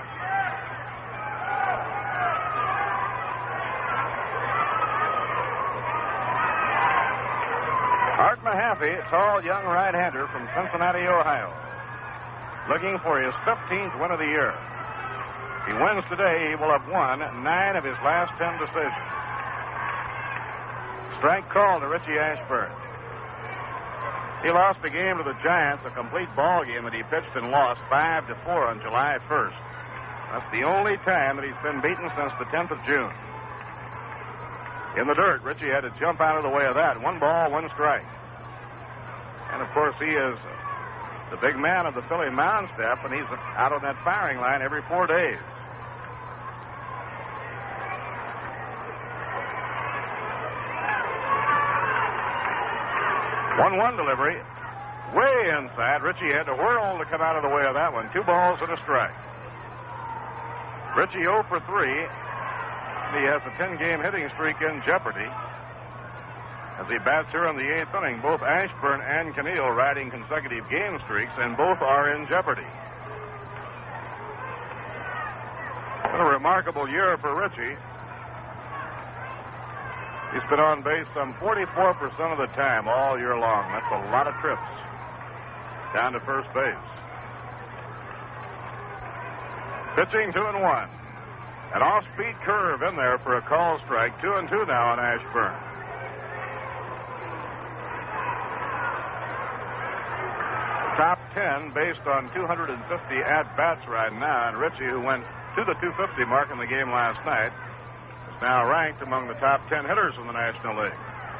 H: Art Mahaffey, tall young right-hander from Cincinnati, Ohio, looking for his 15th win of the year. If he wins today, he will have won 9 of his last 10 decisions. Strike call to Richie Ashburn. He lost the game to the Giants, a complete ball game that he pitched and lost 5-4 on July 1st. That's the only time that he's been beaten since the 10th of June. In the dirt, Richie had to jump out of the way of that. 1 ball, 1 strike. And, of course, he is the big man of the Philly mound staff, and he's out on that firing line every 4 days. 1-1 delivery. Way inside. Richie had to whirl to come out of the way of that one. 2 balls and a strike. Richie 0 for 3. He has a 10-game hitting streak in jeopardy. As he bats here in the 8th inning, both Ashburn and Canneel riding consecutive game streaks, and both are in jeopardy. What a remarkable year for Richie. He's been on base some 44% of the time all year long. That's a lot of trips down to first base. Pitching 2-1. An off-speed curve in there for a call strike. 2-2 now on Ashburn. Top 10 based on 250 at-bats right now. And Richie, who went to the 250 mark in the game last night, now ranked among the top 10 hitters in the National League.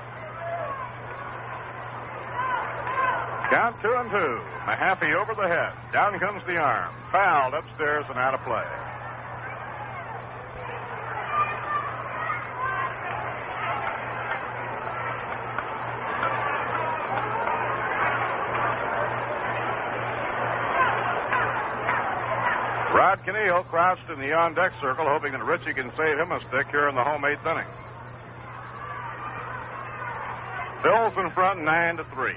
H: Count 2-2. Mahaffey over the head. Down comes the arm. Fouled upstairs and out of play. Rod Canneel crouched in the on-deck circle, hoping that Richie can save him a stick here in the home 8th inning. Phil's in front 9-3.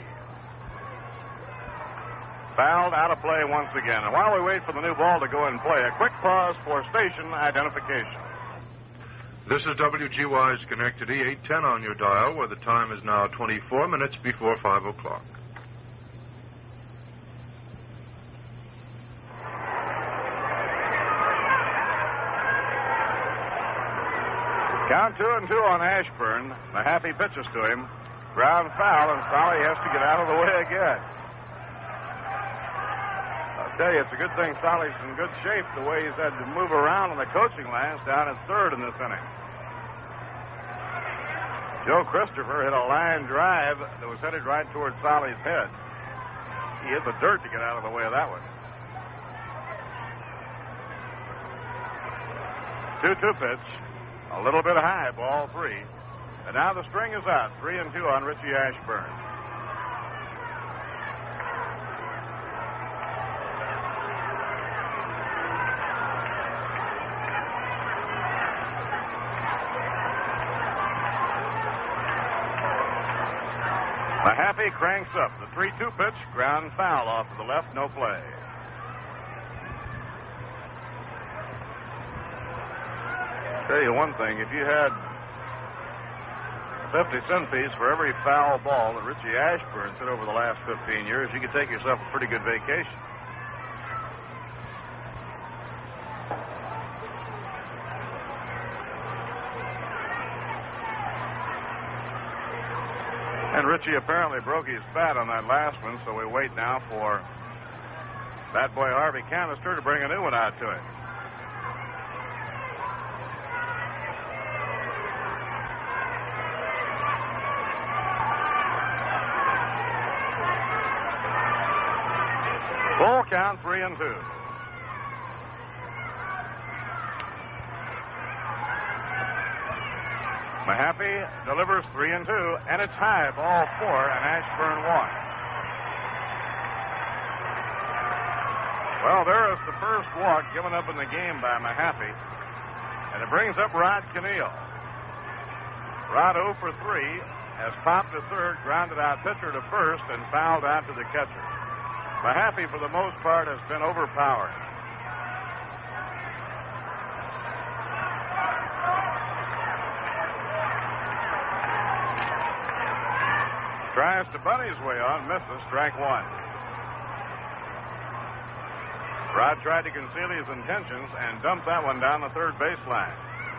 H: Fouled, out of play once again. And while we wait for the new ball to go in play, a quick pause for station identification.
G: This is WGY's Schenectady, 810 on your dial, where the time is now 24 minutes before 5 o'clock.
H: Count 2-2 on Ashburn. Mahaffey pitches to him. Ground foul, and Solly has to get out of the way again. I'll tell you, it's a good thing Solly's in good shape the way he's had to move around on the coaching lines down at third in this inning. Joe Christopher hit a line drive that was headed right towards Solly's head. He hit the dirt to get out of the way of that one. 2-2 pitch. A little bit high, ball 3. And now the string is out. 3-2 on Richie Ashburn. Mahaffey cranks up. The 3-2 pitch, ground foul off to the left, no play. Tell you one thing, if you had 50-cent piece for every foul ball that Richie Ashburn's hit over the last 15 years, you could take yourself a pretty good vacation. And Richie apparently broke his bat on that last one, so we wait now for Bat Boy Harvey Canister to bring a new one out to him. Full count, 3-2. Mahaffey delivers 3-2, and it's high, ball 4, and Ashburn walks. Well, there is the first walk given up in the game by Mahaffey, and it brings up Rod Canneel. Rod 0 for 3 has popped to third, grounded out pitcher to first, and fouled out to the catcher. Mahaffey, for the most part, has been overpowered. Tries to bunt his way on, misses, strike one. Rod tried to conceal his intentions and dumped that one down the third baseline.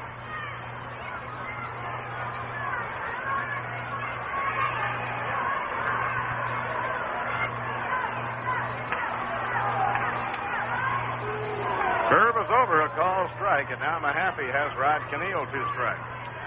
H: Curve is over, a call strike, and now Mahaffey has Rod Kniehl 2 strikes.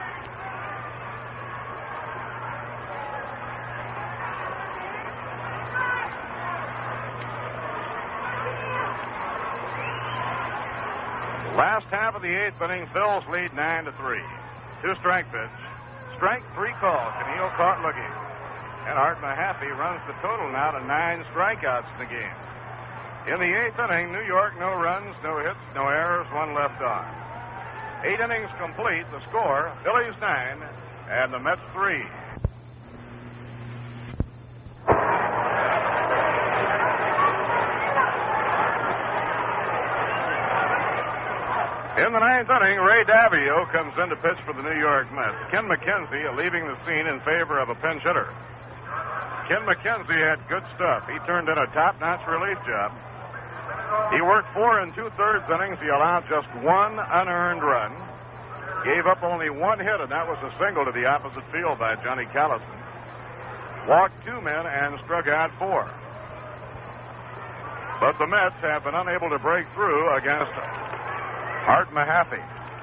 H: Last half of the 8th inning, Phil's lead 9-3. 2-strike pitch. Strike 3 call. Kniehl caught looking. And Art Mahaffey runs the total now to 9 strikeouts in the game. In the 8th inning, New York, no runs, no hits, no errors, 1 left on. 8 innings complete. The score, Phillies 9 and the Mets 3. In the 9th inning, Ray Davio comes in to pitch for the New York Mets. Ken McKenzie leaving the scene in favor of a pinch hitter. Ken McKenzie had good stuff. He turned in a top-notch relief job. He worked 4 2/3 innings. He allowed just 1 unearned run. Gave up only 1 hit, and that was a single to the opposite field by Johnny Callison. Walked 2 men and struck out 4. But the Mets have been unable to break through against Art Mahaffey.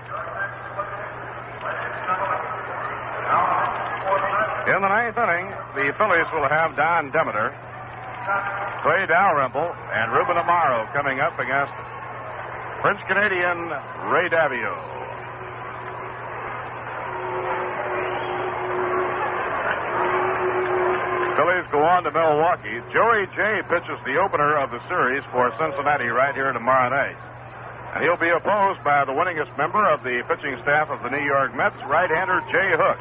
H: In the 9th inning, the Phillies will have Don Demeter, Clay Dalrymple, and Ruben Amaro coming up against French-Canadian Ray Davio. Phillies go on to Milwaukee. Joey Jay pitches the opener of the series for Cincinnati right here tomorrow night. And he'll be opposed by the winningest member of the pitching staff of the New York Mets, right-hander Jay Hook.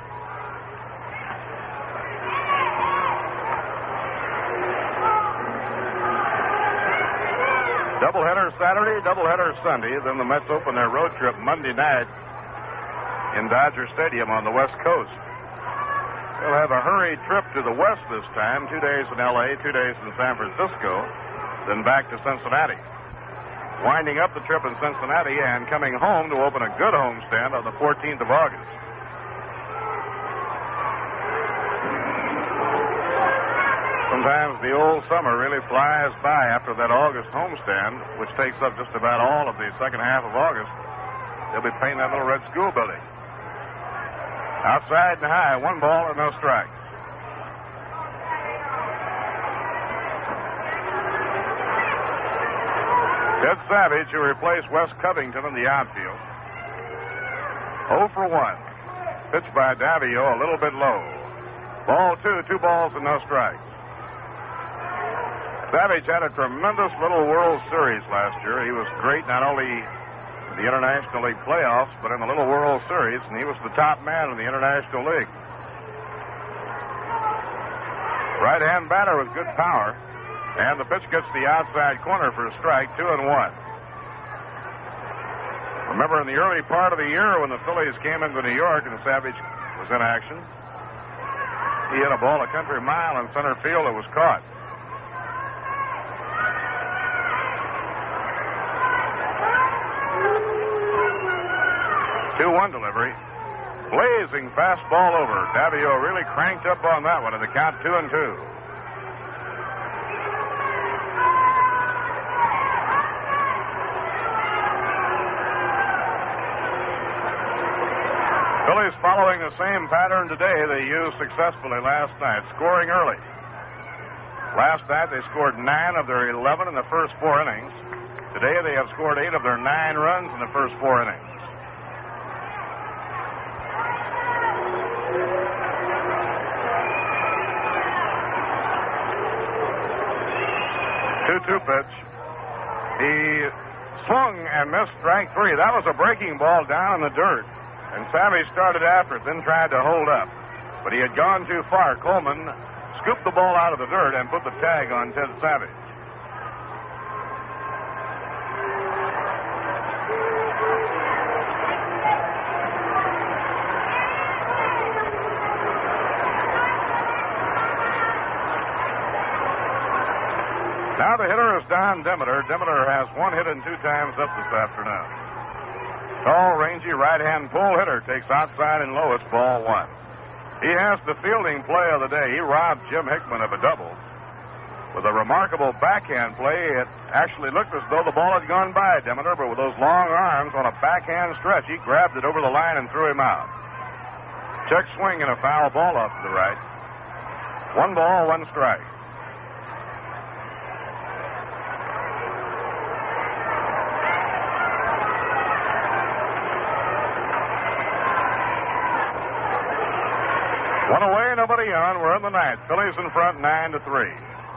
H: Doubleheader Saturday, doubleheader Sunday. Then the Mets open their road trip Monday night in Dodger Stadium on the West Coast. They'll have a hurried trip to the West this time, 2 days in L.A., 2 days in San Francisco, then back to Cincinnati. Winding up the trip in Cincinnati and coming home to open a good homestand on the 14th of August. Sometimes the old summer really flies by after that August homestand, which takes up just about all of the second half of August. They'll be painting that little red school building. Outside and high, 1 ball and no strikes. Ted Savage, who replaced Wes Covington in the outfield. 0 for 1. Pitched by Davio a little bit low. Ball 2, 2 balls and no strikes. Savage had a tremendous little World Series last year. He was great not only in the International League playoffs, but in the little World Series, and he was the top man in the International League. Right-hand batter with good power. And the pitch gets the outside corner for a strike, 2-1. Remember in the early part of the year when the Phillies came into New York and Savage was in action, he hit a ball a country mile in center field that was caught. Two-one delivery. Blazing fastball over. Davio really cranked up on that one, and the count 2-2. Phillies following the same pattern today they used successfully last night, scoring early. Last night they scored 9 of their 11 in the first 4 innings. Today they have scored 8 of their 9 runs in the first 4 innings. Two pitch. He swung and missed strike 3. That was a breaking ball down in the dirt. and Savage started after it, then tried to hold up. But he had gone too far. Coleman scooped the ball out of the dirt and put the tag on Ted Savage. Now the hitter is Don Demeter. Demeter has one hit and 2 times up this afternoon. Tall, rangy, right-hand pull hitter takes outside and lowest, ball 1. He has the fielding play of the day. He robbed Jim Hickman of a double. With a remarkable backhand play, it actually looked as though the ball had gone by Demeter, but with those long arms on a backhand stretch, he grabbed it over the line and threw him out. Check swing and a foul ball off to the right. 1 ball, 1 strike. One away, nobody on. We're in the 9th. Phillies in front, 9-3.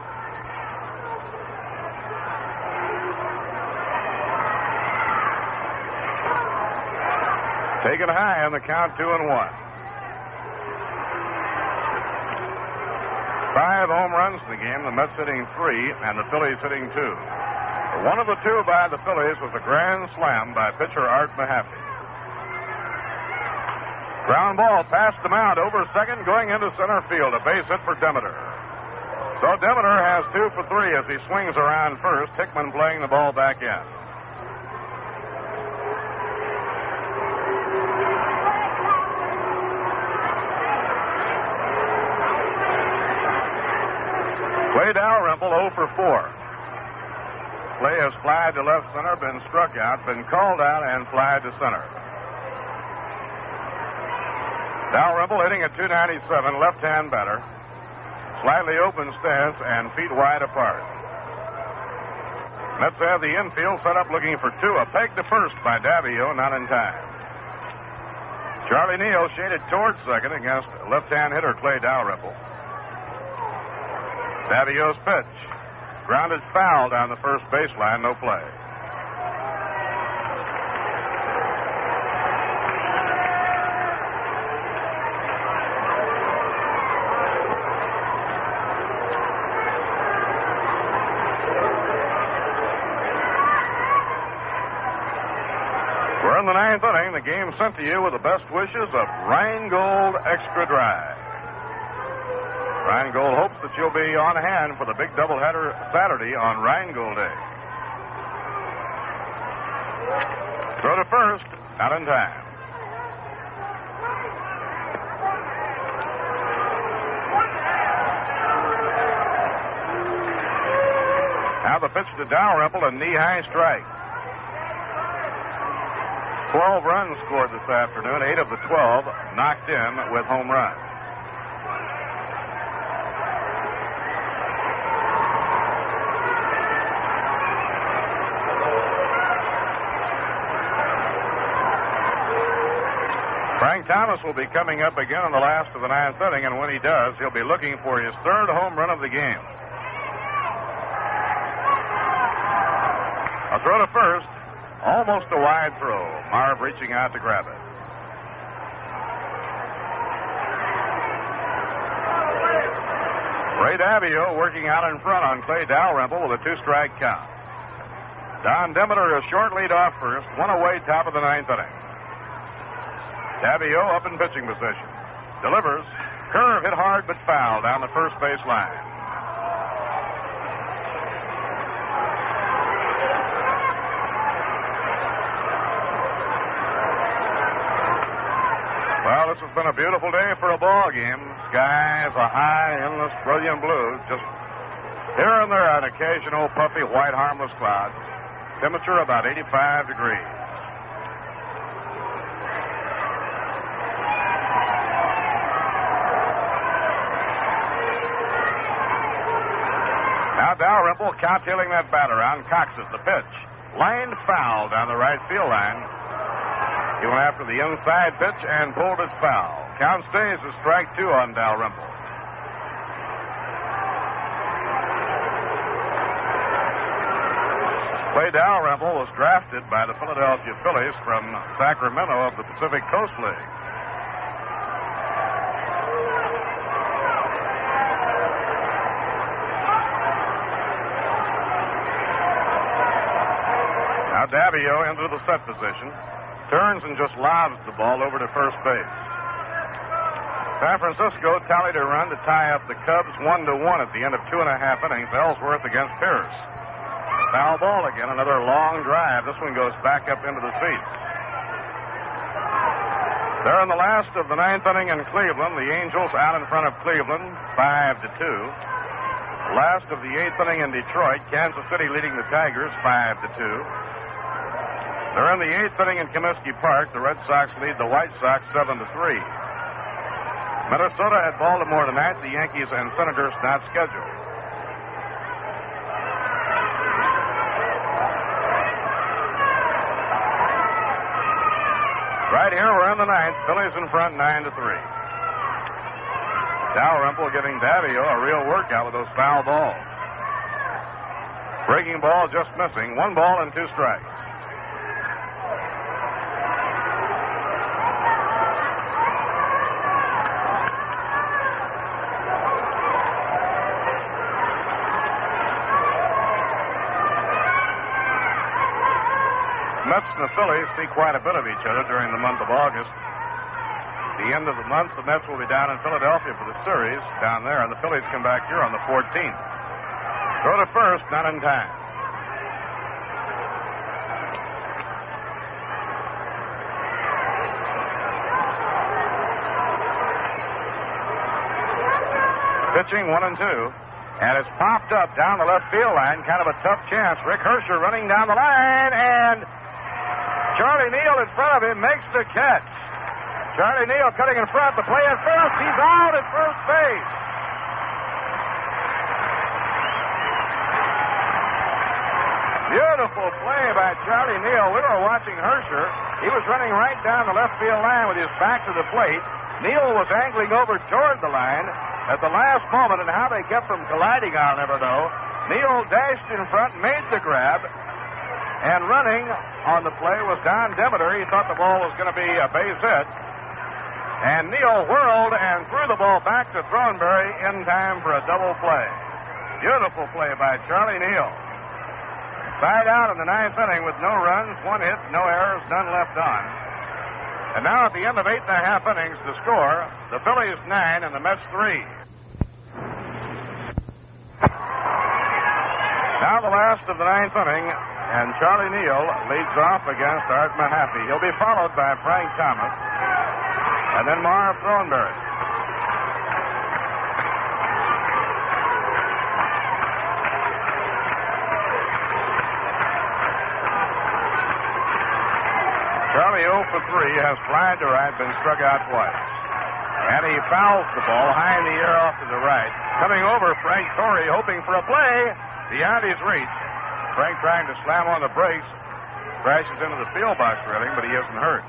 H: Taken high on the count, 2-1. 5 home runs in the game. The Mets hitting 3, and the Phillies hitting 2. One of the 2 by the Phillies was a grand slam by pitcher Art Mahaffey. Ground ball past the mound over second, going into center field. A base hit for Demeter. So Demeter has 2 for 3 as he swings around first. Hickman playing the ball back in. Clay Dalrymple 0 for 4. Clay has flied to left center, been struck out, been called out, and flied to center. Dalrymple hitting at 297, left-hand batter. Slightly open stance and feet wide apart. Mets have the infield set up looking for 2. A peg to first by Davio, not in time. Charlie Neal shaded towards second against left-hand hitter Clay Dalrymple. Davio's pitch. Grounded foul down the first baseline, no play. We're in the 9th inning. The game sent to you with the best wishes of Rheingold Extra Dry. Rheingold hopes that you'll be on hand for the big doubleheader Saturday on Rheingold Day. Throw to first, not in time. Now the pitch to Dalrymple, a knee-high strike. 12 runs scored this afternoon, 8 of the 12 knocked in with home runs. Frank Thomas will be coming up again in the last of the 9th inning, and when he does, he'll be looking for his 3rd home run of the game. A throw to first, almost a wide throw. Marv reaching out to grab it. Ray Davio working out in front on Clay Dalrymple with a 2-strike count. Don Demeter a short lead off first, 1 away, top of the 9th inning. Davio up in pitching position. Delivers. Curve hit hard but foul down the first base line. Well, this has been a beautiful day for a ball game. Skies a high, endless, brilliant blue. Just here and there an occasional puffy, white, harmless cloud. Temperature about 85 degrees. Now Dalrymple cowtailing that bat around. Coxes the pitch. Lined foul down the right field line. He went after the inside pitch and pulled it foul. Count stays as strike 2 on Dalrymple. Clay Dalrymple was drafted by the Philadelphia Phillies from Sacramento of the Pacific Coast League. Now Davio into the set position. Turns and just lobs the ball over to first base. San Francisco tallied a run to tie up the Cubs 1-1 at the end of 2.5 innings. Ellsworth against Pierce. Foul ball again, another long drive. This one goes back up into the seats. They're in the last of the 9th inning in Cleveland. The Angels out in front of Cleveland, 5-2. Last of the 8th inning in Detroit. Kansas City leading the Tigers, 5-2. They're in the 8th inning in Comiskey Park. The Red Sox lead the White Sox 7-3. Minnesota at Baltimore tonight. The Yankees and Senators not scheduled. Right here, we're in the 9th. Phillies in front, 9-3. Dalrymple giving Davio a real workout with those foul balls. Breaking ball just missing. 1 ball and 2 strikes. Mets and the Phillies see quite a bit of each other during the month of August. At the end of the month, the Mets will be down in Philadelphia for the series down there, and the Phillies come back here on the 14th. Throw to first, not in time. Pitching 1-2. And it's popped up down the left field line. Kind of a tough chance. Rick Hersher running down the line, and Charlie Neal in front of him makes the catch. Charlie Neal cutting in front. The play at first. He's out at first base. Beautiful play by Charlie Neal. We were watching Hersher. He was running right down the left field line with his back to the plate. Neal was angling over toward the line at the last moment, and how they kept from colliding, I'll never know. Neal dashed in front, made the grab, and running on the play was Don Demeter. He thought the ball was going to be a base hit. And Neal whirled and threw the ball back to Thornberry in time for a double play. Beautiful play by Charlie Neal. Side out in the 9th inning with no runs, 1 hit, no errors, none left on. And now at the end of 8.5 innings, the score, the Phillies 9 and the Mets 3. Now the last of the 9th inning, and Charlie Neal leads off against Art Mahaffey. He'll be followed by Frank Thomas, and then Marv Thornberry. Charlie 0 for 3 has flied to right, been struck out twice. And he fouls the ball high in the air off to the right. Coming over, Frank Torrey hoping for a play beyond his reach. Frank trying to slam on the brakes. Crashes into the field box railing, but he isn't hurt.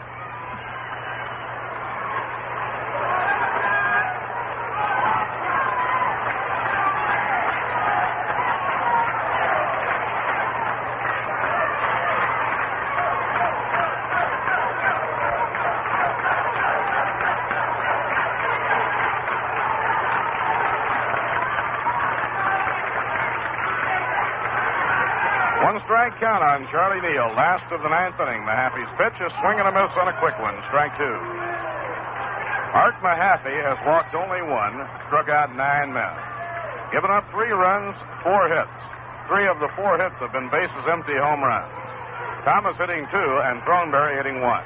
H: Strike count on Charlie Neal. Last of the 9th inning. Mahaffey's pitch, a swing and a miss on a quick one. Strike 2. Art Mahaffey has walked only 1, struck out 9 men. Given up 3 runs, 4 hits. 3 of the 4 hits have been bases empty home runs. Thomas hitting 2 and Thornberry hitting 1.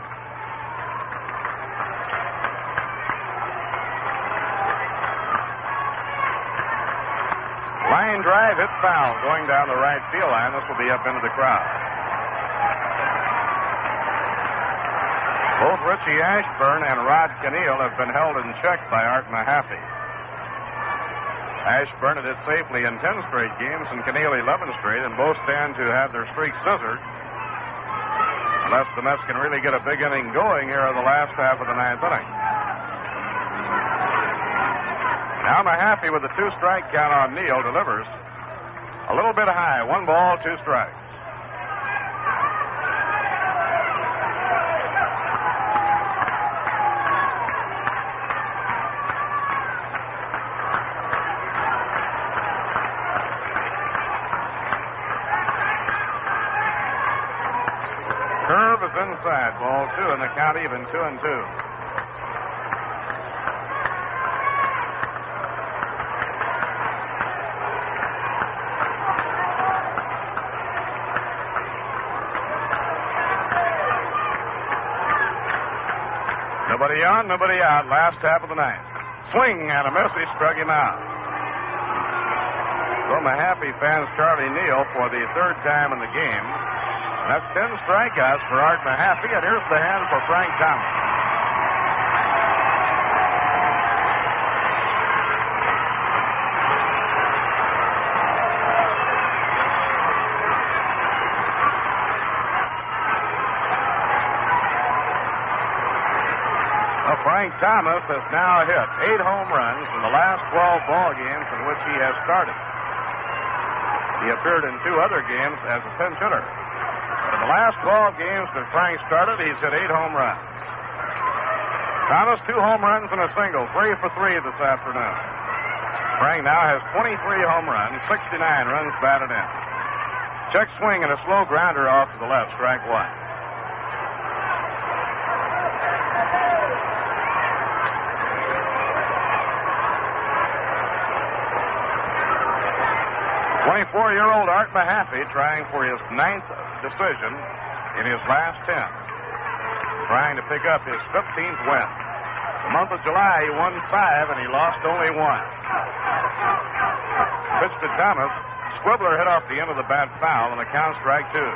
H: Line drive hit foul going down the right field line. This will be up into the crowd. Both Richie Ashburn and Rod Keneal have been held in check by Art Mahaffey. Ashburn had hit safely in 10 straight games and Keneal 11 straight, and both stand to have their streak scissored unless the Mets can really get a big inning going here in the last half of the 9th inning. Now Mahaffey with a 2-strike count on Neal delivers a little bit high. 1 ball, 2 strikes. outside. Ball 2 and the count even, 2-2. Nobody on, nobody out. Last half of the ninth. Swing and a miss. He struck him out. So Mahaffey fans Charlie Neal for the third time in the game. That's 10 strikeouts for Art Mahaffey, and here's the hand for Frank Thomas. Frank Thomas has now hit 8 home runs in the last 12 ball games in which he has started. He appeared in 2 other games as a pinch hitter. But in the last 12 games that Frank started, he's hit 8 home runs. Thomas, 2 home runs and a single, 3 for 3 this afternoon. Frank now has 23 home runs, 69 runs batted in. Check swing and a slow grounder off to the left, strike 1. 24-year-old Art Mahaffey trying for his 9th decision in his last 10. Trying to pick up his 15th win. The month of July, he won 5 and he lost only 1. Pitch to Thomas. Squibbler hit off the end of the bat foul and the count strike 2.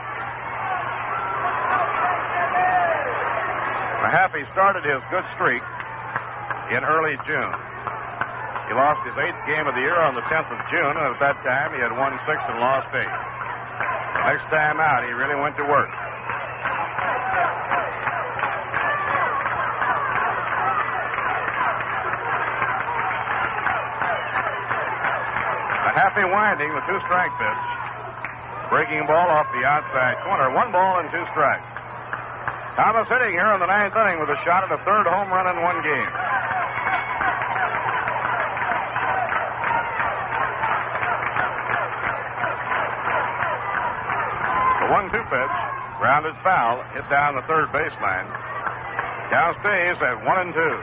H: Mahaffey started his good streak in early June. He lost his 8th game of the year on the 10th of June, and at that time he had won 6 and lost 8. The next time out, he really went to work. Mahaffey winding the 2-strike pitch. Breaking ball off the outside corner. 1 ball and 2 strikes. Thomas hitting here in the 9th inning with a shot at a 3rd home run in 1 game. The 1-2 pitch, grounded foul, hit down the 3rd baseline. Count stays at 1-2.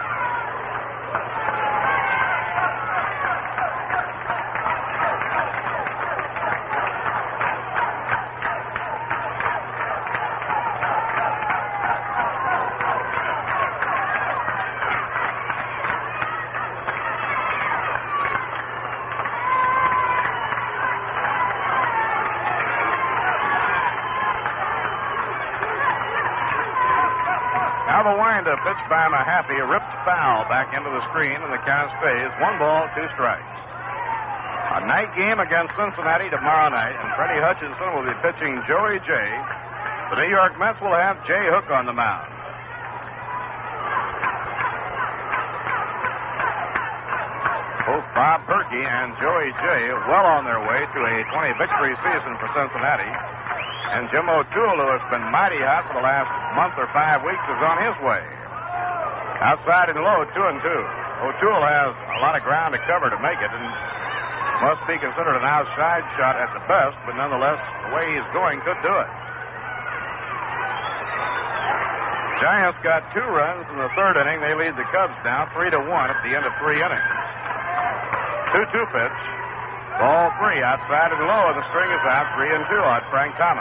H: Now the windup pitch by Mahaffey, ripped foul back into the screen, and the count stays 1 ball, 2 strikes. A night game against Cincinnati tomorrow night, and Freddie Hutchinson will be pitching Joey Jay. The New York Mets will have Jay Hook on the mound. Both Bob Perky and Joey Jay well on their way to a 20-victory season for Cincinnati. And Jim O'Toole, who has been mighty hot for the last month or 5 weeks, is on his way. Outside and low, 2-2. O'Toole has a lot of ground to cover to make it, and must be considered an outside shot at the best, but nonetheless, the way he's going could do it. Giants got 2 runs in the 3rd inning. They lead the Cubs now 3-1 at the end of 3 innings. 2-2 pitch. Ball 3 outside and low, and the string is out. 3-2 on Frank Thomas.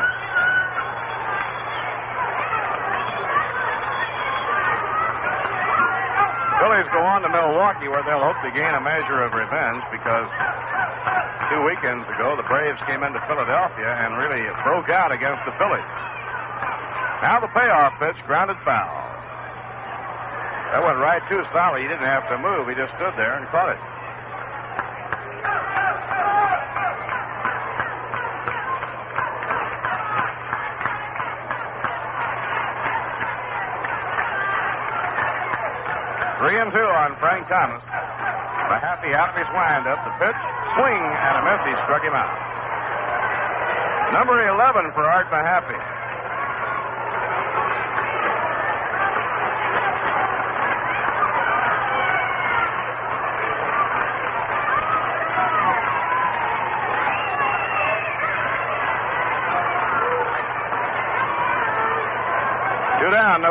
H: Phillies go on to Milwaukee, where they'll hope to gain a measure of revenge, because 2 weekends ago the Braves came into Philadelphia and really broke out against the Phillies. Now the payoff pitch, grounded foul. That went right to Solly. He didn't have to move. He just stood there and caught it. Three and 2 on Frank Thomas. Mahaffey out of his windup. The pitch, swing, and a miss. He struck him out. Number 11 for Art Mahaffey.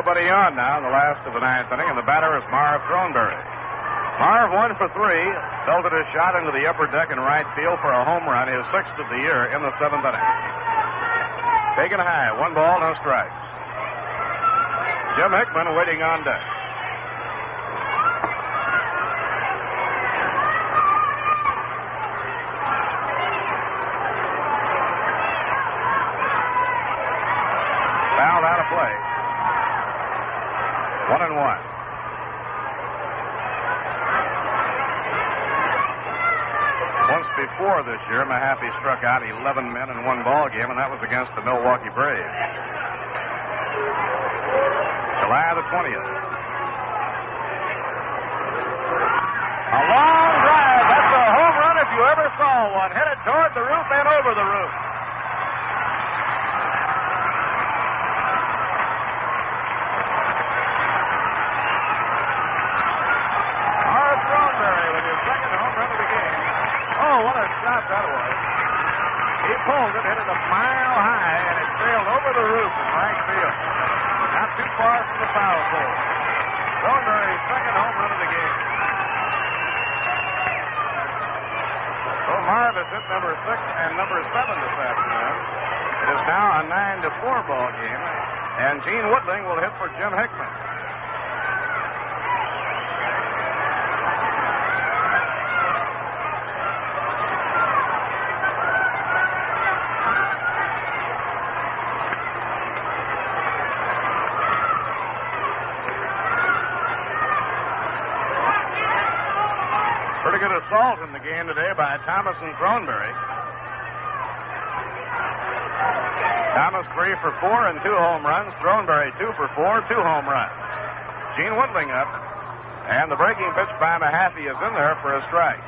H: nobody on now in the last of the ninth inning, and the batter is Marv Throneberry. Marv 1 for 3, belted a shot into the upper deck in right field for a home run, his 6th of the year in the 7th inning. Taken high, 1 ball, no strikes. Jim Hickman waiting on deck. Fouled out of play. 1-1. Once before this year, Mahaffey struck out 11 men in one ball game, and that was against the Milwaukee Braves. July the 20th. A long drive. That's a home run if you ever saw one. Headed toward the roof and over the roof. Marv Throneberry with his second home run of the game. Oh, what a shot that was. He pulled it, hit it a mile high, and it sailed over the roof in right field. Not too far from the foul pole. Throneberry's second home run of the game. So Marv has hit number 6 and number 7 this afternoon. It is now a 9-4 ball game, and Gene Woodling will hit for Jim Hickman. Pretty good assault in the game today by Thomas and Throneberry. Thomas 3 for 4 and 2 home runs. Throneberry 2 for 4, 2 home runs. Gene Woodling up, and the breaking pitch by Mahaffey is in there for a strike.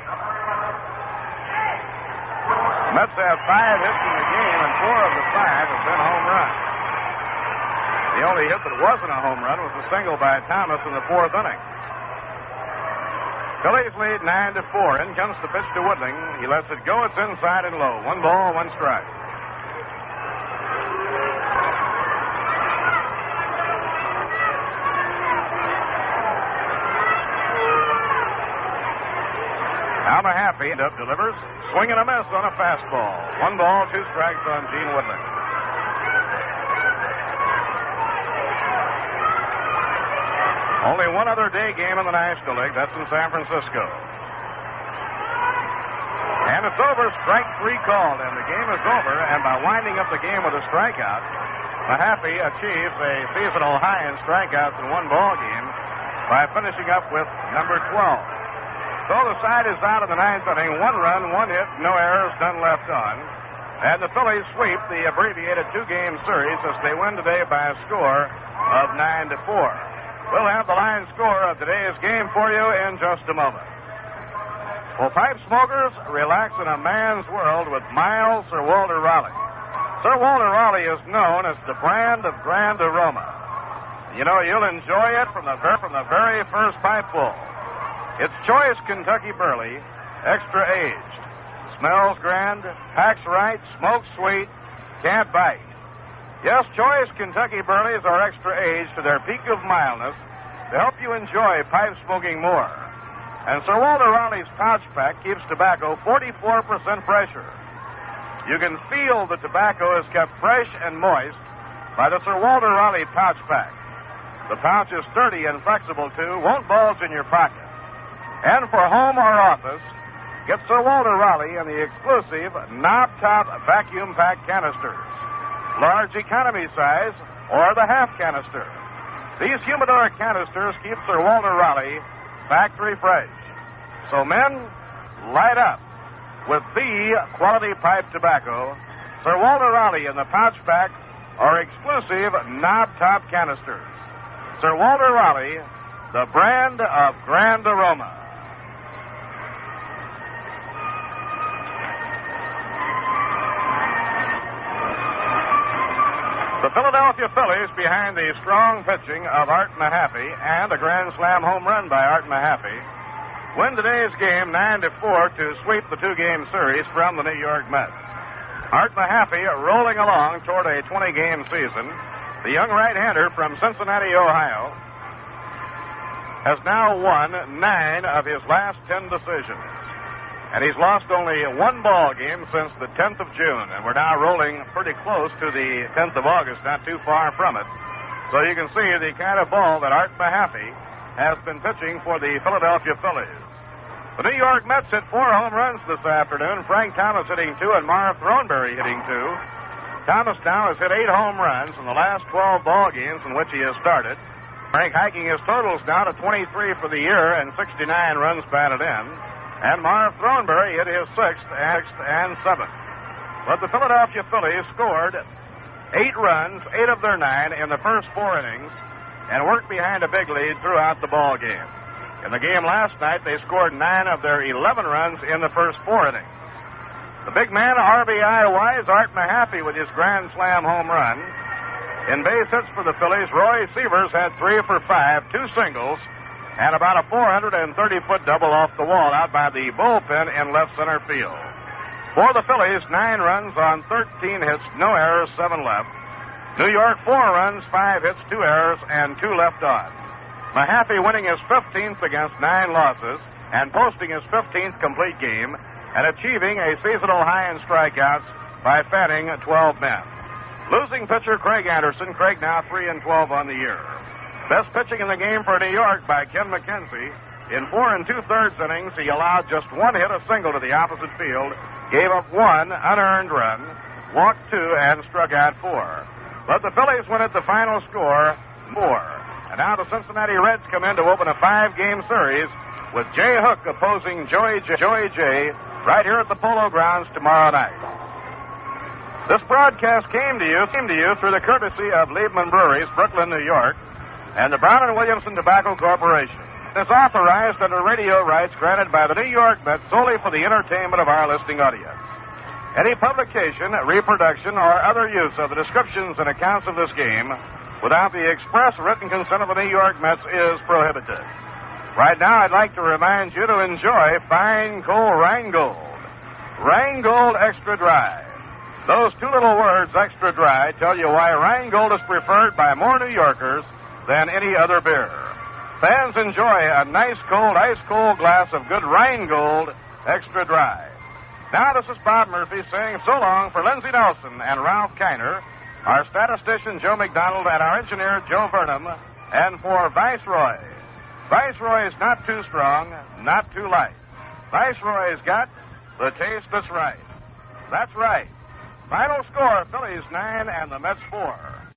H: Mets have 5 hits in the game, and 4 of the 5 have been home runs. The only hit that wasn't a home run was a single by Thomas in the 4th inning. Phillies lead 9-4. In comes the pitch to Woodling. He lets it go. It's inside and low. 1 ball, 1 strike. Now Mahaffey delivers. Swing and a miss on a fastball. 1 ball, 2 strikes on Gene Woodling. Only one other day game in the National League. That's in San Francisco. And it's over. Strike 3 called, and the game is over. And by winding up the game with a strikeout, Mahaffey achieves a seasonal high in strikeouts in one ball game by finishing up with number 12. So the side is out in the 9th inning. 1 run, 1 hit, no errors, none left on. And the Phillies sweep the abbreviated 2-game series as they win today by a score of 9-4. We'll have the line score of today's game for you in just a moment. Well, pipe smokers, relax in a man's world with mild Sir Walter Raleigh. Sir Walter Raleigh is known as the brand of grand aroma. You know, you'll enjoy it from the very first pipeful. It's choice Kentucky Burley, extra aged. Smells grand, packs right, smokes sweet, can't bite. Yes, choice Kentucky Burleys are extra aged to their peak of mildness to help you enjoy pipe smoking more. And Sir Walter Raleigh's pouch pack keeps tobacco 44% fresher. You can feel the tobacco is kept fresh and moist by the Sir Walter Raleigh pouch pack. The pouch is sturdy and flexible, too, won't bulge in your pocket. And for home or office, get Sir Walter Raleigh in the exclusive knob-top vacuum pack canisters. Large economy size or the half canister. These humidor canisters keep Sir Walter Raleigh factory fresh. So men, light up with the quality pipe tobacco, Sir Walter Raleigh in the pouch pack or exclusive knob-top canisters. Sir Walter Raleigh, the brand of grand aroma. The Philadelphia Phillies, behind the strong pitching of Art Mahaffey and a grand slam home run by Art Mahaffey, win today's game 9-4 to sweep the 2-game series from the New York Mets. Art Mahaffey rolling along toward a 20-game season. The young right-hander from Cincinnati, Ohio, has now won 9 of his last 10 decisions. And he's lost only one ball game since the 10th of June. And we're now rolling pretty close to the 10th of August, not too far from it. So you can see the kind of ball that Art Mahaffey has been pitching for the Philadelphia Phillies. The New York Mets hit 4 home runs this afternoon. Frank Thomas hitting 2 and Marv Throneberry hitting 2. Thomas now has hit 8 home runs in the last 12 ball games in which he has started. Frank hiking his totals now to 23 for the year and 69 runs batted in. And Marv Throneberry hit his 6th and 7th. But the Philadelphia Phillies scored 8 runs, 8 of their 9 in the first 4 innings, and worked behind a big lead throughout the ball game. In the game last night, they scored 9 of their 11 runs in the first 4 innings. The big man, RBI-wise, Art Mahaffey with his grand slam home run. In base hits for the Phillies, Roy Sievers had 3 for 5, 2 singles, and about a 430-foot double off the wall out by the bullpen in left center field. For the Phillies, 9 runs on 13 hits, no errors, 7 left. New York, 4 runs, 5 hits, 2 errors, and 2 left on. Mahaffey winning his 15th against 9 losses and posting his 15th complete game and achieving a seasonal high in strikeouts by fanning 12 men. Losing pitcher Craig Anderson. Craig now 3-12 on the year. Best pitching in the game for New York by Ken McKenzie. In 4 2/3 innings, he allowed just 1 hit, a single to the opposite field, gave up 1 unearned run, walked 2, and struck out 4. But the Phillies win at the final score, 4. And now the Cincinnati Reds come in to open a 5-game series with Jay Hook opposing Joey J. right here at the Polo Grounds tomorrow night. This broadcast came to you through the courtesy of Liebman Breweries, Brooklyn, New York, and the Brown and Williamson Tobacco Corporation. It's authorized under radio rights granted by the New York Mets solely for the entertainment of our listening audience. Any publication, reproduction, or other use of the descriptions and accounts of this game without the express written consent of the New York Mets is prohibited. Right now, I'd like to remind you to enjoy fine cold Rheingold. Rheingold Extra Dry. Those 2 little words, extra dry, tell you why Rheingold is preferred by more New Yorkers than any other beer. Fans enjoy a nice cold, ice-cold glass of good Rheingold Extra Dry. Now, this is Bob Murphy saying so long for Lindsey Nelson and Ralph Kiner, our statistician Joe McDonald, and our engineer Joe Burnham, and for Viceroy. Viceroy is not too strong, not too light. Viceroy's got the taste that's right. That's right. Final score, Phillies 9 and the Mets 4.